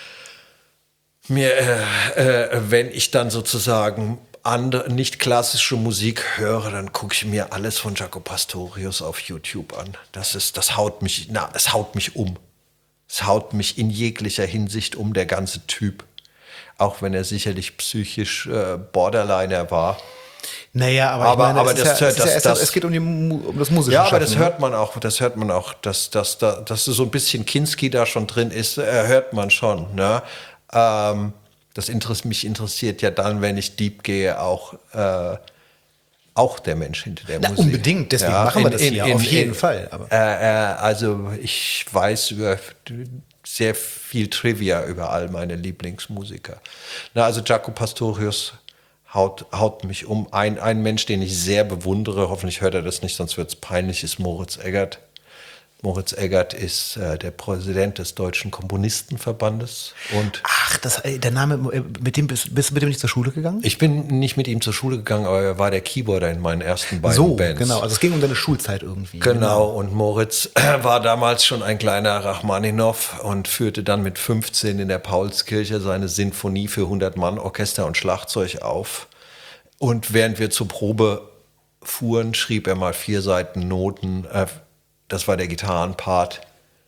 mir, äh, äh, wenn ich dann sozusagen andere, nicht klassische Musik höre, dann gucke ich mir alles von Jaco Pastorius auf YouTube an. Das ist, das haut mich, na, es haut mich um. Es haut mich in jeglicher Hinsicht um, der ganze Typ. Auch wenn er sicherlich psychisch äh, Borderliner war. Naja, aber, aber, ich meine, aber es, das, ja, es, das, ja, das, es geht um, die, um das musische Ja, aber Schaffen, das hört man auch, das hört man auch, dass, dass, dass, dass so ein bisschen Kinski da schon drin ist, äh, hört man schon. Ne? Ähm, das interessiert mich interessiert ja dann, wenn ich deep gehe, auch, äh, auch der Mensch hinter der Na, Musik. Unbedingt, deswegen ja, machen wir in, das in, hier, in, auf jeden in, Fall. Aber. Äh, äh, also ich weiß über sehr viel Trivia über all meine Lieblingsmusiker. Na, also Jaco Pastorius haut, haut mich um. Ein, ein Mensch, den ich sehr bewundere, hoffentlich hört er das nicht, sonst wird es peinlich, ist Moritz Eggert. Moritz Eggert ist äh, der Präsident des Deutschen Komponistenverbandes. Und Ach, das, der Name, mit dem bist, bist du mit dem nicht zur Schule gegangen? Ich bin nicht mit ihm zur Schule gegangen, aber er war der Keyboarder in meinen ersten beiden so, Bands. Genau, also es ging um deine Schulzeit irgendwie. Genau, genau. Und Moritz war damals schon ein kleiner Rachmaninow und führte dann mit fünfzehn in der Paulskirche seine Sinfonie für hundert Mann, Orchester und Schlagzeug auf. Und während wir zur Probe fuhren, schrieb er mal vier Seiten Noten. Äh, das war der Gitarrenpart.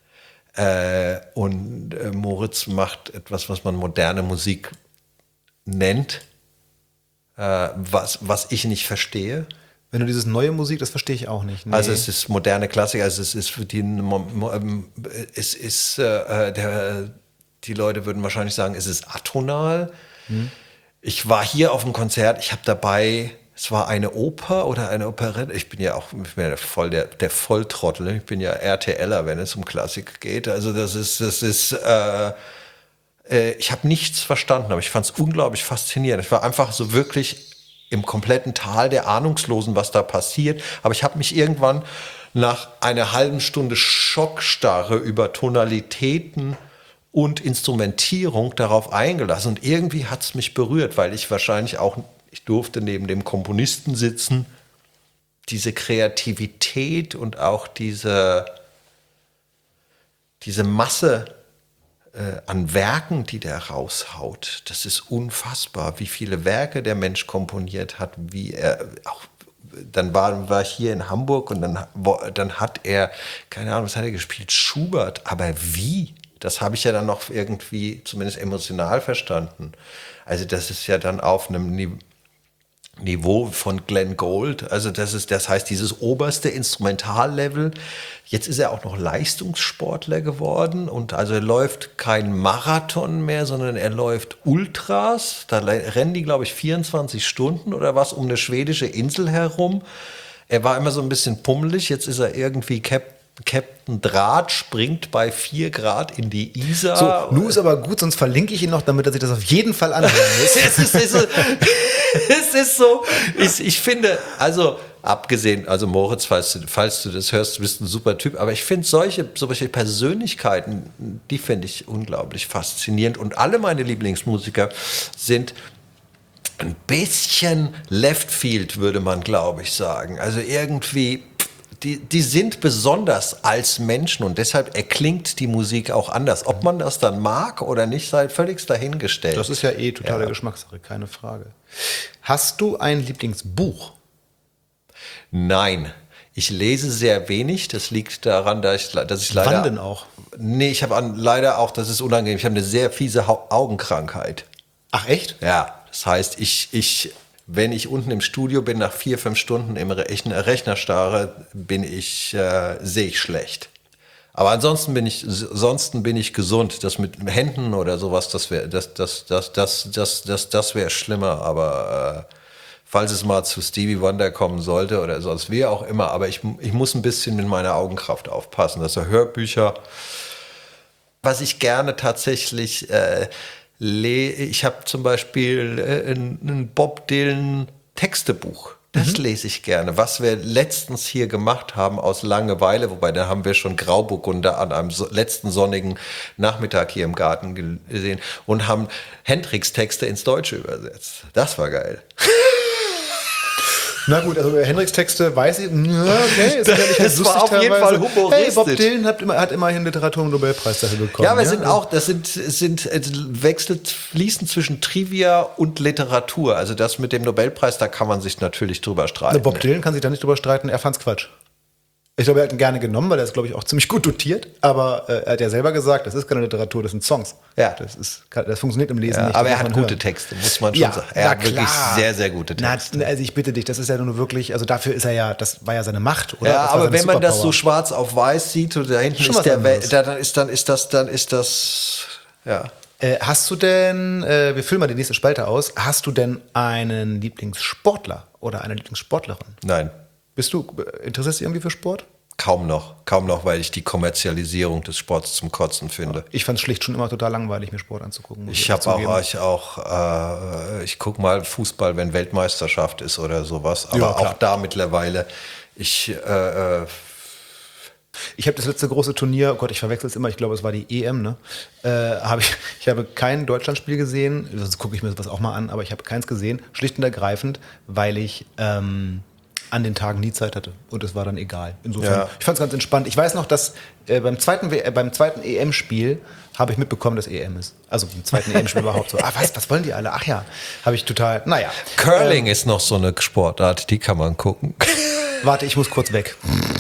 Äh, und äh, Moritz macht etwas, was man moderne Musik nennt, äh, was, was ich nicht verstehe. Wenn du dieses neue Musik, das verstehe ich auch nicht. Nee. Also es ist moderne Klassik, also es ist für die, es ist, äh, der, die Leute würden wahrscheinlich sagen, es ist atonal. Hm. Ich war hier auf dem Konzert, ich habe dabei, es war eine Oper oder eine Operette. Ich bin ja auch ich bin ja voll der, der Volltrottel. Ich bin ja RTLer, wenn es um Klassik geht. Also das ist, das ist, äh, äh, ich habe nichts verstanden, aber ich fand es unglaublich faszinierend. Ich war einfach so wirklich im kompletten Tal der Ahnungslosen, was da passiert. Aber ich habe mich irgendwann nach einer halben Stunde Schockstarre über Tonalitäten und Instrumentierung darauf eingelassen. Und irgendwie hat es mich berührt, weil ich wahrscheinlich auch, ich durfte neben dem Komponisten sitzen, diese Kreativität und auch diese, diese Masse äh, an Werken, die der raushaut, das ist unfassbar, wie viele Werke der Mensch komponiert hat, wie er auch, dann war, war ich hier in Hamburg und dann, dann hat er, keine Ahnung, was hat er gespielt, Schubert, aber wie? Das habe ich ja dann noch irgendwie zumindest emotional verstanden. Also das ist ja dann auf einem Niveau, Niveau von Glenn Gould, also das ist, das heißt dieses oberste Instrumentallevel. Jetzt ist er auch noch Leistungssportler geworden und also er läuft kein Marathon mehr, sondern er läuft Ultras. Da rennen die, glaube ich, vierundzwanzig Stunden oder was um eine schwedische Insel herum. Er war immer so ein bisschen pummelig, jetzt ist er irgendwie Captain. Captain Draht springt bei vier Grad in die Isar. So, nun ist aber gut, sonst verlinke ich ihn noch, damit er sich das auf jeden Fall anhören muss. es, ist, es, ist, es ist so, ich, ich finde, also abgesehen, also Moritz, falls du, falls du das hörst, du bist ein super Typ, aber ich finde solche, solche Persönlichkeiten, die finde ich unglaublich faszinierend und alle meine Lieblingsmusiker sind ein bisschen Left Field, würde man, glaube ich, sagen. Also irgendwie die, die sind besonders als Menschen und deshalb erklingt die Musik auch anders. Ob man das dann mag oder nicht, sei völlig dahingestellt. Das ist ja eh totale ja. Geschmackssache, keine Frage. Hast du ein Lieblingsbuch? Nein. Ich lese sehr wenig. Das liegt daran, dass ich, dass ich leider... Wann denn auch? Nee, ich habe leider auch, das ist unangenehm, ich habe eine sehr fiese ha- Augenkrankheit. Ach echt? Ja, das heißt, ich, ich, wenn ich unten im Studio bin, nach vier, fünf Stunden im Rechner, Rechner starre, bin ich, äh, sehe ich schlecht. Aber ansonsten bin ich, ansonsten bin ich gesund. Das mit Händen oder sowas, das wäre, das, das, das, das, das, das, das wäre schlimmer. Aber äh, falls es mal zu Stevie Wonder kommen sollte oder sonst wie auch immer, aber ich, ich muss ein bisschen mit meiner Augenkraft aufpassen. Das sind Hörbücher. Was ich gerne tatsächlich äh, le- ich habe zum Beispiel äh, ein, ein Bob Dylan Textebuch. Das mhm. lese ich gerne. Was wir letztens hier gemacht haben aus Langeweile, wobei da haben wir schon Grauburgunder an einem so, letzten sonnigen Nachmittag hier im Garten gesehen und haben Hendrix Texte ins Deutsche übersetzt. Das war geil. Na gut, also über Hendrix Texte weiß ich, okay, ist sicherlich das lustig war auf jeden teilweise. Fall humoristisch. Hey, Bob Dylan hat, immer, hat immerhin Literatur- und Nobelpreis dafür bekommen. Ja, aber ja? sind auch, das sind, sind wechselt, fließen zwischen Trivia und Literatur. Also das mit dem Nobelpreis, da kann man sich natürlich drüber streiten. Na, Bob Dylan kann sich da nicht drüber streiten, er fand's Quatsch. Ich glaube, er hat ihn gerne genommen, weil er ist, glaube ich, auch ziemlich gut dotiert. Aber äh, er hat ja selber gesagt, das ist keine Literatur, das sind Songs. Ja. Das, ist, das funktioniert im Lesen ja, nicht. Aber er hat gute hören. Texte, muss man schon ja, sagen. Er na, hat wirklich klar. sehr, sehr gute Texte. Na, also ich bitte dich, das ist ja nur wirklich, also dafür ist er ja, das war ja seine Macht, oder? Ja, das aber wenn man das so Superpower. schwarz auf weiß sieht und da hinten Schon ist was der anderes. Wel- da, dann ist dann ist das, dann ist das, ja. Äh, hast du denn, äh, wir füllen mal die nächste Spalte aus, hast du denn einen Lieblingssportler oder eine Lieblingssportlerin? Nein. Bist du, äh, interessierst du dich irgendwie für Sport? Kaum noch, kaum noch, weil ich die Kommerzialisierung des Sports zum Kotzen finde. Ich fand es schlicht schon immer total langweilig, mir Sport anzugucken. muss Ich habe zugeben. auch, ich auch, äh, ich gucke mal Fußball, wenn Weltmeisterschaft ist oder sowas. Aber Ja, klar. auch da mittlerweile, ich, äh, äh, Ich habe das letzte große Turnier, oh Gott, ich verwechsel es immer, ich glaube, es war die E M, ne? Äh, hab ich, ich habe kein Deutschlandspiel gesehen, sonst gucke ich mir sowas auch mal an, aber ich habe keins gesehen, schlicht und ergreifend, weil ich ähm, an den Tagen nie Zeit hatte und es war dann egal. Insofern, Ja. ich fand es ganz entspannt. Ich weiß noch, dass äh, beim zweiten, W- äh, beim zweiten E M-Spiel habe ich mitbekommen, dass E M ist. Also beim zweiten E M-Spiel überhaupt so. Ah, was, was wollen die alle? Ach ja, habe ich total, naja. Curling ist noch so eine Sportart, die kann man gucken. Warte, ich muss kurz weg.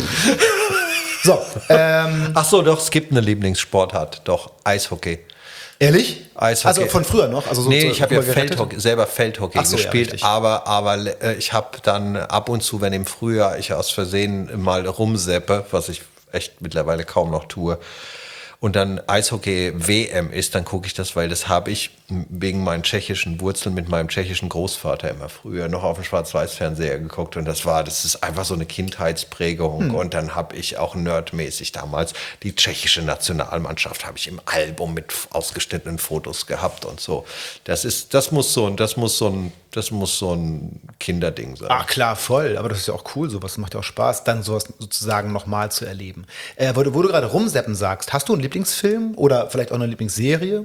So, ähm, Ach so, doch, es gibt eine Lieblingssportart, doch, Eishockey. ehrlich? Eishockey. Also von früher noch? Also so Nee, so ich habe ja rüber gerettet? Feldhockey, selber Feldhockey Ach so, ja, gespielt, richtig. aber, aber äh, ich habe dann ab und zu, wenn im Frühjahr ich aus Versehen mal rumseppe, was ich echt mittlerweile kaum noch tue, und dann Eishockey-W M ist, dann gucke ich das, weil das habe ich wegen meinen tschechischen Wurzeln mit meinem tschechischen Großvater immer früher noch auf dem Schwarz-Weiß-Fernseher geguckt und das war, das ist einfach so eine Kindheitsprägung Hm. und dann habe ich auch nerdmäßig damals die tschechische Nationalmannschaft habe ich im Album mit ausgeschnittenen Fotos gehabt und so. Das ist, das muss so ein, das muss so ein, das muss so ein Kinderding sein. Ah, klar, voll. Aber das ist ja auch cool, sowas macht ja auch Spaß, dann sowas sozusagen nochmal zu erleben. Äh, wo, du, wo du gerade rumseppen sagst, hast du einen Lieblingsfilm oder vielleicht auch eine Lieblingsserie?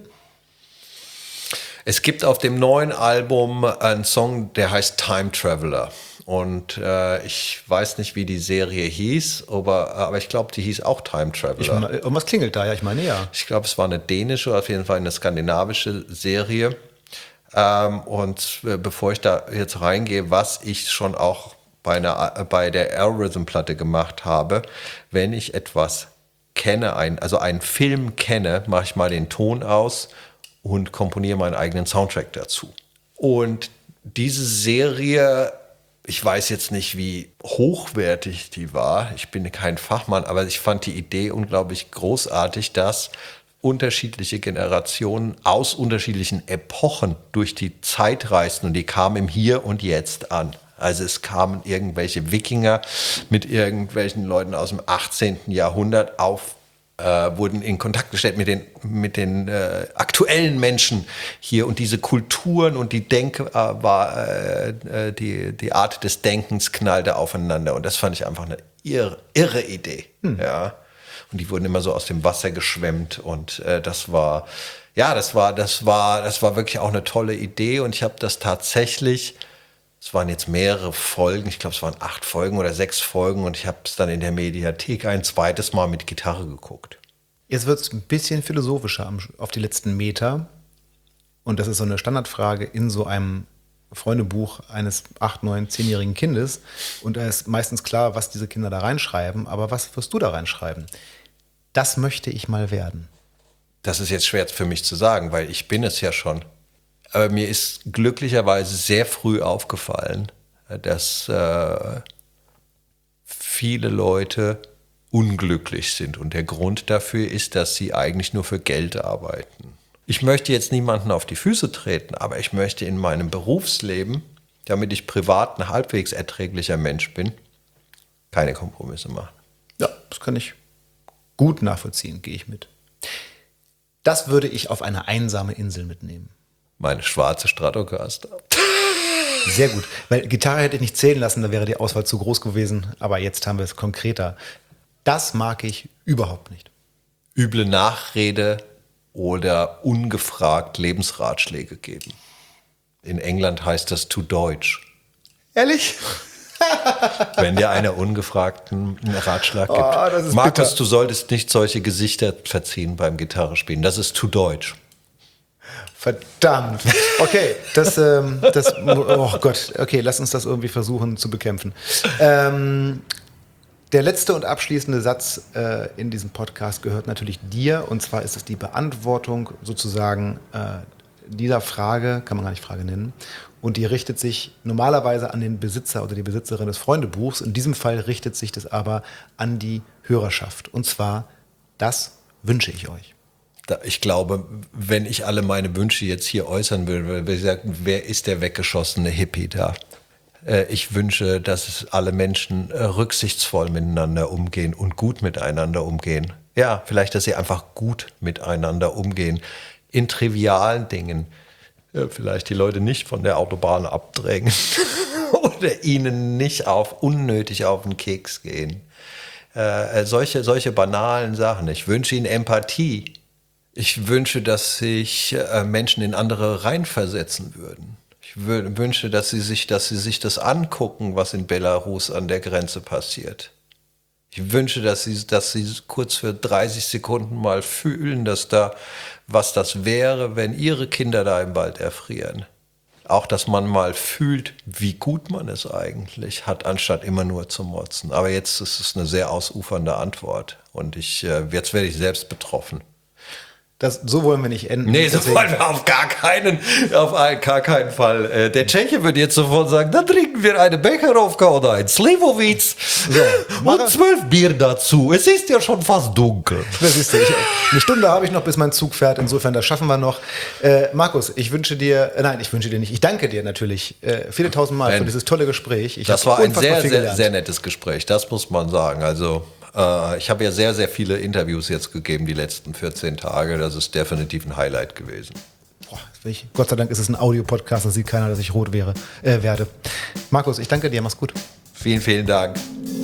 Es gibt auf dem neuen Album einen Song, der heißt Time Traveler. Und äh, ich weiß nicht, wie die Serie hieß, aber, aber ich glaube, die hieß auch Time Traveler. Ich, meine, irgendwas klingelt da, ja, ich meine ja. Ich glaube, es war eine dänische oder auf jeden Fall eine skandinavische Serie. Ähm, und äh, bevor ich da jetzt reingehe, was ich schon auch bei, einer, äh, bei der Aerosmith-Platte gemacht habe, wenn ich etwas kenne, ein, also einen Film kenne, mache ich mal den Ton aus und komponiere meinen eigenen Soundtrack dazu. Und diese Serie, ich weiß jetzt nicht, wie hochwertig die war, ich bin kein Fachmann, aber ich fand die Idee unglaublich großartig, dass unterschiedliche Generationen aus unterschiedlichen Epochen durch die Zeit reisten und die kamen im Hier und Jetzt an. Also es kamen irgendwelche Wikinger mit irgendwelchen Leuten aus dem achtzehnten Jahrhundert auf, äh, wurden in Kontakt gestellt mit den, mit den äh, aktuellen Menschen hier und diese Kulturen und die Denke äh, war äh, die, die Art des Denkens knallte aufeinander und das fand ich einfach eine irre, irre Idee. Hm. Ja. Und die wurden immer so aus dem Wasser geschwemmt und äh, das war, ja, das war, das war, das war wirklich auch eine tolle Idee und ich habe das tatsächlich Es waren jetzt mehrere Folgen, ich glaube, es waren acht Folgen oder sechs Folgen und ich habe es dann in der Mediathek ein zweites Mal mit Gitarre geguckt. Jetzt wird es ein bisschen philosophischer auf die letzten Meter. Und das ist so eine Standardfrage in so einem Freundebuch eines acht-, neun-, zehnjährigen Kindes. Und da ist meistens klar, was diese Kinder da reinschreiben. Aber was wirst du da reinschreiben? Das möchte ich mal werden. Das ist jetzt schwer für mich zu sagen, weil ich bin es ja schon. Aber mir ist glücklicherweise sehr früh aufgefallen, dass äh, viele Leute unglücklich sind. Und der Grund dafür ist, dass sie eigentlich nur für Geld arbeiten. Ich möchte jetzt niemanden auf die Füße treten, aber ich möchte in meinem Berufsleben, damit ich privat ein halbwegs erträglicher Mensch bin, keine Kompromisse machen. Ja, das kann ich gut nachvollziehen, gehe ich mit. Das würde ich auf eine einsame Insel mitnehmen. Meine schwarze Stratocaster. Sehr gut, weil Gitarre hätte ich nicht zählen lassen, da wäre die Auswahl zu groß gewesen. Aber jetzt haben wir es konkreter. Das mag ich überhaupt nicht. Üble Nachrede oder ungefragt Lebensratschläge geben. In England heißt das to Deutsch. Ehrlich? Wenn dir einer ungefragten Ratschlag gibt. Oh, das ist Markus, bitter. du solltest nicht solche Gesichter verziehen beim Gitarrespielen. Das ist to Deutsch. Verdammt. Okay, das, ähm, das, oh Gott, okay, lass uns das irgendwie versuchen zu bekämpfen. Ähm, der letzte und abschließende Satz äh, in diesem Podcast gehört natürlich dir, und zwar ist es die Beantwortung sozusagen äh, dieser Frage, kann man gar nicht Frage nennen, und die richtet sich normalerweise an den Besitzer oder die Besitzerin des Freundebuchs. In diesem Fall richtet sich das aber an die Hörerschaft, und zwar, das wünsche ich euch. Ich glaube, wenn ich alle meine Wünsche jetzt hier äußern würde, würde ich sagen, wer ist der weggeschossene Hippie da? Ich wünsche, dass alle Menschen rücksichtsvoll miteinander umgehen und gut miteinander umgehen. Ja, vielleicht, dass sie einfach gut miteinander umgehen. In trivialen Dingen. Vielleicht die Leute nicht von der Autobahn abdrängen oder ihnen nicht auf, unnötig auf den Keks gehen. Äh, solche, solche banalen Sachen. Ich wünsche ihnen Empathie. Ich wünsche, dass sich äh, Menschen in andere reinversetzen würden. Ich wü- wünsche, dass sie, sich, dass sie sich das angucken, was in Belarus an der Grenze passiert. Ich wünsche, dass sie, dass sie kurz für dreißig Sekunden mal fühlen, dass da, was das wäre, wenn ihre Kinder da im Wald erfrieren. Auch, dass man mal fühlt, wie gut man es eigentlich hat, anstatt immer nur zu motzen. Aber jetzt ist es eine sehr ausufernde Antwort. Und ich, äh, jetzt werde ich selbst betroffen. Das, so wollen wir nicht enden. Nee, so Deswegen- wollen wir auf gar keinen, auf einen, gar keinen Fall. Äh, der Tscheche würde jetzt sofort sagen, dann trinken wir eine Becherovka oder ein Slivovitz So, und zwölf Bier dazu. Es ist ja schon fast dunkel. Das ist ich, eine Stunde habe ich noch, bis mein Zug fährt. Insofern, das schaffen wir noch. Äh, Markus, ich wünsche dir, äh, nein, ich wünsche dir nicht, ich danke dir natürlich äh, viele tausend Mal Ben, für dieses tolle Gespräch. Ich Das habe war ein unfassbar sehr, viel sehr, gelernt. sehr nettes Gespräch, das muss man sagen. Also äh, ich habe ja sehr, sehr viele Interviews jetzt gegeben die letzten vierzehn Tage. Das ist definitiv ein Highlight gewesen. Boah, ich, Gott sei Dank ist es ein Audio-Podcast, da sieht keiner, dass ich rot wäre, äh, werde. Markus, ich danke dir, mach's gut. Vielen, vielen Dank.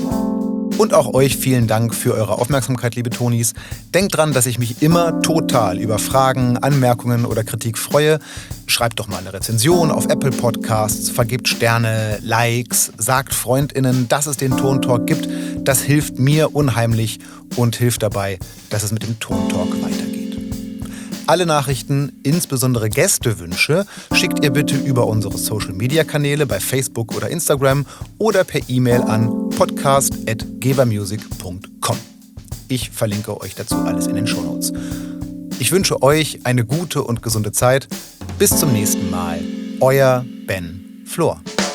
Und auch euch vielen Dank für eure Aufmerksamkeit, liebe Tonis. Denkt dran, dass ich mich immer total über Fragen, Anmerkungen oder Kritik freue. Schreibt doch mal eine Rezension auf Apple Podcasts, vergebt Sterne, Likes, sagt FreundInnen, dass es den Tontalk gibt. Das hilft mir unheimlich und hilft dabei, dass es mit dem Tontalk weitergeht. Alle Nachrichten, insbesondere Gästewünsche, schickt ihr bitte über unsere Social-Media-Kanäle bei Facebook oder Instagram oder per E-Mail an podcast at gebermusic punkt com. Ich verlinke euch dazu alles in den Shownotes. Ich wünsche euch eine gute und gesunde Zeit. Bis zum nächsten Mal. Euer Ben Flor.